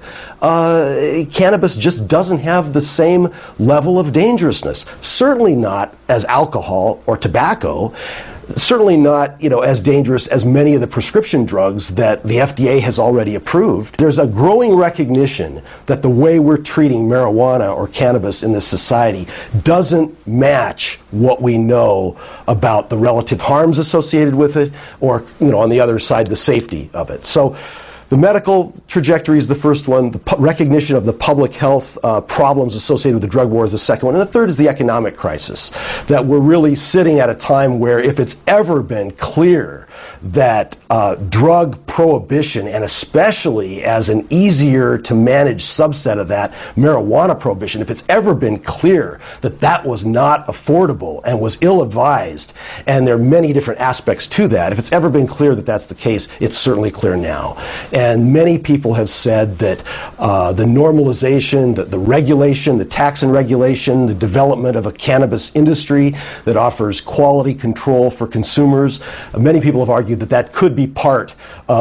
uh, cannabis just doesn't have the same level of dangerousness. Certainly not as alcohol or tobacco. Certainly not, you know, as dangerous as many of the prescription drugs that the F D A has already approved. There's a growing recognition that the way we're treating marijuana or cannabis in this society doesn't match what we know about the relative harms associated with it, or, you know, on the other side, the safety of it. So the medical trajectory is the first one. The pu- recognition of the public health uh, problems associated with the drug war is the second one. And the third is the economic crisis, that we're really sitting at a time where if it's ever been clear that uh, drug prohibition, and especially as an easier to manage subset of that, marijuana prohibition, if it's ever been clear that that was not affordable and was ill-advised, and there are many different aspects to that, if it's ever been clear that that's the case, it's certainly clear now. And many people have said that uh, the normalization, the, the regulation, the tax and regulation, the development of a cannabis industry that offers quality control for consumers, uh, many people have argued that that could be part uh,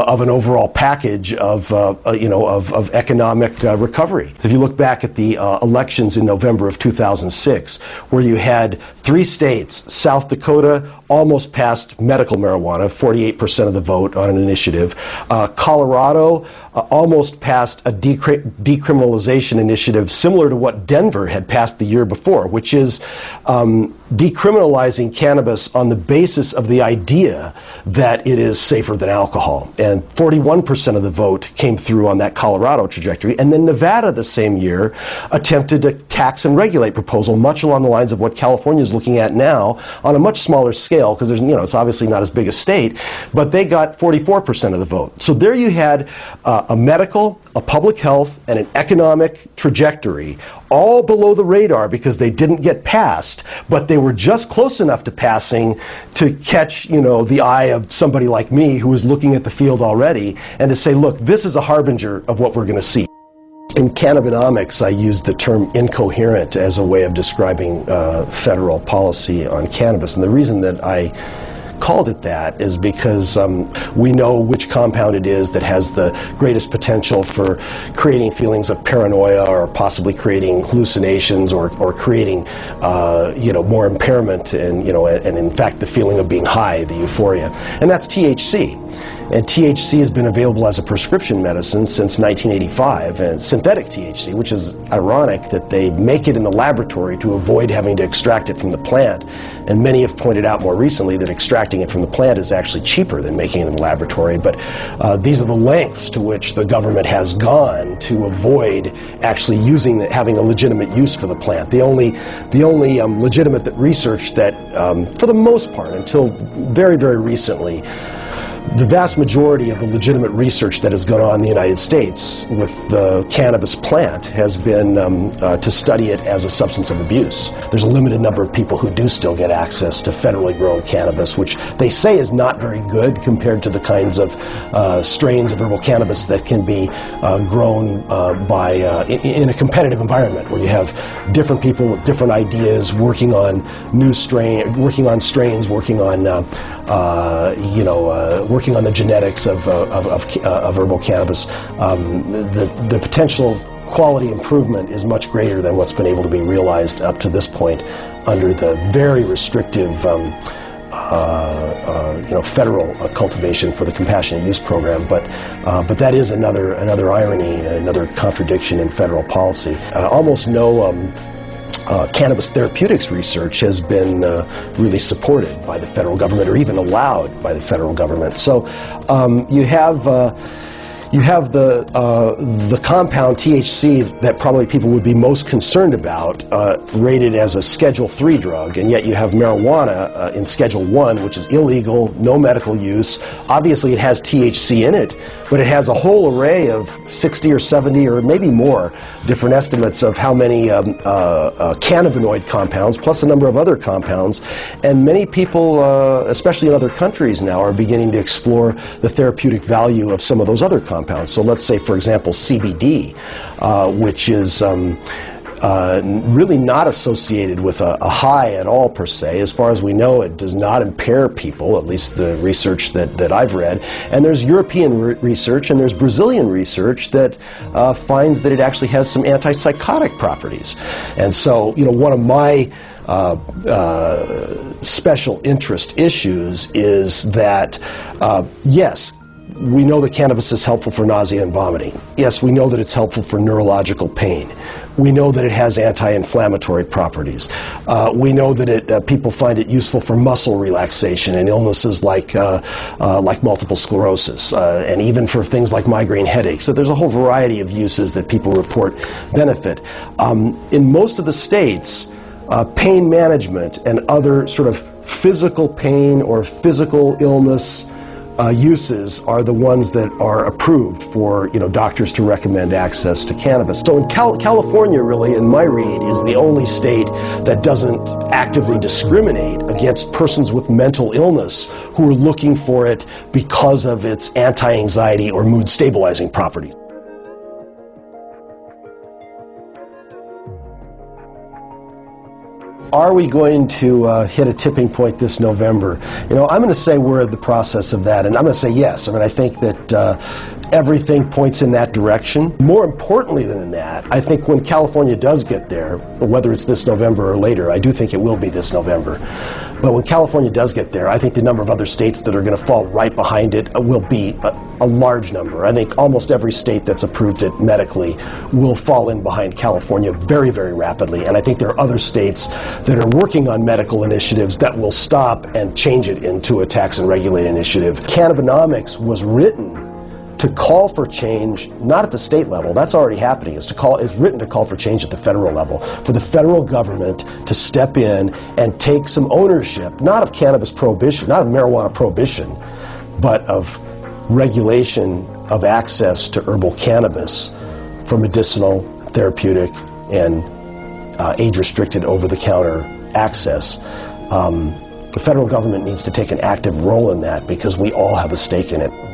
uh, of an overall package of, uh, uh, you know, of, of economic uh, recovery. So if you look back at the uh, elections in November of two thousand six, where you had three states, South Dakota almost passed medical marijuana, forty-eight percent of the vote on an initiative. Uh, Colorado uh, almost passed a decri- decriminalization initiative similar to what Denver had passed the year before, which is um, decriminalizing cannabis on the basis of the idea that it is safer than alcohol. And forty-one percent of the vote came through on that Colorado trajectory. And then Nevada the same year attempted a tax and regulate proposal, much along the lines of what California is looking at now on a much smaller scale, because there's, you know, it's obviously not as big a state, but they got forty-four percent of the vote. So there you had uh, a medical, a public health, and an economic trajectory all below the radar because they didn't get passed, but they were just close enough to passing to catch, you know, the eye of somebody like me who was looking at the field already and to say, look, this is a harbinger of what we're going to see. In Cannabinomics, I used the term incoherent as a way of describing uh, federal policy on cannabis. And the reason that I called it that is because um, we know which compound it is that has the greatest potential for creating feelings of paranoia or possibly creating hallucinations or, or creating uh, you know, more impairment and, you know, and, and in fact the feeling of being high, the euphoria. And that's T H C. And T H C has been available as a prescription medicine since nineteen eighty-five, and synthetic T H C, which is ironic that they make it in the laboratory to avoid having to extract it from the plant. And many have pointed out more recently that extracting it from the plant is actually cheaper than making it in the laboratory. But uh, these are the lengths to which the government has gone to avoid actually using the, having a legitimate use for the plant. The only, the only um, legitimate research that, um, for the most part, until very, very recently, the vast majority of the legitimate research that has gone on in the United States with the cannabis plant has been um, uh, to study it as a substance of abuse. There's a limited number of people who do still get access to federally grown cannabis, which they say is not very good compared to the kinds of uh, strains of herbal cannabis that can be uh, grown uh, by uh, in, in a competitive environment where you have different people with different ideas working on new strain, working on strains, working on uh, uh, you know. Uh, working on the genetics of, uh, of, of, uh, of herbal cannabis. Um, the, the potential quality improvement is much greater than what's been able to be realized up to this point under the very restrictive um, uh, uh, you know, federal uh, cultivation for the compassionate use program. But, uh, but that is another, another irony, another contradiction in federal policy. Uh, almost no um, Uh, cannabis therapeutics research has been uh, really supported by the federal government or even allowed by the federal government. So um, you have uh, you have the uh, the compound T H C that probably people would be most concerned about uh, rated as a Schedule three drug, and yet you have marijuana uh, in Schedule one, which is illegal, no medical use. Obviously it has T H C in it, but it has a whole array of sixty or seventy or maybe more different estimates of how many um, uh, uh, cannabinoid compounds, plus a number of other compounds. And many people, uh, especially in other countries now, are beginning to explore the therapeutic value of some of those other compounds. So let's say, for example, C B D, uh, which is um, Uh, really not associated with a, a high at all per se. As far as we know, it does not impair people, at least the research that, that I've read. And there's European re- research and there's Brazilian research that uh, finds that it actually has some antipsychotic properties. And so, you know, one of my uh, uh, special interest issues is that, uh, yes, we know that cannabis is helpful for nausea and vomiting. Yes, we know that it's helpful for neurological pain. We know that it has anti-inflammatory properties. Uh, we know that it, uh, people find it useful for muscle relaxation and illnesses like uh, uh, like multiple sclerosis, uh, and even for things like migraine headaches. So there's a whole variety of uses that people report benefit. Um, in most of the states, uh, pain management and other sort of physical pain or physical illness Uh, uses are the ones that are approved for, you know, doctors to recommend access to cannabis. So in Cal- California, really, in my read, is the only state that doesn't actively discriminate against persons with mental illness who are looking for it because of its anti-anxiety or mood stabilizing properties. are we going to uh, hit a tipping point this November? You know, I'm going to say we're in the process of that, and I'm going to say yes. I mean, I think that uh, everything points in that direction. More importantly than that, I think when California does get there, whether it's this November or later, I do think it will be this November, but when California does get there, I think the number of other states that are going to fall right behind it will be a, a large number. I think almost every state that's approved it medically will fall in behind California very, very rapidly, and I think there are other states that are working on medical initiatives that will stop and change it into a tax and regulate initiative. Cannabinomics was written to call for change, not at the state level, that's already happening. It's to call, it's written to call for change at the federal level, for the federal government to step in and take some ownership, not of cannabis prohibition, not of marijuana prohibition, but of regulation of access to herbal cannabis for medicinal, therapeutic, and uh, age-restricted over-the-counter access. Um, the federal government needs to take an active role in that because we all have a stake in it.